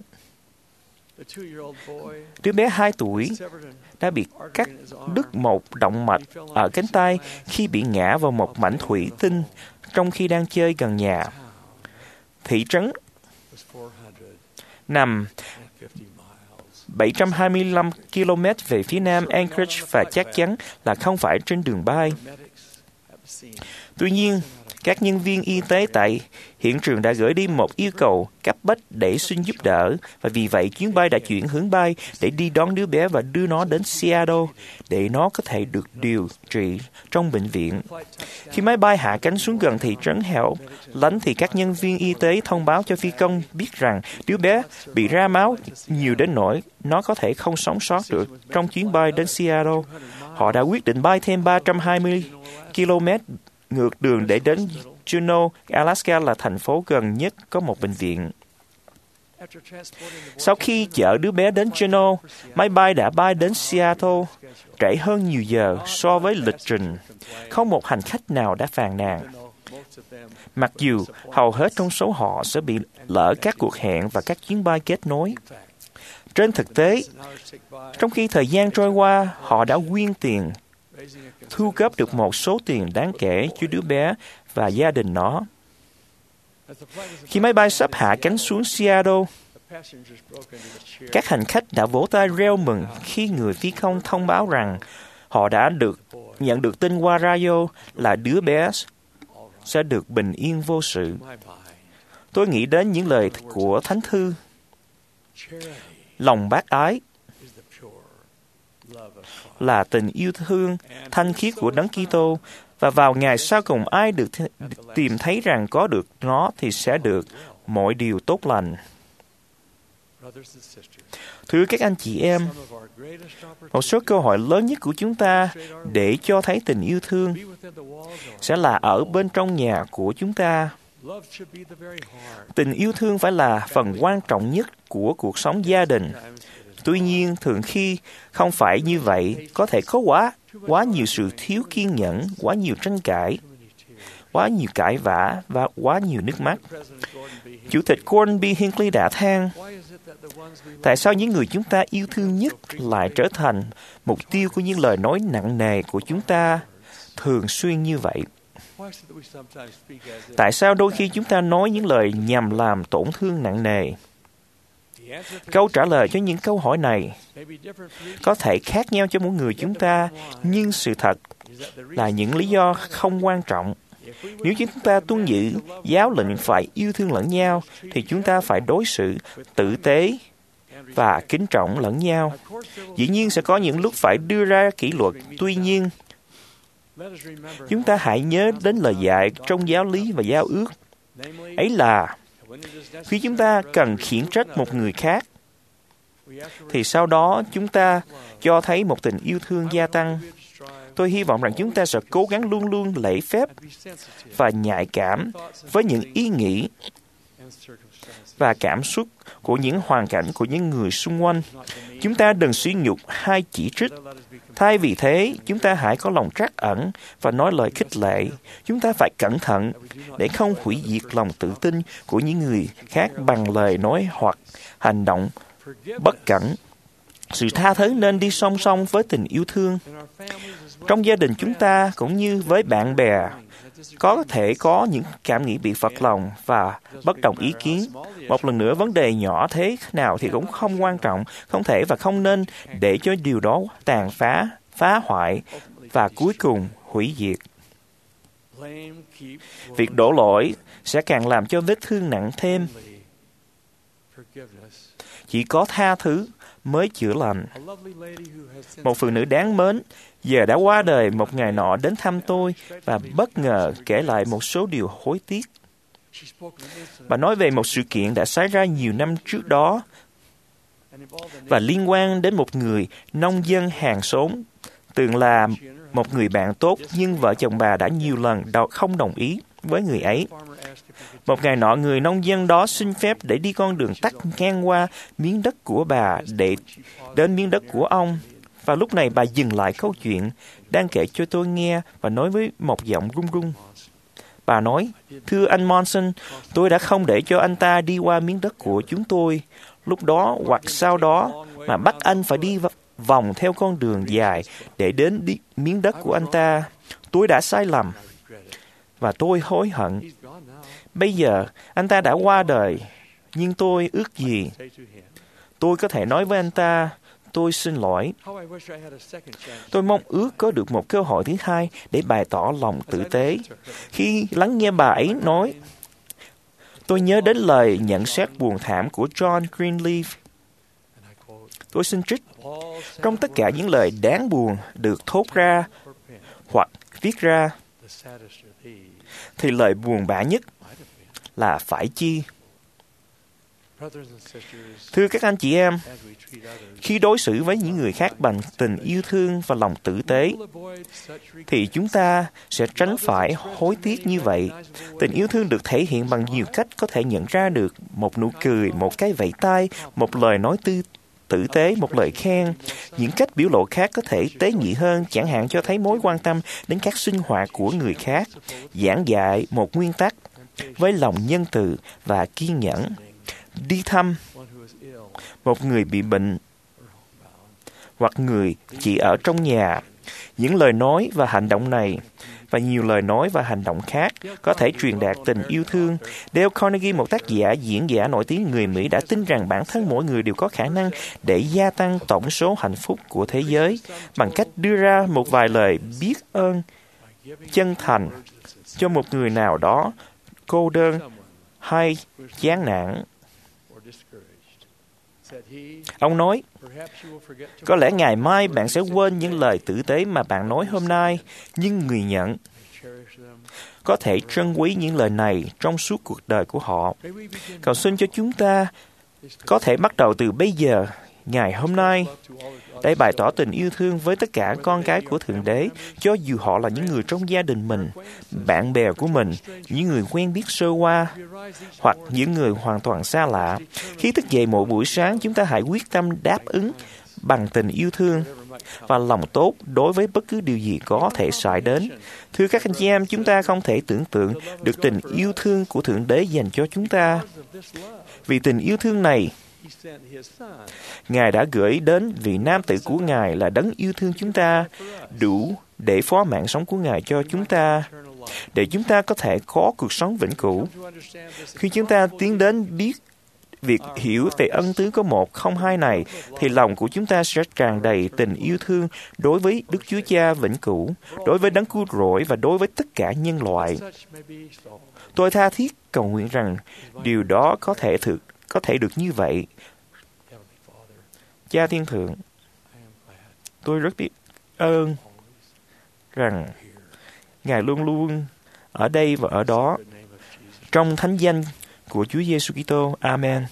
Đứa bé 2 tuổi đã bị cắt đứt một động mạch ở cánh tay khi bị ngã vào một mảnh thủy tinh trong khi đang chơi gần nhà. Thị trấn nằm 725 km về phía nam Anchorage và chắc chắn là không phải trên đường bay. Tuy nhiên, các nhân viên y tế tại hiện trường đã gửi đi một yêu cầu cấp bách để xin giúp đỡ, và vì vậy chuyến bay đã chuyển hướng bay để đi đón đứa bé và đưa nó đến Seattle để nó có thể được điều trị trong bệnh viện. Khi máy bay hạ cánh xuống gần thị trấn hẻo lánh thì các nhân viên y tế thông báo cho phi công biết rằng đứa bé bị ra máu nhiều đến nỗi nó có thể không sống sót được trong chuyến bay đến Seattle. Họ đã quyết định bay thêm 320 km ngược đường để đến Juneau, Alaska là thành phố gần nhất có một bệnh viện. Sau khi chở đứa bé đến Juneau, máy bay đã bay đến Seattle, trễ hơn nhiều giờ so với lịch trình. Không một hành khách nào đã phàn nàn. Mặc dù hầu hết trong số họ sẽ bị lỡ các cuộc hẹn và các chuyến bay kết nối. Trên thực tế, trong khi thời gian trôi qua, họ đã quyên tiền, thu góp được một số tiền đáng kể cho đứa bé và gia đình nó. Khi máy bay sắp hạ cánh xuống Seattle, các hành khách đã vỗ tay reo mừng khi người phi công thông báo rằng họ đã nhận được tin qua radio là đứa bé sẽ được bình yên vô sự. Tôi nghĩ đến những lời của Thánh Thư. Lòng bác ái là tình yêu thương thanh khiết của Đấng Kitô, và vào ngày sau cùng ai được tìm thấy rằng có được nó thì sẽ được mọi điều tốt lành. Thưa các anh chị em, một số cơ hội lớn nhất của chúng ta để cho thấy tình yêu thương sẽ là ở bên trong nhà của chúng ta. Tình yêu thương phải là phần quan trọng nhất của cuộc sống gia đình. Tuy nhiên, thường khi không phải như vậy, có thể có quá nhiều sự thiếu kiên nhẫn, quá nhiều tranh cãi, quá nhiều cãi vã và quá nhiều nước mắt. Chủ tịch Gordon B. Hinckley đã than, tại sao những người chúng ta yêu thương nhất lại trở thành mục tiêu của những lời nói nặng nề của chúng ta thường xuyên như vậy? Tại sao đôi khi chúng ta nói những lời nhằm làm tổn thương nặng nề? Câu trả lời cho những câu hỏi này có thể khác nhau cho mỗi người chúng ta, nhưng sự thật là những lý do không quan trọng. Nếu chúng ta tuân giữ giáo lệnh phải yêu thương lẫn nhau, thì chúng ta phải đối xử tử tế và kính trọng lẫn nhau. Dĩ nhiên sẽ có những lúc phải đưa ra kỷ luật, tuy nhiên, chúng ta hãy nhớ đến lời dạy trong giáo lý và giao ước. Ấy là, khi chúng ta cần khiển trách một người khác, thì sau đó chúng ta cho thấy một tình yêu thương gia tăng. Tôi hy vọng rằng chúng ta sẽ cố gắng luôn luôn lễ phép và nhạy cảm với những ý nghĩ và cảm xúc của những hoàn cảnh của những người xung quanh. Chúng ta đừng suy nhục hay chỉ trích. Thay vì thế, chúng ta hãy có lòng trắc ẩn và nói lời khích lệ. Chúng ta phải cẩn thận để không hủy diệt lòng tự tin của những người khác bằng lời nói hoặc hành động bất cẩn. Sự tha thứ nên đi song song với tình yêu thương. Trong gia đình chúng ta cũng như với bạn bè, có thể có những cảm nghĩ bị phật lòng và bất đồng ý kiến. Một lần nữa, vấn đề nhỏ thế nào thì cũng không quan trọng, không thể và không nên để cho điều đó tàn phá hoại và cuối cùng hủy diệt. Việc đổ lỗi sẽ càng làm cho vết thương nặng thêm. Chỉ có tha thứ mới chữa lành. Một phụ nữ đáng mến giờ đã qua đời một ngày nọ đến thăm tôi và bất ngờ kể lại một số điều hối tiếc. Bà nói về một sự kiện đã xảy ra nhiều năm trước đó và liên quan đến một người nông dân hàng xóm, từng là một người bạn tốt, nhưng vợ chồng bà đã nhiều lần không đồng ý với người ấy. Một ngày nọ, người nông dân đó xin phép để đi con đường tắt ngang qua miếng đất của bà để đến miếng đất của ông. Và lúc này bà dừng lại câu chuyện đang kể cho tôi nghe và nói với một giọng run run. Bà nói, thưa anh Monson, tôi đã không để cho anh ta đi qua miếng đất của chúng tôi lúc đó hoặc sau đó, mà bắt anh phải đi vòng theo con đường dài để đến miếng đất của anh ta. Tôi đã sai lầm và tôi hối hận. Bây giờ anh ta đã qua đời, nhưng tôi ước gì tôi có thể nói với anh ta, tôi xin lỗi. Tôi mong ước có được một cơ hội thứ hai để bày tỏ lòng tử tế. Khi lắng nghe bà ấy nói, tôi nhớ đến lời nhận xét buồn thảm của John Greenleaf. Tôi xin trích, trong tất cả những lời đáng buồn được thốt ra hoặc viết ra, thì lời buồn bã nhất là phải chi. Thưa các anh chị em, khi đối xử với những người khác bằng tình yêu thương và lòng tử tế, thì chúng ta sẽ tránh phải hối tiếc như vậy. Tình yêu thương được thể hiện bằng nhiều cách có thể nhận ra được: một nụ cười, một cái vẫy tay, một lời nói tử tế, một lời khen. Những cách biểu lộ khác có thể tế nhị hơn, chẳng hạn cho thấy mối quan tâm đến các sinh hoạt của người khác, giảng dạy một nguyên tắc với lòng nhân từ và kiên nhẫn, đi thăm một người bị bệnh hoặc người chỉ ở trong nhà. Những lời nói và hành động này và nhiều lời nói và hành động khác có thể truyền đạt tình yêu thương. Dale Carnegie, một tác giả, diễn giả nổi tiếng người Mỹ, đã tin rằng bản thân mỗi người đều có khả năng để gia tăng tổng số hạnh phúc của thế giới bằng cách đưa ra một vài lời biết ơn chân thành cho một người nào đó cô đơn hay chán nản. Ông nói, có lẽ ngày mai bạn sẽ quên những lời tử tế mà bạn nói hôm nay, nhưng người nhận có thể trân quý những lời này trong suốt cuộc đời của họ. Cầu xin cho chúng ta có thể bắt đầu từ bây giờ, ngày hôm nay, để bày tỏ tình yêu thương với tất cả con cái của Thượng Đế, cho dù họ là những người trong gia đình mình, bạn bè của mình, những người quen biết sơ qua, hoặc những người hoàn toàn xa lạ. Khi thức dậy mỗi buổi sáng, chúng ta hãy quyết tâm đáp ứng bằng tình yêu thương và lòng tốt đối với bất cứ điều gì có thể xảy đến. Thưa các anh chị em, chúng ta không thể tưởng tượng được tình yêu thương của Thượng Đế dành cho chúng ta. Vì tình yêu thương này, Ngài đã gửi đến vị nam tử của Ngài là đấng yêu thương chúng ta, đủ để phó mạng sống của Ngài cho chúng ta, để chúng ta có thể có cuộc sống vĩnh cửu. Khi chúng ta tiến đến biết việc hiểu về ân tứ có một không hai này, thì lòng của chúng ta sẽ tràn đầy tình yêu thương đối với Đức Chúa Cha vĩnh cửu, đối với đấng cứu rỗi và đối với tất cả nhân loại. Tôi tha thiết cầu nguyện rằng điều đó có thể được như vậy. Cha Thiên Thượng, tôi rất biết ơn rằng Ngài luôn luôn ở đây và ở đó. Trong thánh danh của Chúa Giêsu Kitô. Amen.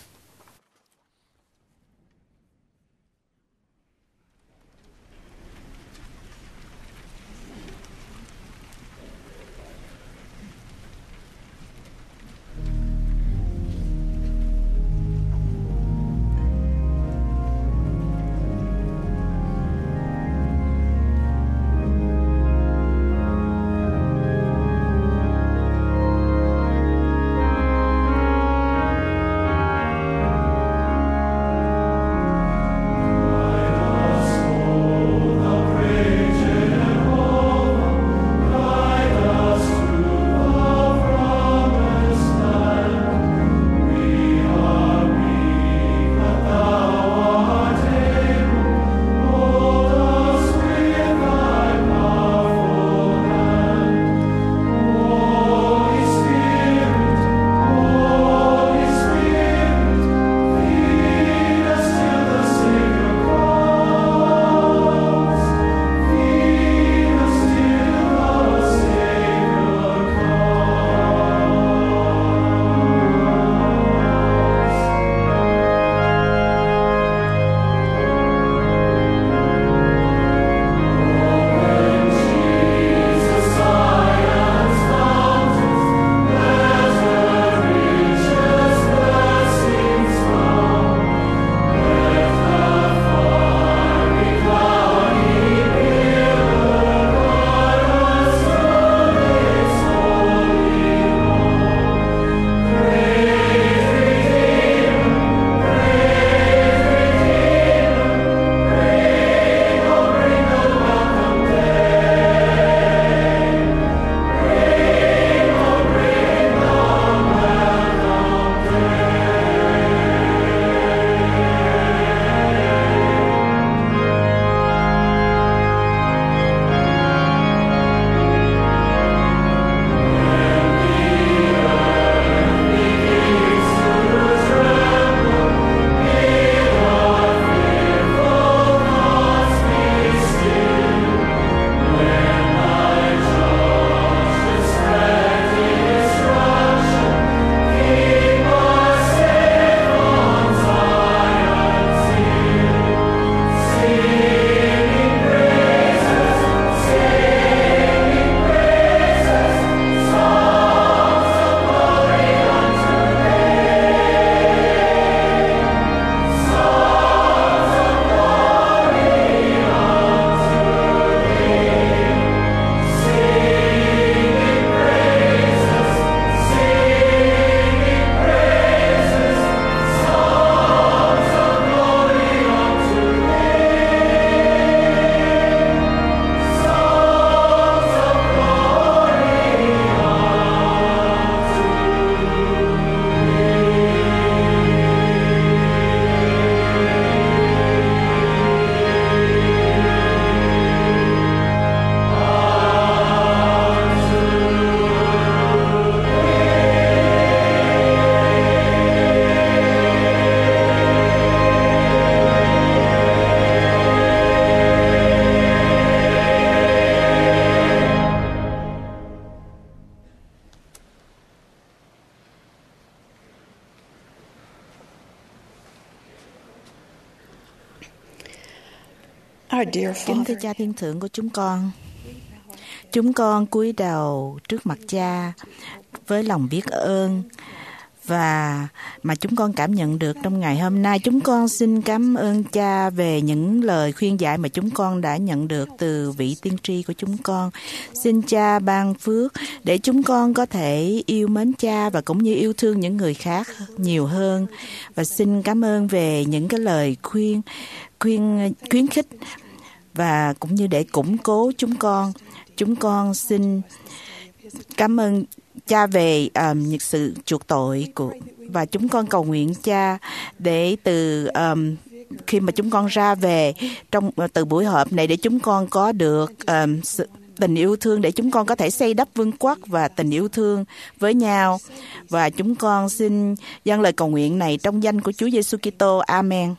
Kính thưa Cha Thiên Thượng của chúng con cúi đầu trước mặt Cha với lòng biết ơn và mà chúng con cảm nhận được trong ngày hôm nay. Chúng con xin cảm ơn Cha về những lời khuyên dạy mà chúng con đã nhận được từ vị tiên tri của chúng con. Xin Cha ban phước để chúng con có thể yêu mến Cha và cũng như yêu thương những người khác nhiều hơn. Và xin cảm ơn về những cái lời khuyến khích và cũng như để củng cố chúng con. Chúng con xin cảm ơn Cha về những sự chuộc tội và chúng con cầu nguyện Cha để từ khi mà chúng con ra về từ buổi họp này để chúng con có được sự tình yêu thương để chúng con có thể xây đắp vương quốc và tình yêu thương với nhau. Và chúng con xin dâng lời cầu nguyện này trong danh của Chúa Giêsu Kitô. Amen.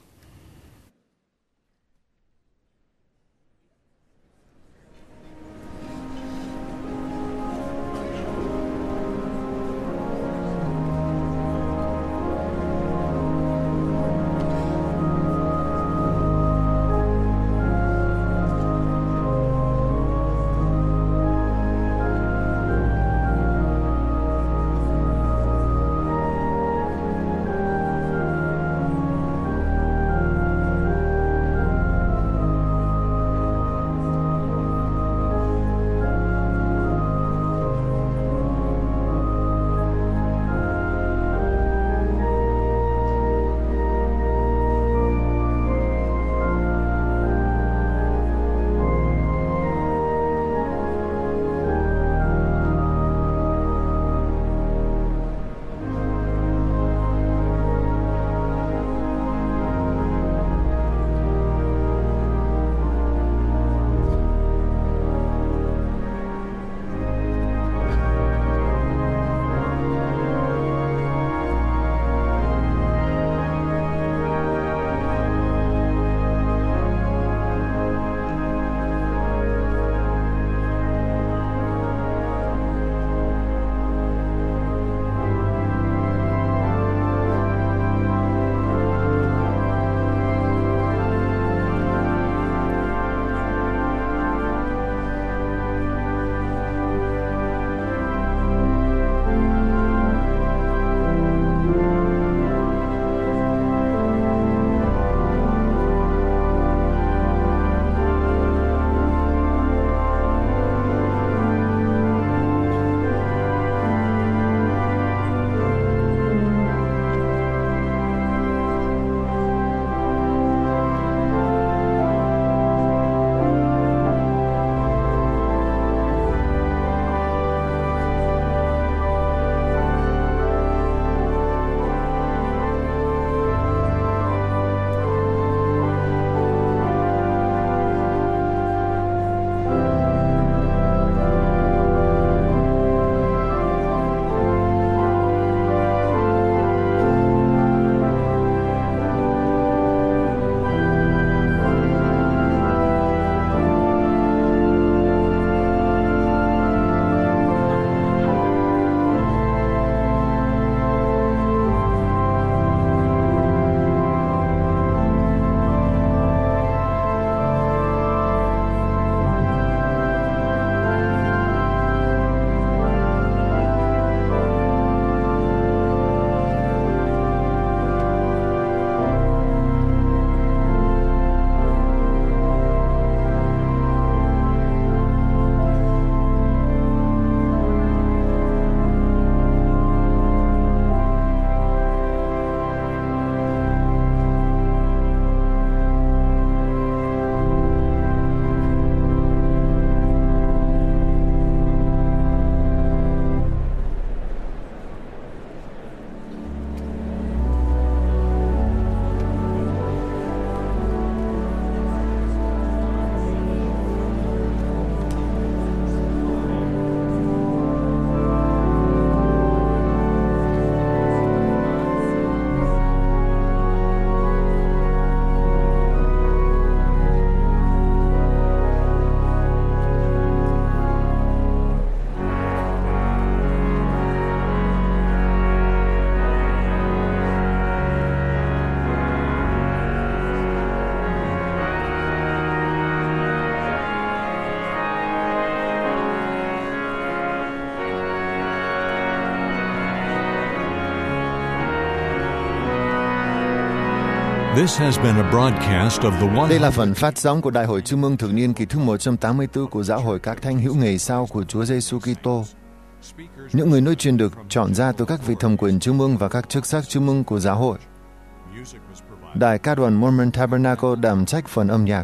This has been a broadcast of the Đây là phần phát sóng của Đại hội Trung ương thường niên kỳ thứ 184 của Giáo hội các thánh hữu ngày sau của Chúa Giêsu Kitô. Những người nói chuyện được chọn ra từ các vị thẩm quyền trung ương và các chức sắc trung ương của giáo hội. Đài ca đoàn Mormon Tabernacle đảm trách phần âm nhạc.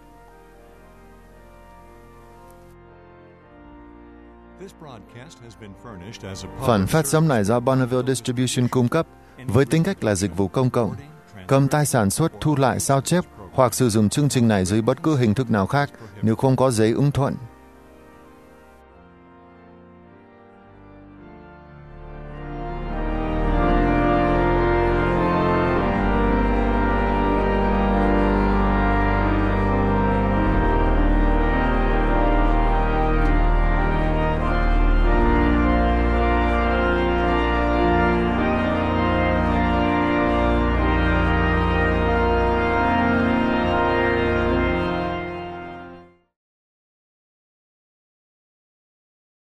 Phần phát sóng này do Bonneville Distribution cung cấp với tính cách là dịch vụ công cộng. Cấm tái sản xuất, thu lại, sao chép hoặc sử dụng chương trình này dưới bất cứ hình thức nào khác nếu không có giấy ưng thuận.